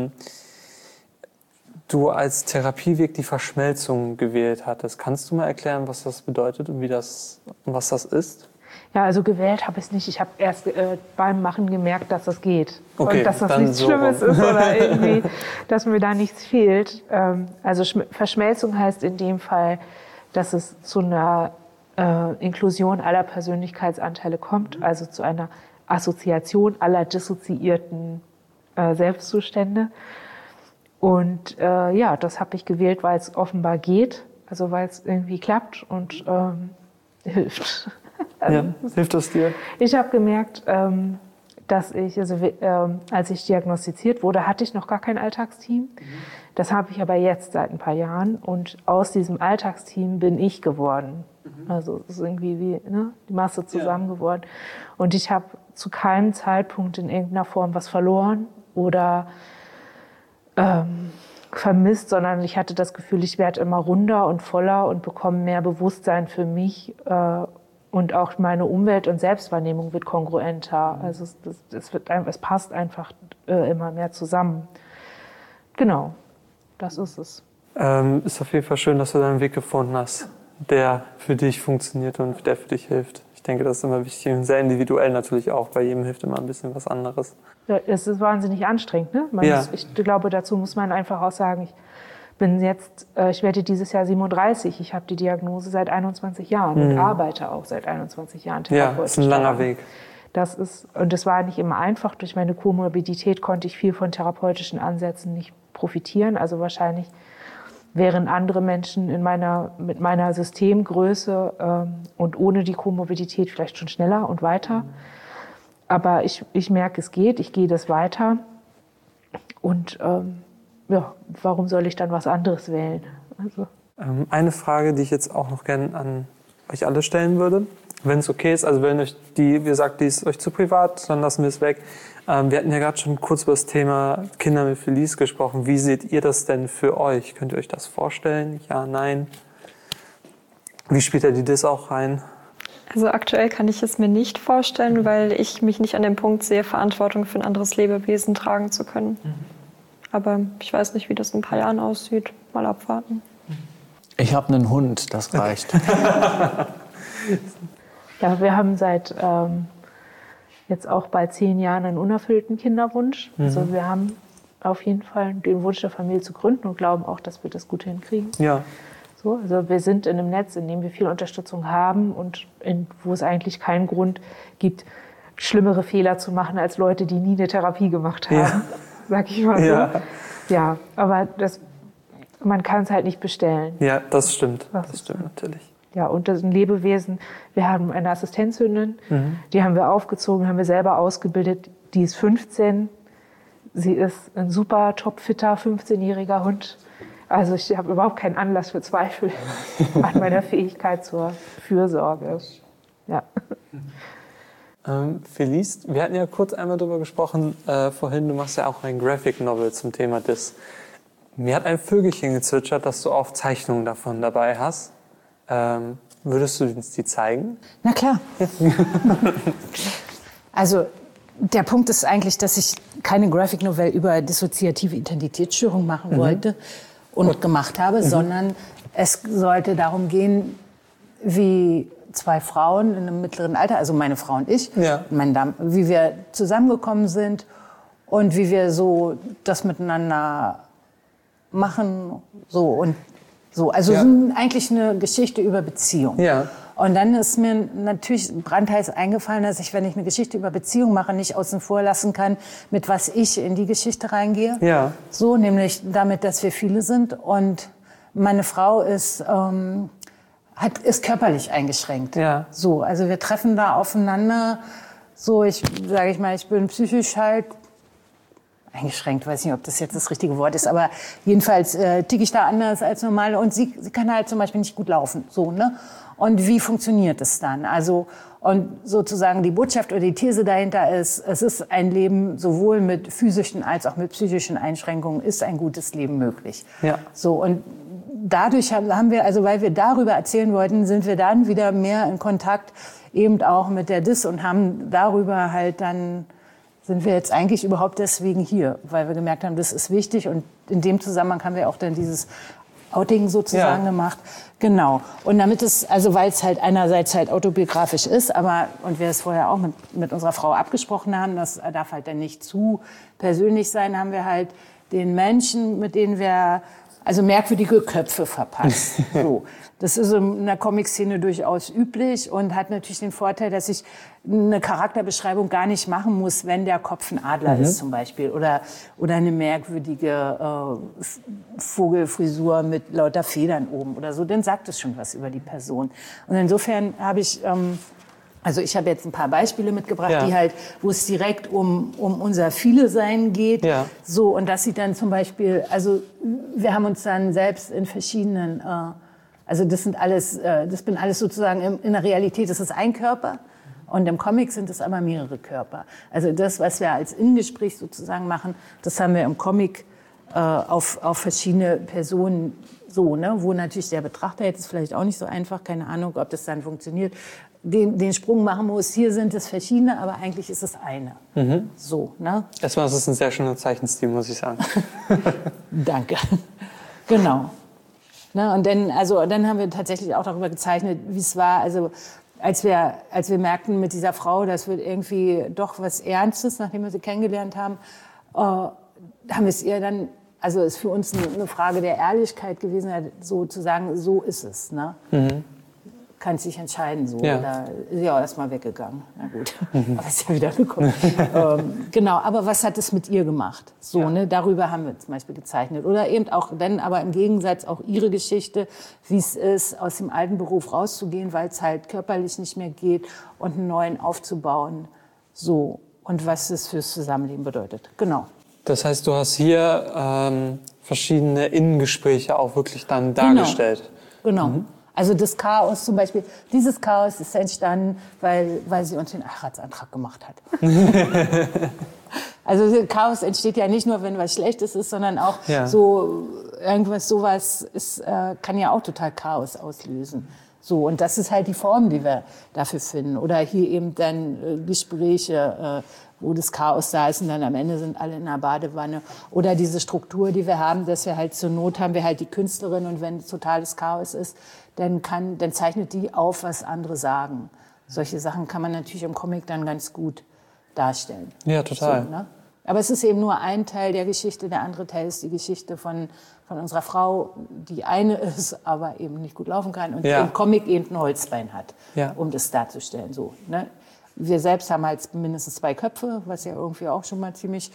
du als Therapieweg die Verschmelzung gewählt hattest. Kannst du mal erklären, was das bedeutet und was das ist? Ja, also gewählt habe ich es nicht. Ich habe erst beim Machen gemerkt, dass das geht. Okay, und dass das nichts Schlimmes ist oder irgendwie, dass mir da nichts fehlt. Also Verschmelzung heißt in dem Fall, dass es zu einer Inklusion aller Persönlichkeitsanteile kommt, also zu einer Assoziation aller dissoziierten Selbstzustände. Und ja, das habe ich gewählt, weil es offenbar geht, also weil es irgendwie klappt und hilft. Ja, hilft das dir? Ich habe gemerkt, dass als ich diagnostiziert wurde, hatte ich noch gar kein Alltagsteam. Das habe ich aber jetzt seit ein paar Jahren. Und aus diesem Alltagsteam bin ich geworden. Also es ist irgendwie wie die Masse zusammen geworden. Und ich habe zu keinem Zeitpunkt in irgendeiner Form was verloren oder vermisst, sondern ich hatte das Gefühl, ich werde immer runder und voller und bekomme mehr Bewusstsein für mich und auch meine Umwelt- und Selbstwahrnehmung wird kongruenter. Also es passt einfach immer mehr zusammen. Genau, das ist es. Ist auf jeden Fall schön, dass du deinen Weg gefunden hast, der für dich funktioniert und der für dich hilft. Ich denke, das ist immer wichtig und sehr individuell natürlich auch. Bei jedem hilft immer ein bisschen was anderes. Ja, es ist wahnsinnig anstrengend, ne? Ich glaube, dazu muss man einfach auch sagen, ich werde dieses Jahr 37. Ich habe die Diagnose seit 21 Jahren und arbeite auch seit 21 Jahren therapeutisch. Ja, das ist ein langer Weg. Und das war nicht immer einfach. Durch meine Komorbidität konnte ich viel von therapeutischen Ansätzen nicht profitieren. Also wahrscheinlich wären andere Menschen mit meiner Systemgröße und ohne die Komorbidität vielleicht schon schneller und weiter. Aber ich merke, es geht, ich gehe das weiter. Und warum soll ich dann was anderes wählen? Also. Eine Frage, die ich jetzt auch noch gerne an euch alle stellen würde, wenn es okay ist, also wenn euch wie gesagt, die ist euch zu privat, dann lassen wir es weg. Wir hatten ja gerade schon kurz über das Thema Kinder mit Felice gesprochen. Wie seht ihr das denn für euch? Könnt ihr euch das vorstellen? Ja, nein? Wie spielt ihr das auch rein? Also aktuell kann ich es mir nicht vorstellen, weil ich mich nicht an dem Punkt sehe, Verantwortung für ein anderes Lebewesen tragen zu können. Aber ich weiß nicht, wie das in ein paar Jahren aussieht. Mal abwarten. Ich habe einen Hund, das reicht. Ja, wir haben seit jetzt auch bald 10 Jahren einen unerfüllten Kinderwunsch. Also wir haben auf jeden Fall den Wunsch, eine Familie zu gründen und glauben auch, dass wir das gut hinkriegen. Ja. So, also wir sind in einem Netz, in dem wir viel Unterstützung haben und wo es eigentlich keinen Grund gibt, schlimmere Fehler zu machen als Leute, die nie eine Therapie gemacht haben, sag ich mal so. Ja, aber man kann es halt nicht bestellen. Ja, das stimmt. Das stimmt natürlich. Ja, und das ist ein Lebewesen. Wir haben eine Assistenzhündin, die haben wir aufgezogen, haben wir selber ausgebildet. Die ist 15. Sie ist ein super topfitter 15-jähriger Hund. Also ich habe überhaupt keinen Anlass für Zweifel an meiner Fähigkeit zur Fürsorge. Ja. Felice, wir hatten ja kurz einmal darüber gesprochen vorhin, du machst ja auch ein Graphic Novel zum Thema Dis. Mir hat ein Vögelchen gezwitschert, dass du auch Zeichnungen davon dabei hast. Würdest du uns die zeigen? Na klar. Also der Punkt ist eigentlich, dass ich keine Graphic Novel über dissoziative Identitätsstörung machen wollte und gemacht habe, sondern es sollte darum gehen, wie 2 Frauen in einem mittleren Alter, also meine Frau und ich, wie wir zusammengekommen sind und wie wir so das miteinander machen, so und so. Also eigentlich eine Geschichte über Beziehung. Ja. Und dann ist mir natürlich brandheiß eingefallen, dass ich, wenn ich eine Geschichte über Beziehung mache, nicht außen vor lassen kann, mit was ich in die Geschichte reingehe. Ja. So, nämlich damit, dass wir viele sind. Und meine Frau ist körperlich eingeschränkt. Ja. So, also wir treffen da aufeinander. So, ich bin psychisch halt eingeschränkt, weiß nicht, ob das jetzt das richtige Wort ist, aber jedenfalls ticke ich da anders als normal und sie kann halt zum Beispiel nicht gut laufen, so, ne? Und wie funktioniert es dann? Also, und sozusagen die Botschaft oder die These dahinter ist, es ist ein Leben sowohl mit physischen als auch mit psychischen Einschränkungen, ist ein gutes Leben möglich. Ja. So, und dadurch haben wir, also weil wir darüber erzählen wollten, sind wir dann wieder mehr in Kontakt eben auch mit der DIS und haben darüber halt dann, sind wir jetzt eigentlich überhaupt deswegen hier, weil wir gemerkt haben, das ist wichtig und in dem Zusammenhang haben wir auch dann dieses Outing sozusagen gemacht. Genau. Und damit es, also weil es halt einerseits halt autobiografisch ist, aber, und wir es vorher auch mit unserer Frau abgesprochen haben, das darf halt dann nicht zu persönlich sein, haben wir halt den Menschen, mit denen wir also merkwürdige Köpfe verpasst. So. Das ist in der Comic-Szene durchaus üblich und hat natürlich den Vorteil, dass ich eine Charakterbeschreibung gar nicht machen muss, wenn der Kopf ein Adler ist zum Beispiel oder eine merkwürdige Vogelfrisur mit lauter Federn oben oder so. Dann sagt es schon was über die Person. Und insofern habe ich also ich habe jetzt ein paar Beispiele mitgebracht, die halt, wo es direkt um unser Viele-Sein geht. Ja. So, und dass sie dann zum Beispiel, also wir haben uns dann selbst in verschiedenen, also das bin alles sozusagen in der Realität, das ist ein Körper. Und im Comic sind es aber mehrere Körper. Also das, was wir als Ingespräch sozusagen machen, das haben wir im Comic auf verschiedene Personen so, ne? Wo natürlich der Betrachter jetzt ist vielleicht auch nicht so einfach, keine Ahnung, ob das dann funktioniert, den Sprung machen muss. Hier sind es verschiedene, aber eigentlich ist es eine. So, ne? Erstmal ist es ein sehr schöner Zeichenstil, muss ich sagen. Danke. Genau. Ne, und dann haben wir tatsächlich auch darüber gezeichnet, wie es war. Also als wir merkten mit dieser Frau, das wird irgendwie doch was Ernstes, nachdem wir sie kennengelernt haben, haben wir es ihr dann, also ist für uns eine Frage der Ehrlichkeit gewesen, so zu sagen, so ist es. Ne? Kannst dich entscheiden, so. Ja. Oder ist ja auch erstmal weggegangen. Na gut, aber ist ja wieder gekommen. Genau, aber was hat es mit ihr gemacht? So, ne, darüber haben wir zum Beispiel gezeichnet. Oder eben auch dann, aber im Gegensatz auch ihre Geschichte, wie es ist, aus dem alten Beruf rauszugehen, weil es halt körperlich nicht mehr geht und einen neuen aufzubauen. So, und was es fürs Zusammenleben bedeutet. Genau. Das heißt, du hast hier verschiedene Innengespräche auch wirklich dann dargestellt. Genau. Also das Chaos zum Beispiel, dieses Chaos ist entstanden, weil sie uns den Heiratsantrag gemacht hat. Also Chaos entsteht ja nicht nur, wenn was Schlechtes ist, sondern auch so sowas ist, kann ja auch total Chaos auslösen. So, und das ist halt die Form, die wir dafür finden. Oder hier eben dann Gespräche, wo das Chaos da ist und dann am Ende sind alle in einer Badewanne. Oder diese Struktur, die wir haben, dass wir halt zur Not haben wir halt die Künstlerin und wenn totales Chaos ist, dann zeichnet die auf, was andere sagen. Solche Sachen kann man natürlich im Comic dann ganz gut darstellen. Ja, total. So, ne? Aber es ist eben nur ein Teil der Geschichte, der andere Teil ist die Geschichte von unserer Frau, die eine ist, aber eben nicht gut laufen kann und im Comic eben ein Holzbein hat, um das darzustellen. So, ne? Wir selbst haben halt mindestens 2 Köpfe, was ja irgendwie auch schon mal ziemlich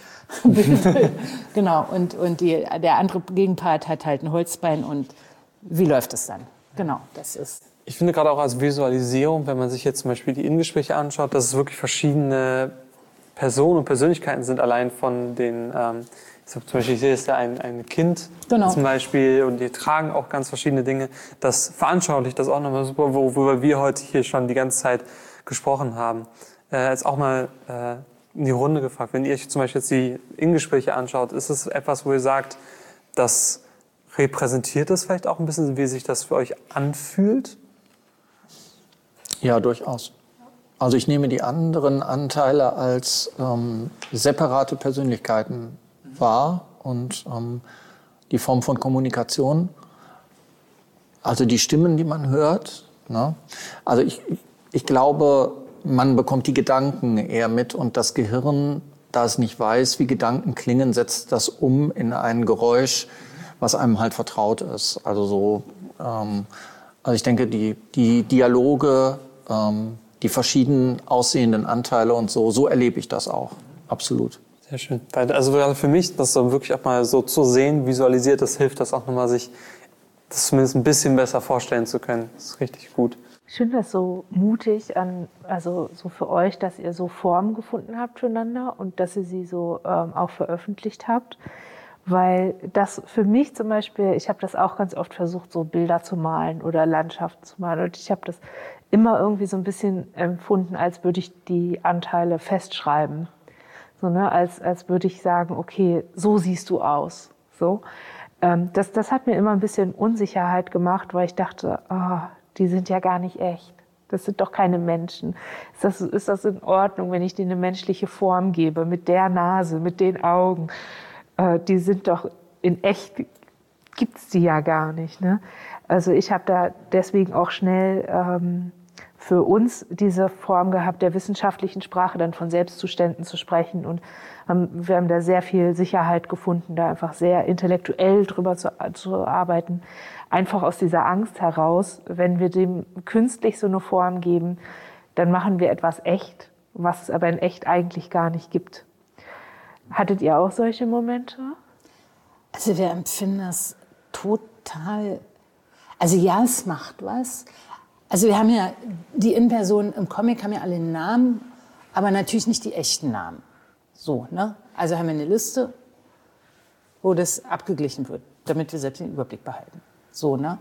genau. Und der andere Gegenpart hat halt ein Holzbein und wie läuft es dann? Genau, das ist. Ich finde gerade auch als Visualisierung, wenn man sich jetzt zum Beispiel die Innengespräche anschaut, dass es wirklich verschiedene Personen und Persönlichkeiten sind, allein von den, zum Beispiel, ich sehe jetzt da ein Kind zum Beispiel und die tragen auch ganz verschiedene Dinge. Das veranschaulicht das auch nochmal super, worüber wir heute hier schon die ganze Zeit gesprochen haben. Jetzt auch mal in die Runde gefragt, wenn ihr euch zum Beispiel jetzt die Innengespräche anschaut, ist es etwas, wo ihr sagt, das repräsentiert es vielleicht auch ein bisschen, wie sich das für euch anfühlt? Ja, durchaus. Also ich nehme die anderen Anteile als separate Persönlichkeiten wahr und die Form von Kommunikation, also die Stimmen, die man hört. Ne? Also ich glaube, man bekommt die Gedanken eher mit und das Gehirn, da es nicht weiß, wie Gedanken klingen, setzt das um in ein Geräusch, was einem halt vertraut ist. Also so, also ich denke, die Dialoge, die verschieden aussehenden Anteile und so erlebe ich das auch. Absolut. Sehr schön. Also gerade für mich, das so wirklich auch mal so zu sehen, visualisiert, das hilft das auch nochmal, sich das zumindest ein bisschen besser vorstellen zu können. Das ist richtig gut. Ich finde das so mutig, also so für euch, dass ihr so Formen gefunden habt füreinander und dass ihr sie so auch veröffentlicht habt. Weil das für mich zum Beispiel, ich habe das auch ganz oft versucht, so Bilder zu malen oder Landschaften zu malen. Und ich habe das immer irgendwie so ein bisschen empfunden, als würde ich die Anteile festschreiben. So, ne? Als würde ich sagen, okay, so siehst du aus. So. Das hat mir immer ein bisschen Unsicherheit gemacht, weil ich dachte, die sind ja gar nicht echt. Das sind doch keine Menschen. Ist das in Ordnung, wenn ich denen eine menschliche Form gebe, mit der Nase, mit den Augen? Die sind doch in echt, gibt's die ja gar nicht. Ne? Also ich habe da deswegen auch schnell für uns diese Form gehabt, der wissenschaftlichen Sprache dann von Selbstzuständen zu sprechen. Und wir haben da sehr viel Sicherheit gefunden, da einfach sehr intellektuell drüber zu arbeiten. Einfach aus dieser Angst heraus, wenn wir dem künstlich so eine Form geben, dann machen wir etwas echt, was es aber in echt eigentlich gar nicht gibt. Hattet ihr auch solche Momente? Also wir empfinden das total, also ja, es macht was. Also wir haben ja, die Innenpersonen im Comic haben ja alle einen Namen, aber natürlich nicht die echten Namen. So, ne? Also haben wir eine Liste, wo das abgeglichen wird, damit wir selbst den Überblick behalten. So, ne?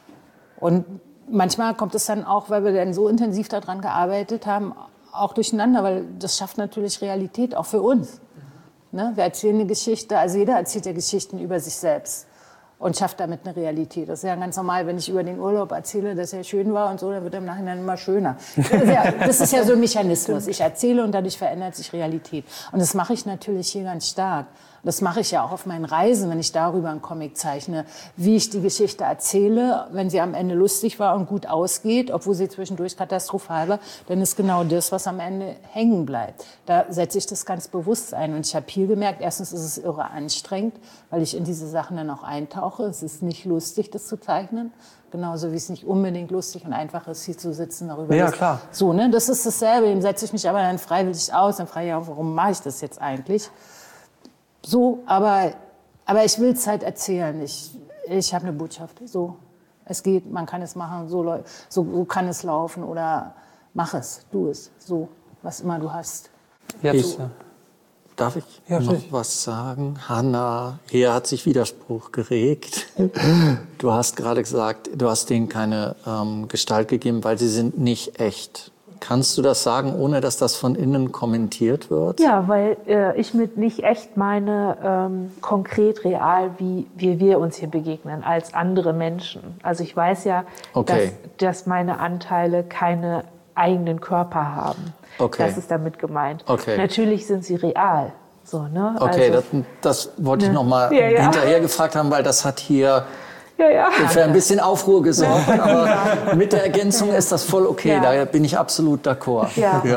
Und manchmal kommt es dann auch, weil wir dann so intensiv daran gearbeitet haben, auch durcheinander, weil das schafft natürlich Realität auch für uns. Ne? Wir erzählen eine Geschichte, also jeder erzählt ja Geschichten über sich selbst und schafft damit eine Realität. Das ist ja ganz normal, wenn ich über den Urlaub erzähle, dass er schön war und so, dann wird er im Nachhinein immer schöner. Das ist ja so ein Mechanismus. Ich erzähle und dadurch verändert sich Realität. Und das mache ich natürlich hier ganz stark. Das mache ich ja auch auf meinen Reisen, wenn ich darüber einen Comic zeichne, wie ich die Geschichte erzähle, wenn sie am Ende lustig war und gut ausgeht, obwohl sie zwischendurch katastrophal war, dann ist genau das, was am Ende hängen bleibt. Da setze ich das ganz bewusst ein. Und ich habe hier gemerkt, erstens ist es irre anstrengend, weil ich in diese Sachen dann auch eintauche. Es ist nicht lustig, das zu zeichnen. Genauso wie es nicht unbedingt lustig und einfach ist, hier zu sitzen darüber. Ja, klar. So, ne? Das ist dasselbe. Dem setze ich mich aber dann freiwillig aus. Dann frage ich auch, warum mache ich das jetzt eigentlich? So, aber ich will es halt erzählen. Ich habe eine Botschaft. So, es geht, man kann es machen, so kann es laufen oder mach es, du es, so, was immer du hast. Darf ich noch was sagen? Hanna, hier hat sich Widerspruch geregt. Du hast gerade gesagt, du hast denen keine Gestalt gegeben, weil sie sind nicht echt. Kannst du das sagen, ohne dass das von innen kommentiert wird? Ja, weil ich mit nicht echt meine konkret, real, wie wir uns hier begegnen, als andere Menschen. Also ich weiß ja, dass meine Anteile keine eigenen Körper haben. Okay. Das ist damit gemeint. Okay. Natürlich sind sie real. So, ne? Okay, also, das wollte ich noch mal hinterher gefragt haben, weil das hat hier... für ein bisschen Aufruhr gesorgt, aber mit der Ergänzung ist das voll okay, da bin ich absolut d'accord.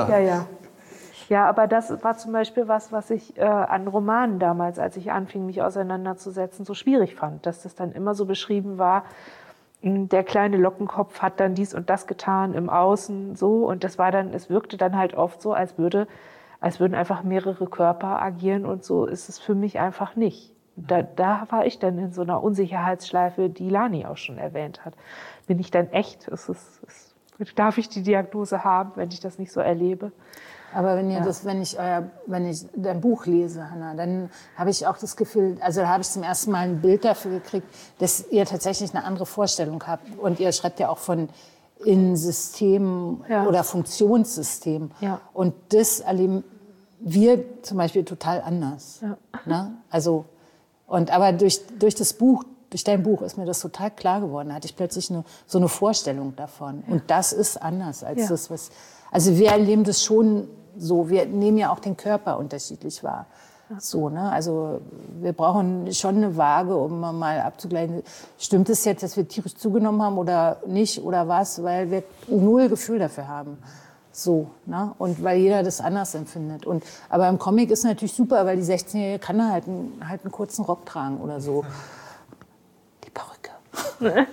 Ja, aber das war zum Beispiel was ich an Romanen damals, als ich anfing, mich auseinanderzusetzen, so schwierig fand, dass das dann immer so beschrieben war, der kleine Lockenkopf hat dann dies und das getan im Außen, so, und es wirkte dann halt oft so, als würden einfach mehrere Körper agieren, und so ist es für mich einfach nicht. Da war ich dann in so einer Unsicherheitsschleife, die Lani auch schon erwähnt hat. Bin ich dann echt? Darf ich die Diagnose haben, wenn ich das nicht so erlebe? Aber wenn ich dein Buch lese, Hanna, dann habe ich auch das Gefühl, also da habe ich zum ersten Mal ein Bild dafür gekriegt, dass ihr tatsächlich eine andere Vorstellung habt. Und ihr schreibt ja auch von Innensystemen oder Funktionssystemen. Ja. Und das erleben wir zum Beispiel total anders. Ja. Ne? Also, aber durch dein Buch ist mir das total klar geworden. Da hatte ich plötzlich so eine Vorstellung davon. Und das ist anders als das, was... Also wir erleben das schon so. Wir nehmen ja auch den Körper unterschiedlich wahr. So, ne? Also wir brauchen schon eine Waage, um mal abzugleichen. Stimmt es jetzt, dass wir tierisch zugenommen haben oder nicht oder was? Weil wir null Gefühl dafür haben. So, ne? Und weil jeder das anders empfindet. Aber im Comic ist natürlich super, weil die 16-Jährige kann halt einen kurzen Rock tragen oder so. Die Perücke.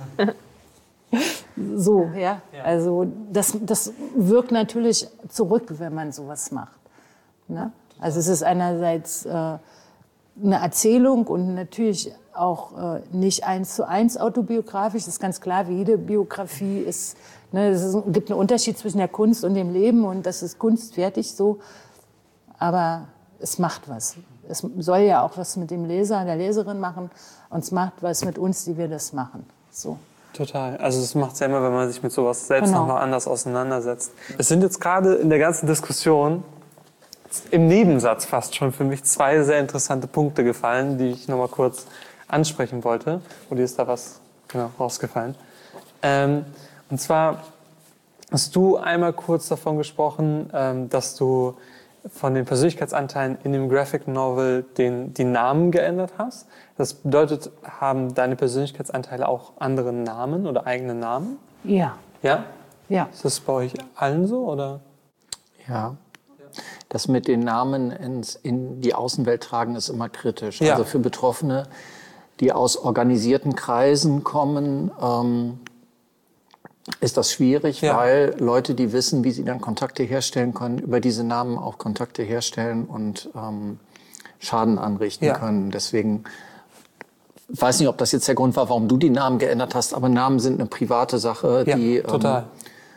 So, ja. Also das wirkt natürlich zurück, wenn man sowas macht. Ne? Also es ist einerseits eine Erzählung und natürlich auch nicht 1:1 autobiografisch. Das ist ganz klar, wie jede Biografie ist. Ne, es gibt einen Unterschied zwischen der Kunst und dem Leben und das ist kunstfertig so. Aber es macht was. Es soll ja auch was mit dem Leser, der Leserin machen und es macht was mit uns, die wir das machen. So. Total. Also das macht es ja immer, wenn man sich mit sowas selbst noch mal anders auseinandersetzt. Es sind jetzt gerade in der ganzen Diskussion im Nebensatz fast schon für mich 2 sehr interessante Punkte gefallen, die ich noch mal kurz ansprechen wollte. Und dir ist da was rausgefallen. Und zwar hast du einmal kurz davon gesprochen, dass du von den Persönlichkeitsanteilen in dem Graphic Novel die Namen geändert hast. Das bedeutet, haben deine Persönlichkeitsanteile auch andere Namen oder eigene Namen? Ja. Ja? Ja. Ist das bei euch allen so, oder? Ja. Das mit den Namen in die Außenwelt tragen ist immer kritisch. Ja. Also für Betroffene, die aus organisierten Kreisen kommen, ist das schwierig, weil Leute, die wissen, wie sie dann Kontakte herstellen können, über diese Namen auch Kontakte herstellen und Schaden anrichten können. Deswegen, ich weiß nicht, ob das jetzt der Grund war, warum du die Namen geändert hast, aber Namen sind eine private Sache. Ja, total.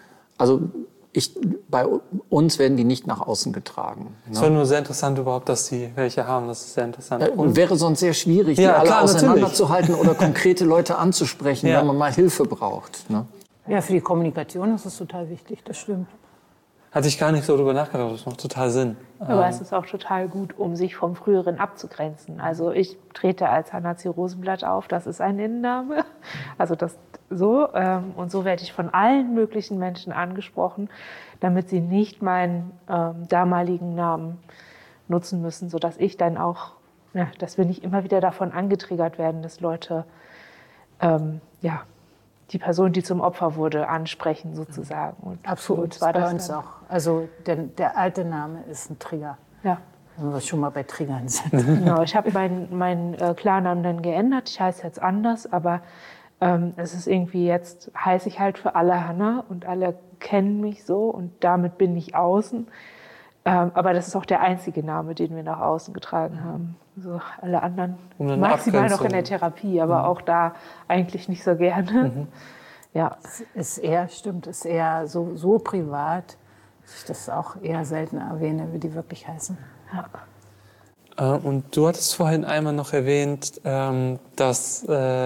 Bei uns werden die nicht nach außen getragen. Es wäre nur sehr interessant überhaupt, dass die welche haben. Das ist sehr interessant. Wäre sonst sehr schwierig, die alle auseinanderzuhalten oder konkrete Leute anzusprechen, wenn man mal Hilfe braucht. Ne? Ja, für die Kommunikation ist es total wichtig, das stimmt. Hatte ich gar nicht so drüber nachgedacht, das macht total Sinn. Aber es ist auch total gut, um sich vom Früheren abzugrenzen. Also ich trete als Hanna C. Rosenblatt auf, das ist ein Innenname. Also das so. Und so werde ich von allen möglichen Menschen angesprochen, damit sie nicht meinen damaligen Namen nutzen müssen, sodass ich dann auch, dass wir nicht immer wieder davon angetriggert werden, dass Leute die Person, die zum Opfer wurde, ansprechen sozusagen. Und Absolut, war bei uns auch. Also der alte Name ist ein Trigger. Ja. Wenn wir schon mal bei Triggern sind. Genau, ich habe meinen Klarnamen dann geändert. Ich heiße jetzt anders, aber es ist irgendwie jetzt, heiße ich halt für alle Hanna und alle kennen mich so und damit bin ich außen. Aber das ist auch der einzige Name, den wir nach außen getragen haben. So alle anderen maximal noch in der Therapie, aber auch da eigentlich nicht so gerne. Ja. Ist eher so privat, dass ich das auch eher selten erwähne, wie die wirklich heißen. Ja. Und du hattest vorhin einmal noch erwähnt, dass,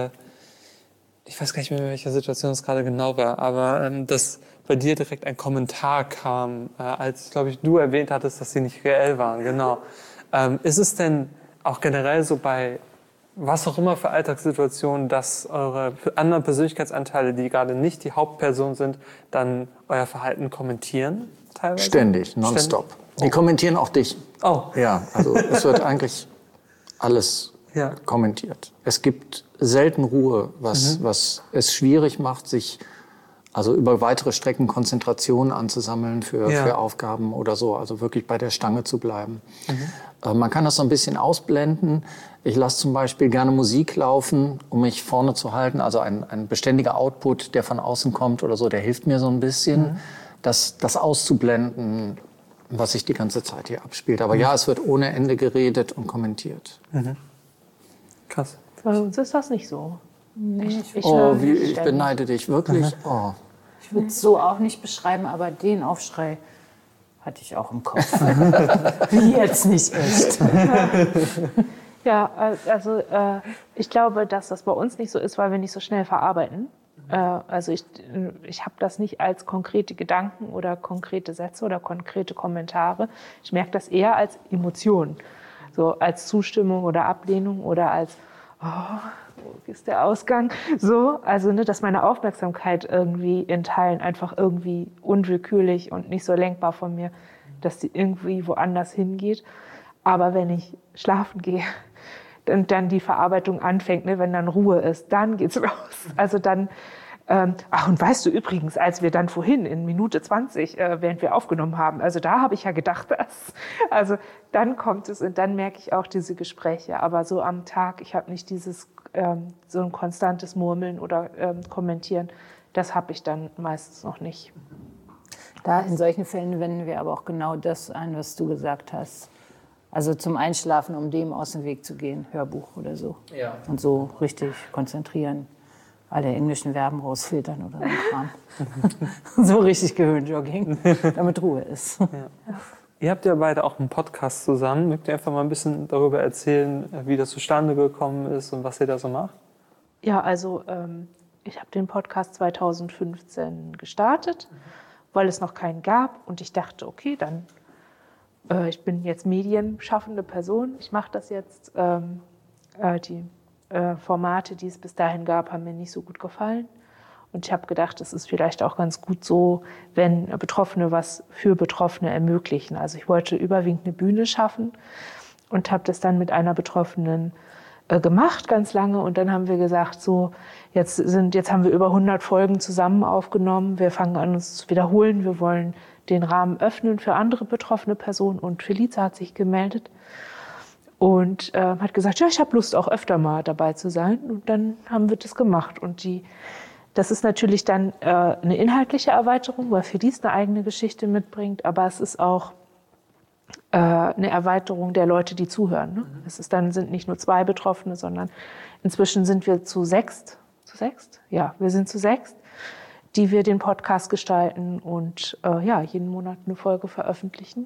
ich weiß gar nicht mehr, in welcher Situation es gerade genau war, aber dass bei dir direkt ein Kommentar kam, als, glaube ich, du erwähnt hattest, dass sie nicht reell waren. Genau. Ist es denn auch generell so bei was auch immer für Alltagssituationen, dass eure anderen Persönlichkeitsanteile, die gerade nicht die Hauptperson sind, dann euer Verhalten kommentieren teilweise? Ständig, nonstop. Die kommentieren auch dich. Oh. Ja, also es wird eigentlich alles kommentiert. Es gibt selten Ruhe, was es schwierig macht, sich also über weitere Strecken Konzentration anzusammeln für Aufgaben oder so, also wirklich bei der Stange zu bleiben. Man kann das so ein bisschen ausblenden. Ich lasse zum Beispiel gerne Musik laufen, um mich vorne zu halten. Also ein beständiger Output, der von außen kommt oder so, der hilft mir so ein bisschen, das auszublenden, was sich die ganze Zeit hier abspielt. Aber ja, es wird ohne Ende geredet und kommentiert. Krass. Bei uns ist das nicht so. Nee, ich beneide dich wirklich. Oh. Ich würde es so auch nicht beschreiben, aber den Aufschrei hatte ich auch im Kopf. Jetzt nicht echt. Ja, also ich glaube, dass das bei uns nicht so ist, weil wir nicht so schnell verarbeiten. Also ich habe das nicht als konkrete Gedanken oder konkrete Sätze oder konkrete Kommentare. Ich merke das eher als Emotion, so als Zustimmung oder Ablehnung oder als wo ist der Ausgang? So, also dass meine Aufmerksamkeit irgendwie in Teilen einfach irgendwie unwillkürlich und nicht so lenkbar von mir, dass die irgendwie woanders hingeht. Aber wenn ich schlafen gehe und dann die Verarbeitung anfängt, wenn dann Ruhe ist, dann geht's los. Also dann, und weißt du übrigens, als wir dann vorhin in Minute 20, während wir aufgenommen haben, also da habe ich ja gedacht, also dann kommt es und dann merke ich auch diese Gespräche. Aber so am Tag, ich habe nicht dieses so ein konstantes Murmeln oder Kommentieren, das habe ich dann meistens noch nicht. Da in solchen Fällen wenden wir aber auch genau das an, was du gesagt hast. Also zum Einschlafen, um dem aus dem Weg zu gehen, Hörbuch oder so. Ja. Und so richtig konzentrieren, alle englischen Verben rausfiltern oder so Kram. So richtig Gehirnjogging, damit Ruhe ist. Ja. Ihr habt ja beide auch einen Podcast zusammen. Mögt ihr einfach mal ein bisschen darüber erzählen, wie das zustande gekommen ist und was ihr da so macht? Ja, also ich habe den Podcast 2015 gestartet, weil es noch keinen gab. Und ich dachte, okay, dann, ich bin jetzt medienschaffende Person. Ich mache das jetzt. Die Formate, die es bis dahin gab, haben mir nicht so gut gefallen. Und ich habe gedacht, es ist vielleicht auch ganz gut so, wenn Betroffene was für Betroffene ermöglichen. Also ich wollte überwiegend eine Bühne schaffen und habe das dann mit einer Betroffenen gemacht, ganz lange. Und dann haben wir gesagt, so jetzt haben wir über 100 Folgen zusammen aufgenommen. Wir fangen an, uns zu wiederholen. Wir wollen den Rahmen öffnen für andere betroffene Personen. Und Felicia hat sich gemeldet und hat gesagt, ja, ich habe Lust, auch öfter mal dabei zu sein. Und dann haben wir das gemacht. Und das ist natürlich dann eine inhaltliche Erweiterung, weil Felice eine eigene Geschichte mitbringt. Aber es ist auch eine Erweiterung der Leute, die zuhören. Ne? Es sind nicht nur 2 Betroffene, sondern inzwischen sind wir zu sechst. Zu sechst? Ja, wir sind zu sechst, die wir den Podcast gestalten und jeden Monat eine Folge veröffentlichen.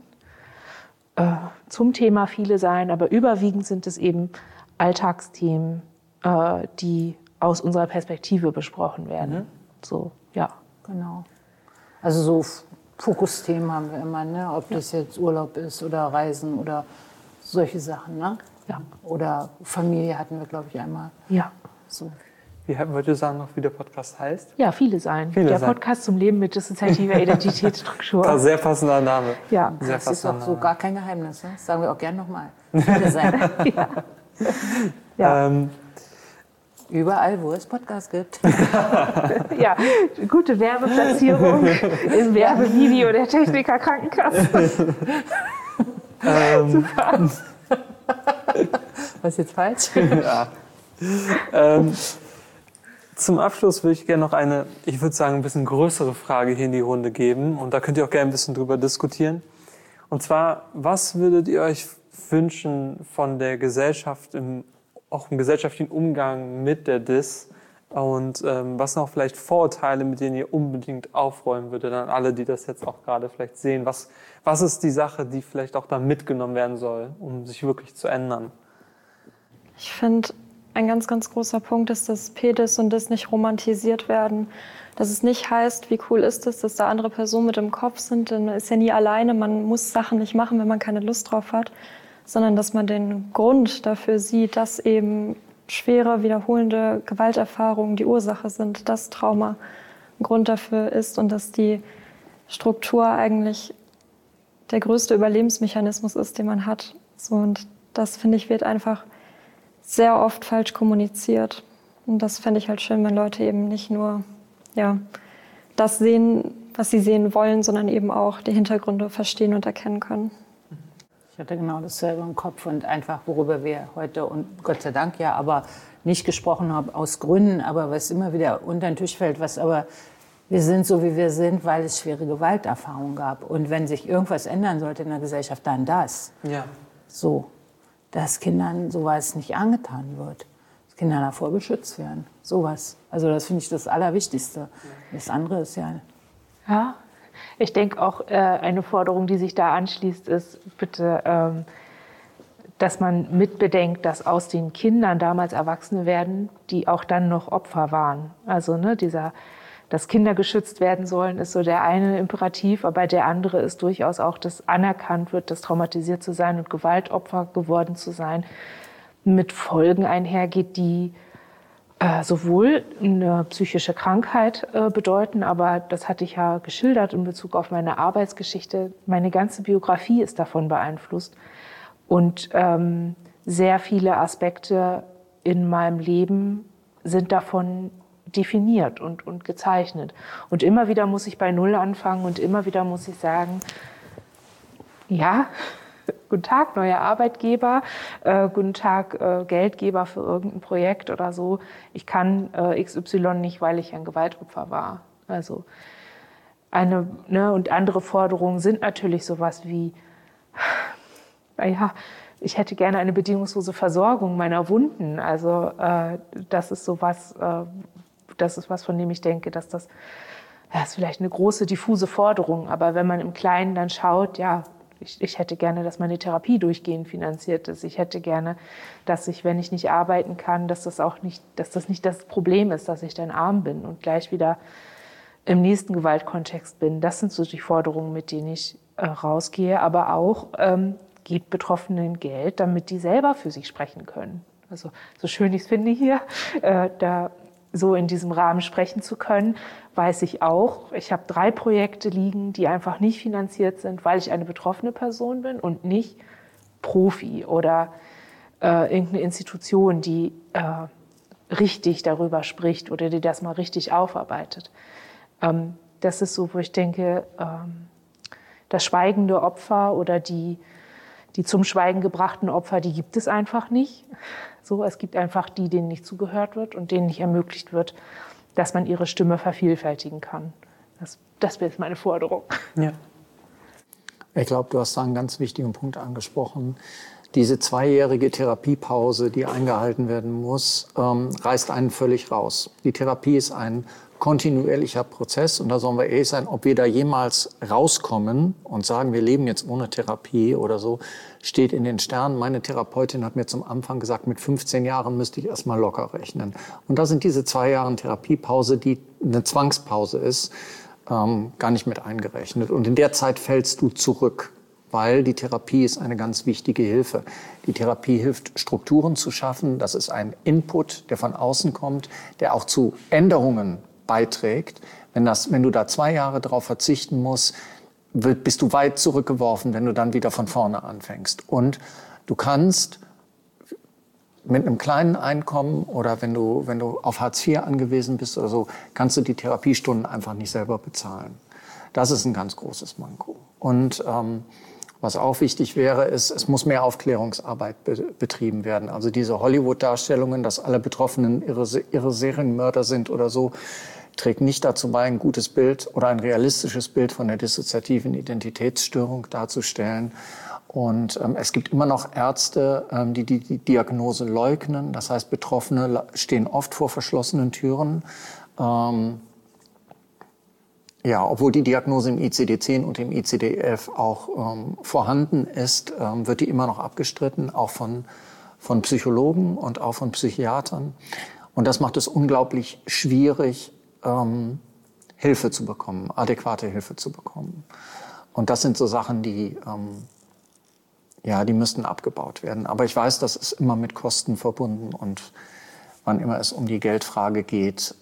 Zum Thema viele sein, aber überwiegend sind es eben Alltagsthemen, die aus unserer Perspektive besprochen werden. So, ja. Genau. Also so Fokusthemen haben wir immer, ne? Ob das jetzt Urlaub ist oder Reisen oder solche Sachen. Ne? Ja. Oder Familie hatten wir, glaube ich, einmal. Ja. So. Wie wollt ihr sagen noch, wie der Podcast heißt? Ja, viele sein. Viele der sein. Podcast zum Leben mit dissoziativer Identitätsstruktur. Sehr passender Name. Ja. Sehr Das ist passender auch so Name. gar kein Geheimnis. Ne? Das sagen wir auch gern nochmal. Viele sein. Ja. Ja. Überall, wo es Podcasts gibt. Ja, gute Werbeplatzierung im Werbevideo der Techniker Krankenkasse. Super. Was ist jetzt falsch? Ja. Zum Abschluss würde ich gerne noch eine, ich würde sagen, ein bisschen größere Frage hier in die Runde geben. Und da könnt ihr auch gerne ein bisschen drüber diskutieren. Und zwar, was würdet ihr euch wünschen von der Gesellschaft, auch im gesellschaftlichen Umgang mit der DIS? Und was noch vielleicht Vorurteile, mit denen ihr unbedingt aufräumen würdet, an alle, die das jetzt auch gerade vielleicht sehen? Was ist die Sache, die vielleicht auch da mitgenommen werden soll, um sich wirklich zu ändern? Ich finde, ein ganz, ganz großer Punkt ist, dass PDIS und DIS nicht romantisiert werden. Dass es nicht heißt, wie cool ist es, dass da andere Personen mit im Kopf sind. Denn man ist ja nie alleine, man muss Sachen nicht machen, wenn man keine Lust drauf hat. Sondern dass man den Grund dafür sieht, dass eben schwere, wiederholende Gewalterfahrungen die Ursache sind, dass Trauma ein Grund dafür ist und dass die Struktur eigentlich der größte Überlebensmechanismus ist, den man hat. So, und das, finde ich, wird einfach sehr oft falsch kommuniziert. Und das fände ich halt schön, wenn Leute eben nicht nur das sehen, was sie sehen wollen, sondern eben auch die Hintergründe verstehen und erkennen können. Ich hatte genau dasselbe im Kopf und einfach, worüber wir heute und Gott sei Dank aber nicht gesprochen haben, aus Gründen, aber was immer wieder unter den Tisch fällt, aber wir sind so, wie wir sind, weil es schwere Gewalterfahrungen gab. Und wenn sich irgendwas ändern sollte in der Gesellschaft, dann das. Ja. So, dass Kindern sowas nicht angetan wird. Dass Kinder davor beschützt werden. Sowas. Also das finde ich das Allerwichtigste. Das andere ist ja... Ja, ich denke auch, eine Forderung, die sich da anschließt, ist bitte, dass man mitbedenkt, dass aus den Kindern damals Erwachsene werden, die auch dann noch Opfer waren. Also dass Kinder geschützt werden sollen, ist so der eine Imperativ, aber der andere ist durchaus auch, dass anerkannt wird, dass traumatisiert zu sein und Gewaltopfer geworden zu sein, mit Folgen einhergeht, die sowohl eine psychische Krankheit bedeuten, aber das hatte ich ja geschildert in Bezug auf meine Arbeitsgeschichte. Meine ganze Biografie ist davon beeinflusst und sehr viele Aspekte in meinem Leben sind davon definiert und gezeichnet. Und immer wieder muss ich bei Null anfangen und immer wieder muss ich sagen, ja, guten Tag, neuer Arbeitgeber, guten Tag, Geldgeber für irgendein Projekt oder so. Ich kann XY nicht, weil ich ein Gewaltopfer war. Also und andere Forderungen sind natürlich sowas wie, ich hätte gerne eine bedingungslose Versorgung meiner Wunden. Also das ist sowas, das ist was, von dem ich denke, dass das ist vielleicht eine große, diffuse Forderung. Aber wenn man im Kleinen dann schaut, ich hätte gerne, dass meine Therapie durchgehend finanziert ist. Ich hätte gerne, dass ich, wenn ich nicht arbeiten kann, dass das nicht das Problem ist, dass ich dann arm bin und gleich wieder im nächsten Gewaltkontext bin. Das sind so die Forderungen, mit denen ich rausgehe. Aber auch, gebt Betroffenen Geld, damit die selber für sich sprechen können. Also so schön ich es finde hier, da so in diesem Rahmen sprechen zu können, weiß ich auch. Ich habe 3 Projekte liegen, die einfach nicht finanziert sind, weil ich eine betroffene Person bin und nicht Profi oder irgendeine Institution, die richtig darüber spricht oder die das mal richtig aufarbeitet. Das ist so, wo ich denke, das schweigende Opfer oder die zum Schweigen gebrachten Opfer, die gibt es einfach nicht. So, es gibt einfach die, denen nicht zugehört wird und denen nicht ermöglicht wird, dass man ihre Stimme vervielfältigen kann. Das wäre jetzt meine Forderung. Ja. Ich glaube, du hast da einen ganz wichtigen Punkt angesprochen. Diese 2-jährige Therapiepause, die eingehalten werden muss, reißt einen völlig raus. Die Therapie ist ein kontinuierlicher Prozess und da sollen wir ehrlich sein, ob wir da jemals rauskommen und sagen, wir leben jetzt ohne Therapie oder so, steht in den Sternen. Meine Therapeutin hat mir zum Anfang gesagt, mit 15 Jahren müsste ich erstmal locker rechnen. Und da sind diese 2 Jahre Therapiepause, die eine Zwangspause ist, gar nicht mit eingerechnet. Und in der Zeit fällst du zurück, weil die Therapie ist eine ganz wichtige Hilfe. Die Therapie hilft, Strukturen zu schaffen. Das ist ein Input, der von außen kommt, der auch zu Änderungen beiträgt. Wenn du da 2 Jahre darauf verzichten musst, bist du weit zurückgeworfen, wenn du dann wieder von vorne anfängst. Und du kannst mit einem kleinen Einkommen oder wenn du auf Hartz IV angewiesen bist oder so, kannst du die Therapiestunden einfach nicht selber bezahlen. Das ist ein ganz großes Manko. Und was auch wichtig wäre, ist, es muss mehr Aufklärungsarbeit betrieben werden. Also diese Hollywood-Darstellungen, dass alle Betroffenen irre Serienmörder sind oder so, trägt nicht dazu bei, ein gutes Bild oder ein realistisches Bild von der dissoziativen Identitätsstörung darzustellen. Und es gibt immer noch Ärzte, die die Diagnose leugnen. Das heißt, Betroffene stehen oft vor verschlossenen Türen. Obwohl die Diagnose im ICD-10 und im ICD-11 auch vorhanden ist, wird die immer noch abgestritten, auch von Psychologen und auch von Psychiatern. Und das macht es unglaublich schwierig, Hilfe zu bekommen, adäquate Hilfe zu bekommen. Und das sind so Sachen, die müssten abgebaut werden. Aber ich weiß, das ist immer mit Kosten verbunden. Und wann immer es um die Geldfrage geht,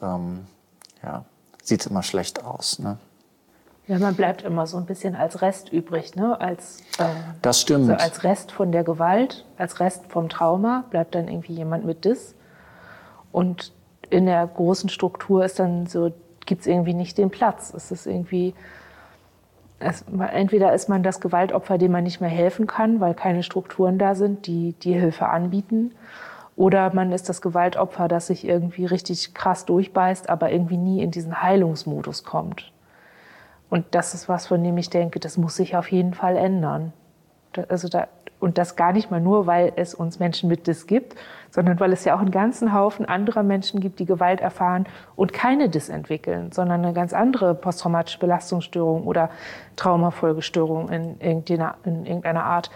sieht es immer schlecht aus. Ne? Ja, man bleibt immer so ein bisschen als Rest übrig, ne? Das stimmt. So als Rest von der Gewalt, als Rest vom Trauma bleibt dann irgendwie jemand mit Dis. Und in der großen Struktur ist dann so, gibt es irgendwie nicht den Platz. Es ist irgendwie, entweder ist man das Gewaltopfer, dem man nicht mehr helfen kann, weil keine Strukturen da sind, die Hilfe anbieten. Oder man ist das Gewaltopfer, das sich irgendwie richtig krass durchbeißt, aber irgendwie nie in diesen Heilungsmodus kommt. Und das ist was, von dem ich denke, das muss sich auf jeden Fall ändern. Und das gar nicht mal nur, weil es uns Menschen mit Dis gibt, sondern weil es ja auch einen ganzen Haufen anderer Menschen gibt, die Gewalt erfahren und keine Dis entwickeln, sondern eine ganz andere posttraumatische Belastungsstörung oder Traumafolgestörung in irgendeiner Art.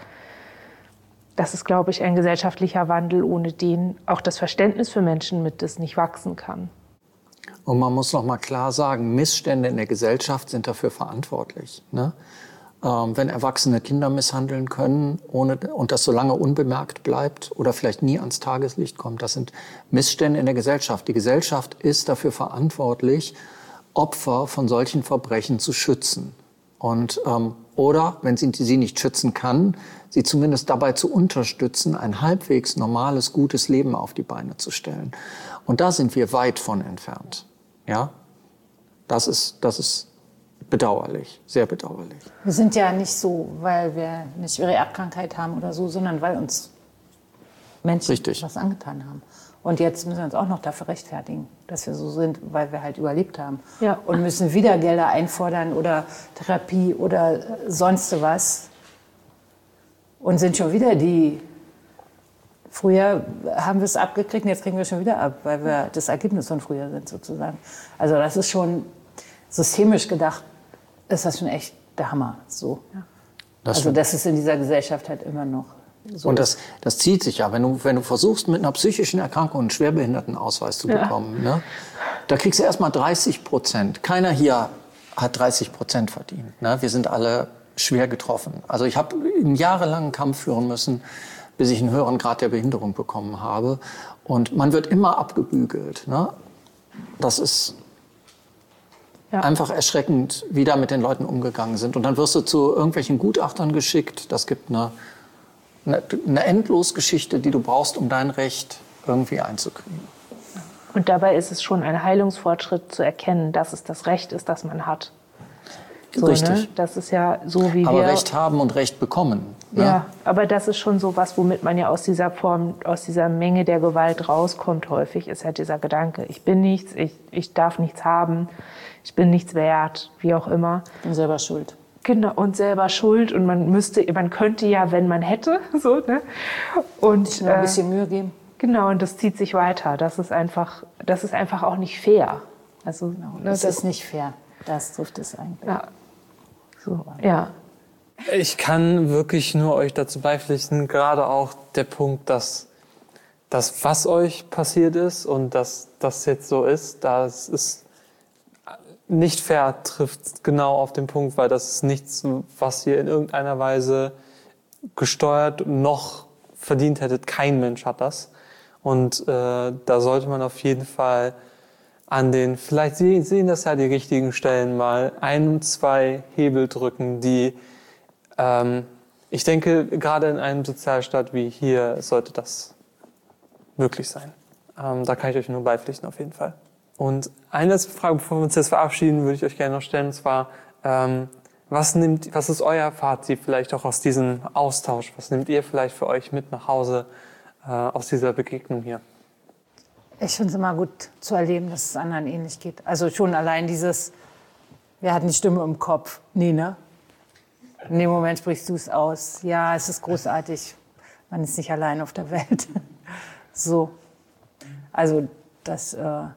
Das ist, glaube ich, ein gesellschaftlicher Wandel, ohne den auch das Verständnis für Menschen mit Dis nicht wachsen kann. Und man muss noch mal klar sagen, Missstände in der Gesellschaft sind dafür verantwortlich. Ne? Wenn Erwachsene Kinder misshandeln können und das so lange unbemerkt bleibt oder vielleicht nie ans Tageslicht kommt, das sind Missstände in der Gesellschaft. Die Gesellschaft ist dafür verantwortlich, Opfer von solchen Verbrechen zu schützen. Und, oder, wenn sie nicht schützen kann, sie zumindest dabei zu unterstützen, ein halbwegs normales, gutes Leben auf die Beine zu stellen. Und da sind wir weit von entfernt. Ja? Das ist bedauerlich, sehr bedauerlich. Wir sind ja nicht so, weil wir eine schwere Erbkrankheit haben oder so, sondern weil uns Menschen was angetan haben. Und jetzt müssen wir uns auch noch dafür rechtfertigen, dass wir so sind, weil wir halt überlebt haben. Ja. Und müssen wieder Gelder einfordern oder Therapie oder sonst was. Und sind schon wieder früher haben wir es abgekriegt und jetzt kriegen wir es schon wieder ab, weil wir das Ergebnis von früher sind sozusagen. Also das ist schon systemisch gedacht, ist das schon echt der Hammer. So. Ja. Das ist in dieser Gesellschaft halt immer noch so. Und das zieht sich ja. Wenn du versuchst, mit einer psychischen Erkrankung einen Schwerbehindertenausweis zu bekommen, ne, da kriegst du erstmal 30%. Keiner hier hat 30% verdient. Ne? Wir sind alle schwer getroffen. Also ich habe einen jahrelangen Kampf führen müssen, bis ich einen höheren Grad der Behinderung bekommen habe. Und man wird immer abgebügelt. Ne? Das ist einfach erschreckend, wie da mit den Leuten umgegangen sind. Und dann wirst du zu irgendwelchen Gutachtern geschickt. Das gibt eine Endlosgeschichte, die du brauchst, um dein Recht irgendwie einzukriegen. Und dabei ist es schon ein Heilungsfortschritt zu erkennen, dass es das Recht ist, das man hat. So, richtig. Ne? Das ist ja so, wie aber Recht haben und Recht bekommen. Ne? Ja, aber das ist schon so was, womit man ja aus dieser Form, aus dieser Menge der Gewalt rauskommt häufig, ist ja dieser Gedanke, ich bin nichts, ich darf nichts haben, ich bin nichts wert, wie auch immer. Ich bin selber schuld. Genau, und selber schuld und man könnte ja, wenn man hätte, so, ne? Und nur ein bisschen Mühe geben. Genau, und das zieht sich weiter. Das ist einfach auch nicht fair. Also, genau, das ist nicht fair. Das trifft es eigentlich. Ja. So, ja. Ich kann wirklich nur euch dazu beipflichten, gerade auch der Punkt, dass das, was euch passiert ist und dass das jetzt so ist, das ist nicht fair trifft genau auf den Punkt, weil das ist nichts, was ihr in irgendeiner Weise gesteuert noch verdient hättet. Kein Mensch hat das. Und da sollte man auf jeden Fall vielleicht sehen das ja die richtigen Stellen mal, 1, 2 Hebel drücken, die, ich denke, gerade in einem Sozialstaat wie hier sollte das möglich sein. Da kann ich euch nur beipflichten auf jeden Fall. Und eine letzte Frage, bevor wir uns jetzt verabschieden, würde ich euch gerne noch stellen, und zwar, was ist euer Fazit vielleicht auch aus diesem Austausch? Was nehmt ihr vielleicht für euch mit nach Hause aus dieser Begegnung hier? Ich finde es immer gut zu erleben, dass es anderen ähnlich geht. Also schon allein dieses, wer hat eine Stimme im Kopf? Nee, ne? In dem Moment sprichst du es aus. Ja, es ist großartig. Man ist nicht allein auf der Welt. So. Also das...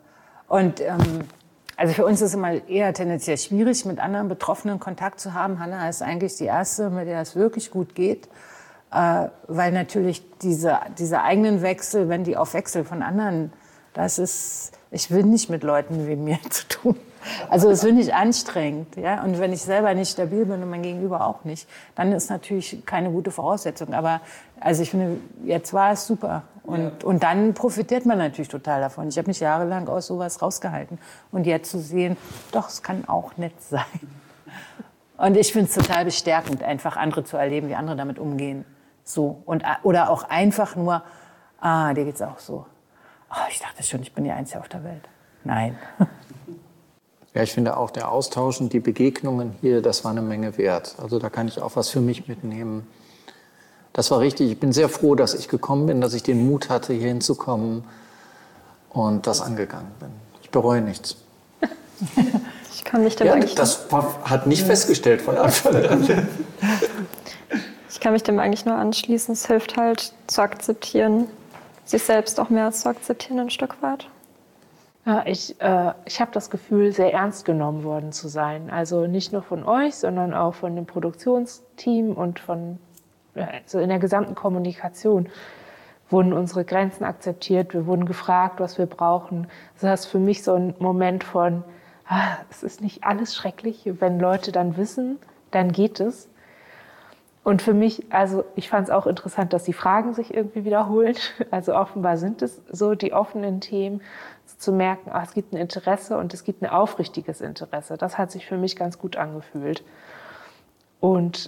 Also für uns ist es immer eher tendenziell schwierig, mit anderen Betroffenen Kontakt zu haben. Hanna ist eigentlich die Erste, mit der es wirklich gut geht. Weil natürlich diese eigenen Wechsel, wenn die auf Wechsel von anderen, ich will nicht mit Leuten wie mir zu tun. Also das finde ich anstrengend. Ja? Und wenn ich selber nicht stabil bin und mein Gegenüber auch nicht, dann ist natürlich keine gute Voraussetzung. Aber also ich finde, jetzt war es super. Und dann profitiert man natürlich total davon. Ich habe mich jahrelang aus sowas rausgehalten. Und jetzt zu sehen, doch, es kann auch nett sein. Und ich finde es total bestärkend, einfach andere zu erleben, wie andere damit umgehen. So. Oder auch einfach nur, dir geht's auch so. Oh, ich dachte schon, ich bin die Einzige auf der Welt. Nein. Ja, ich finde auch der Austausch und die Begegnungen hier, das war eine Menge wert. Also da kann ich auch was für mich mitnehmen. Das war richtig. Ich bin sehr froh, dass ich gekommen bin, dass ich den Mut hatte, hier hinzukommen und das angegangen bin. Ich bereue nichts. Ich kann mich dem eigentlich... Das hat nicht festgestellt von Anfang an. Ich kann mich dem eigentlich nur anschließen. Es hilft halt zu akzeptieren, sich selbst auch mehr zu akzeptieren ein Stück weit. Ja, ich habe das Gefühl, sehr ernst genommen worden zu sein. Also nicht nur von euch, sondern auch von dem Produktionsteam und also in der gesamten Kommunikation wurden unsere Grenzen akzeptiert. Wir wurden gefragt, was wir brauchen. Das ist für mich so ein Moment von, es ist nicht alles schrecklich. Wenn Leute dann wissen, dann geht es. Und für mich, also ich fand es auch interessant, dass die Fragen sich irgendwie wiederholen. Also offenbar sind es so die offenen Themen, zu merken, es gibt ein Interesse und es gibt ein aufrichtiges Interesse. Das hat sich für mich ganz gut angefühlt. Und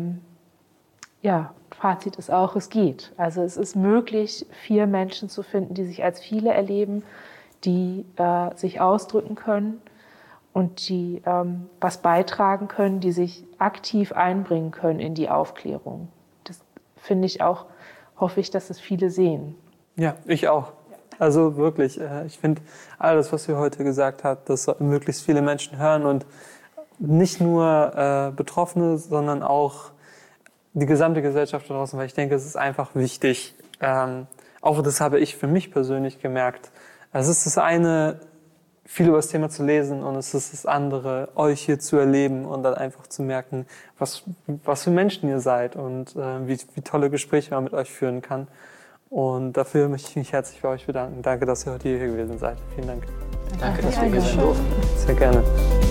Fazit ist auch, es geht. Also es ist möglich, 4 Menschen zu finden, die sich als viele erleben, die sich ausdrücken können und die was beitragen können, die sich aktiv einbringen können in die Aufklärung. Das finde ich auch, hoffe ich, dass es viele sehen. Ja, ich auch. Also wirklich, ich finde alles, was ihr heute gesagt habt, das sollten möglichst viele Menschen hören und nicht nur Betroffene, sondern auch die gesamte Gesellschaft da draußen, weil ich denke, es ist einfach wichtig. Auch das habe ich für mich persönlich gemerkt. Es ist das eine, viel über das Thema zu lesen und es ist das andere, euch hier zu erleben und dann einfach zu merken, was für Menschen ihr seid und wie tolle Gespräche man mit euch führen kann. Und dafür möchte ich mich herzlich bei euch bedanken. Danke, dass ihr heute hier gewesen seid. Vielen Dank. Danke, dass wir hier sein durften. Sehr gerne.